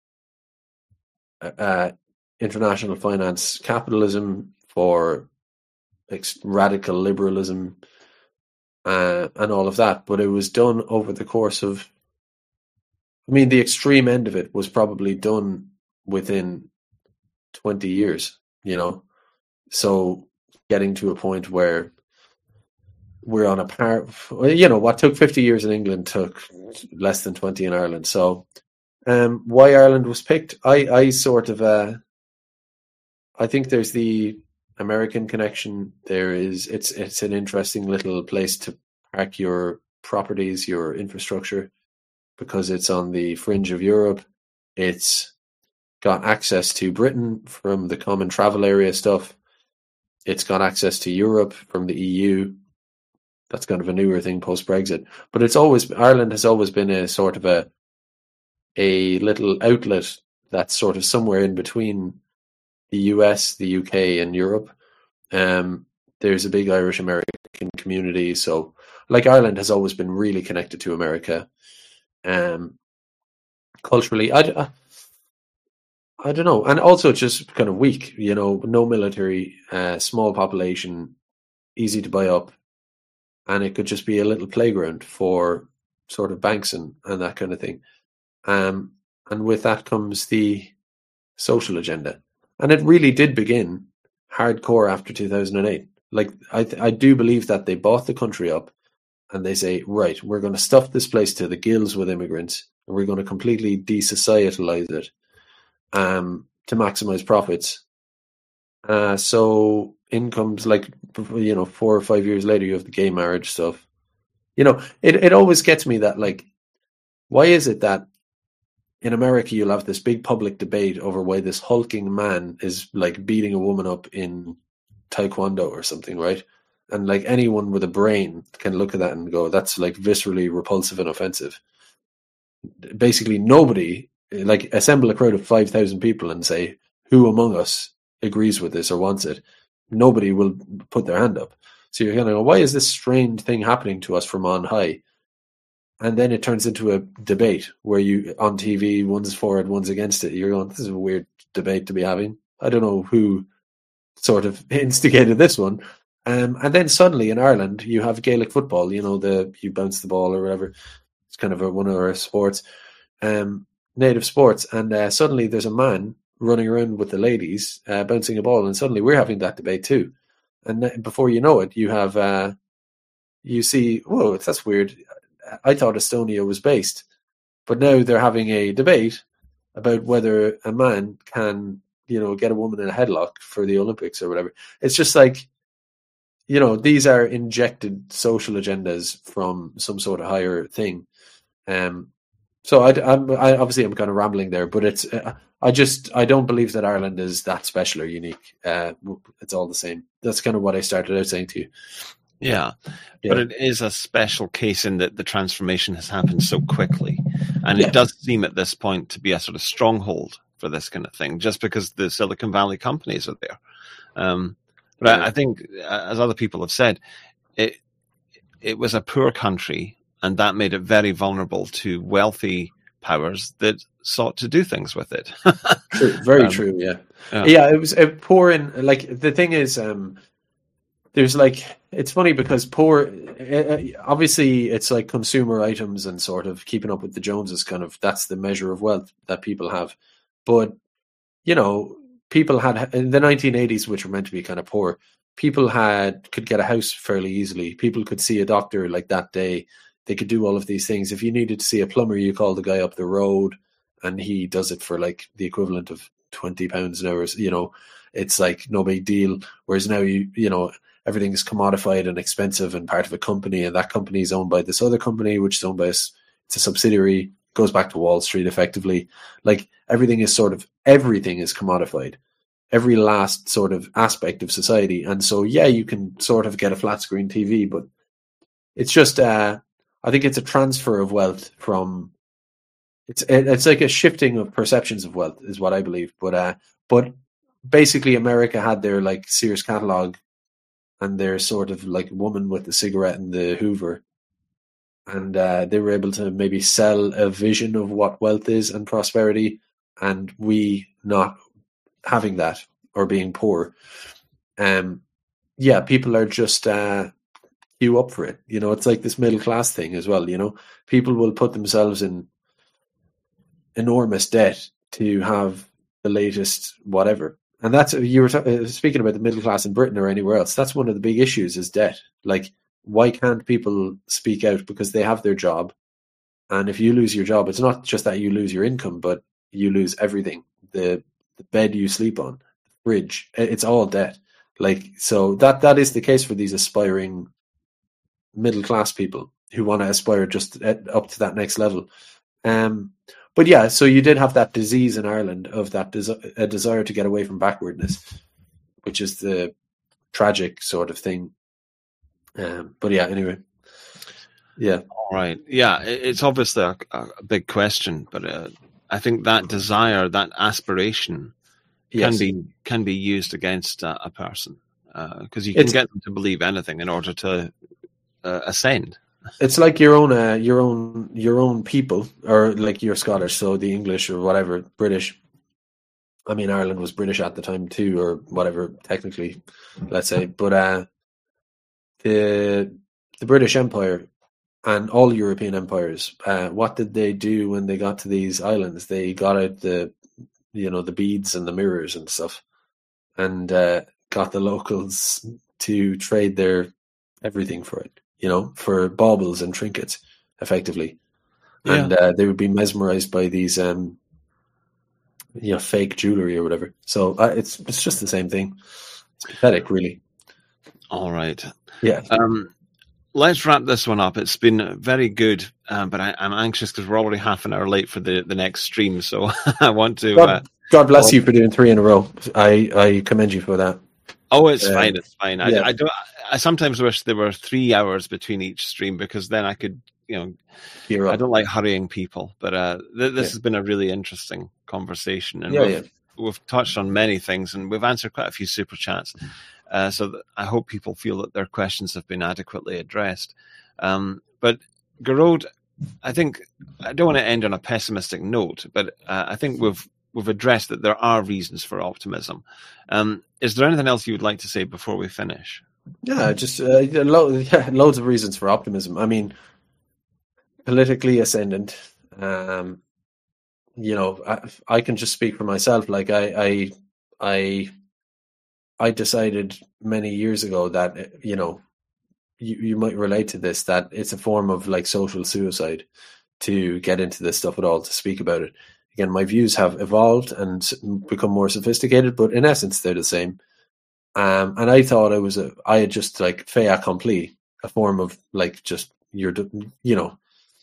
uh, international finance capitalism, for ex- radical liberalism, uh, and all of that. But it was done over the course of, I mean, the extreme end of it was probably done within twenty years, you know. So getting to a point where we're on a par, you know, what took fifty years in England took less than twenty in Ireland. So um, why Ireland was picked, I, I sort of, uh, I think there's the American connection. There is, it's it's an interesting little place to park your properties, your infrastructure, because it's on the fringe of Europe. It's got access to Britain from the common travel area stuff. It's got access to Europe from the E U. That's kind of a newer thing post-Brexit. But it's always, Ireland has always been a sort of a a little outlet that's sort of somewhere in between the U S, the U K, and Europe. Um, there's a big Irish American community, so like Ireland has always been really connected to America. Um, culturally, I, I, I don't know, and also just kind of weak. You know, no military, uh, small population, easy to buy up, and it could just be a little playground for sort of banks and, and that kind of thing. Um, and with that comes the social agenda. And it really did begin hardcore after two thousand eight. Like, I th- I do believe that they bought the country up and they say, right, we're going to stuff this place to the gills with immigrants and we're going to completely desocietalize it um, to maximize profits. Uh, so incomes, like, you know, four or five years later, you have the gay marriage stuff. You know, it, it always gets me that, like, why is it that in America you'll have this big public debate over why this hulking man is, like, beating a woman up in Taekwondo or something, right? And, like, anyone with a brain can look at that and go, that's, like, viscerally repulsive and offensive. Basically, nobody, like, assemble a crowd of five thousand people and say, who among us agrees with this or wants it? Nobody will put their hand up. So you're going to go, why is this strange thing happening to us from on high? And then it turns into a debate where you, on T V, one's for it, one's against it. You're going, this is a weird debate to be having. I don't know who sort of instigated this one. Um, and then suddenly in Ireland, you have Gaelic football, you know, the you bounce the ball or whatever. It's kind of a, one of our sports, um, native sports. And uh, suddenly there's a man running around with the ladies, uh, bouncing a ball. And suddenly we're having that debate too. And then before you know it, you have, uh, you see, whoa, that's weird. I thought Estonia was based. But now they're having a debate about whether a man can, you know, get a woman in a headlock for the Olympics or whatever. It's just like, you know, these are injected social agendas from some sort of higher thing. Um, so I, I'm, I obviously I'm kind of rambling there, but it's, uh, I just, I don't believe that Ireland is that special or unique. Uh, it's all the same. That's kind of what I started out saying to you. Yeah, yeah, but it is a special case in that the transformation has happened so quickly. And yeah. It does seem at this point to be a sort of stronghold for this kind of thing, just because the Silicon Valley companies are there. Um, but yeah. I, I think, as other people have said, it it was a poor country, and that made it very vulnerable to wealthy powers that sought to do things with it. True, very um, true, yeah. yeah. Yeah, it was uh, poor in, like, the thing is, um, there's like, it's funny because poor, uh, obviously it's like consumer items and sort of keeping up with the Joneses kind of, that's the measure of wealth that people have. But, you know, people had, in the nineteen eighties, which were meant to be kind of poor, people had, could get a house fairly easily. People could see a doctor like that day. They could do all of these things. If you needed to see a plumber, you call the guy up the road and he does it for like the equivalent of twenty pounds an hour. You know, it's like no big deal. Whereas now, you, you know, everything is commodified and expensive and part of a company, and that company is owned by this other company, which is owned by a, it's a subsidiary, goes back to Wall Street effectively. Like everything is sort of, everything is commodified. Every last sort of aspect of society. And so, yeah, you can sort of get a flat screen T V, but it's just, uh, I think it's a transfer of wealth from, it's it's like a shifting of perceptions of wealth is what I believe. But uh, but basically America had their like Sears catalog and their sort of like woman with the cigarette and the Hoover. And uh, they were able to maybe sell a vision of what wealth is and prosperity, and we not having that or being poor. Um, yeah, people are just uh, queue up for it. You know, it's like this middle class thing as well. You know, people will put themselves in enormous debt to have the latest whatever. And that's, you were t- speaking about the middle class in Britain or anywhere else. That's one of the big issues is debt. Like, why can't people speak out? Because they have their job. And if you lose your job, it's not just that you lose your income, but you lose everything. The, the bed you sleep on, the fridge, it's all debt. Like, so that, that is the case for these aspiring middle class people who want to aspire just at, up to that next level. Um, but yeah, so you did have that disease in Ireland of that des- a desire to get away from backwardness, which is the tragic sort of thing. Um, but yeah, anyway, yeah. All right, yeah, it, it's obviously a, a big question, but uh, I think that desire, that aspiration, Yes. can be can be used against uh, a person because uh, you can It's- get them to believe anything in order to uh, ascend. It's like your own, uh, your own, your own people, or like your Scottish, so the English or whatever, British. I mean, Ireland was British at the time too, or whatever, technically, let's say. But uh, the the British Empire and all European empires, uh, what did they do when they got to these islands? They got out the, you know, the beads and the mirrors and stuff, and uh, got the locals to trade their everything for it. You know, for baubles and trinkets, effectively, Yeah. and uh, they would be mesmerized by these, um, you know, fake jewelry or whatever. So uh, it's it's just the same thing. It's pathetic, really. All right. Yeah. Um, let's wrap this one up. It's been very good, uh, but I, I'm anxious because we're already half an hour late for the, the next stream. So I want to. God, Uh, God bless you for doing three in a row. I, I commend you for that. oh, it's Uh, fine. It's fine. I, yeah. I don't. I sometimes wish there were three hours between each stream because then I could, you know, You're I up. don't like hurrying people. But uh, th- this Yeah. has been a really interesting conversation, and Yeah, we've, yeah. we've touched on many things, and we've answered quite a few super chats. Uh, so that I hope people feel that their questions have been adequately addressed. Um, but Gearóid, I think I don't want to end on a pessimistic note, but uh, I think we've we've addressed that there are reasons for optimism. Um, is there anything else you would like to say before we finish? Yeah, just uh, lo- yeah, loads of reasons for optimism. I mean, politically ascendant. Um, you know, I, I can just speak for myself. Like I, I, I, I decided many years ago that, you know, you, you might relate to this, that it's a form of like social suicide to get into this stuff at all, to speak about it. Again, my views have evolved and become more sophisticated, but in essence, they're the same. Um, and I thought I was a, I had just like fait accompli, a form of like just you're, you know,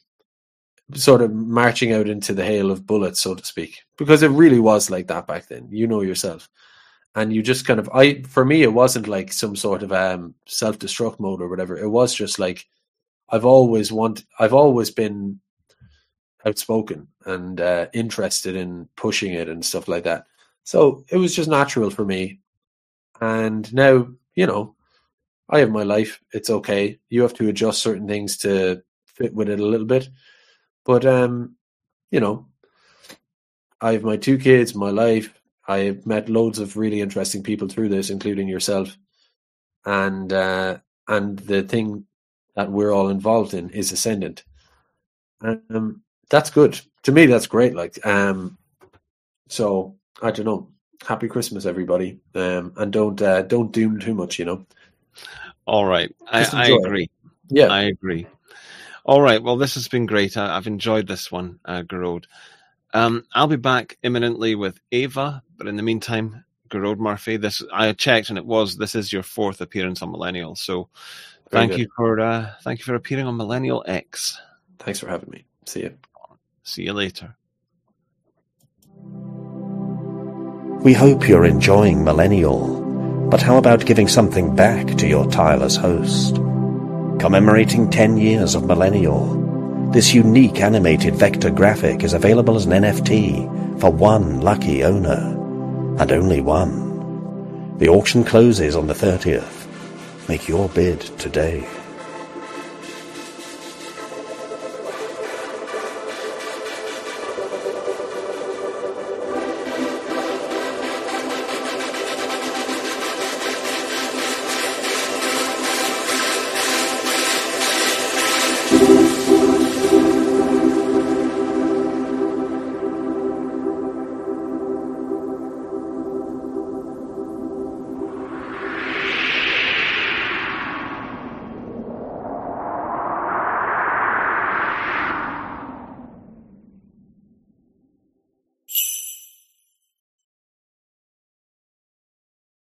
sort of marching out into the hail of bullets, so to speak, because it really was like that back then. You know yourself, and you just kind of, I for me, it wasn't like some sort of um, self-destruct mode or whatever. It was just like I've always want, I've always been outspoken and uh, interested in pushing it and stuff like that. So it was just natural for me. And now, you know, I have my life. It's okay. You have to adjust certain things to fit with it a little bit. But, um, you know, I have my two kids, my life. I have met loads of really interesting people through this, including yourself. And uh, and the thing that we're all involved in is ascendant. Um, that's good. To me, that's great. Like, um, so, I don't know. Happy Christmas, everybody, um, and don't uh, don't doom too much. You know. All right, I, Just I enjoy it. agree. Yeah. I agree. All right, well, this has been great. I, I've enjoyed this one, uh, Gearóid. Um, I'll be back imminently with Ava, but in the meantime, Gearóid Murphy. This I checked, and it was this is your fourth appearance on Millennial. So, Very thank good. you for uh, thank you for appearing on Millennial X. Thanks for having me. See you. See you later. We hope you're enjoying Millennial, but how about giving something back to your tireless host? Commemorating ten years of Millennial, this unique animated vector graphic is available as an N F T for one lucky owner, and only one. The auction closes on the thirtieth. Make your bid today.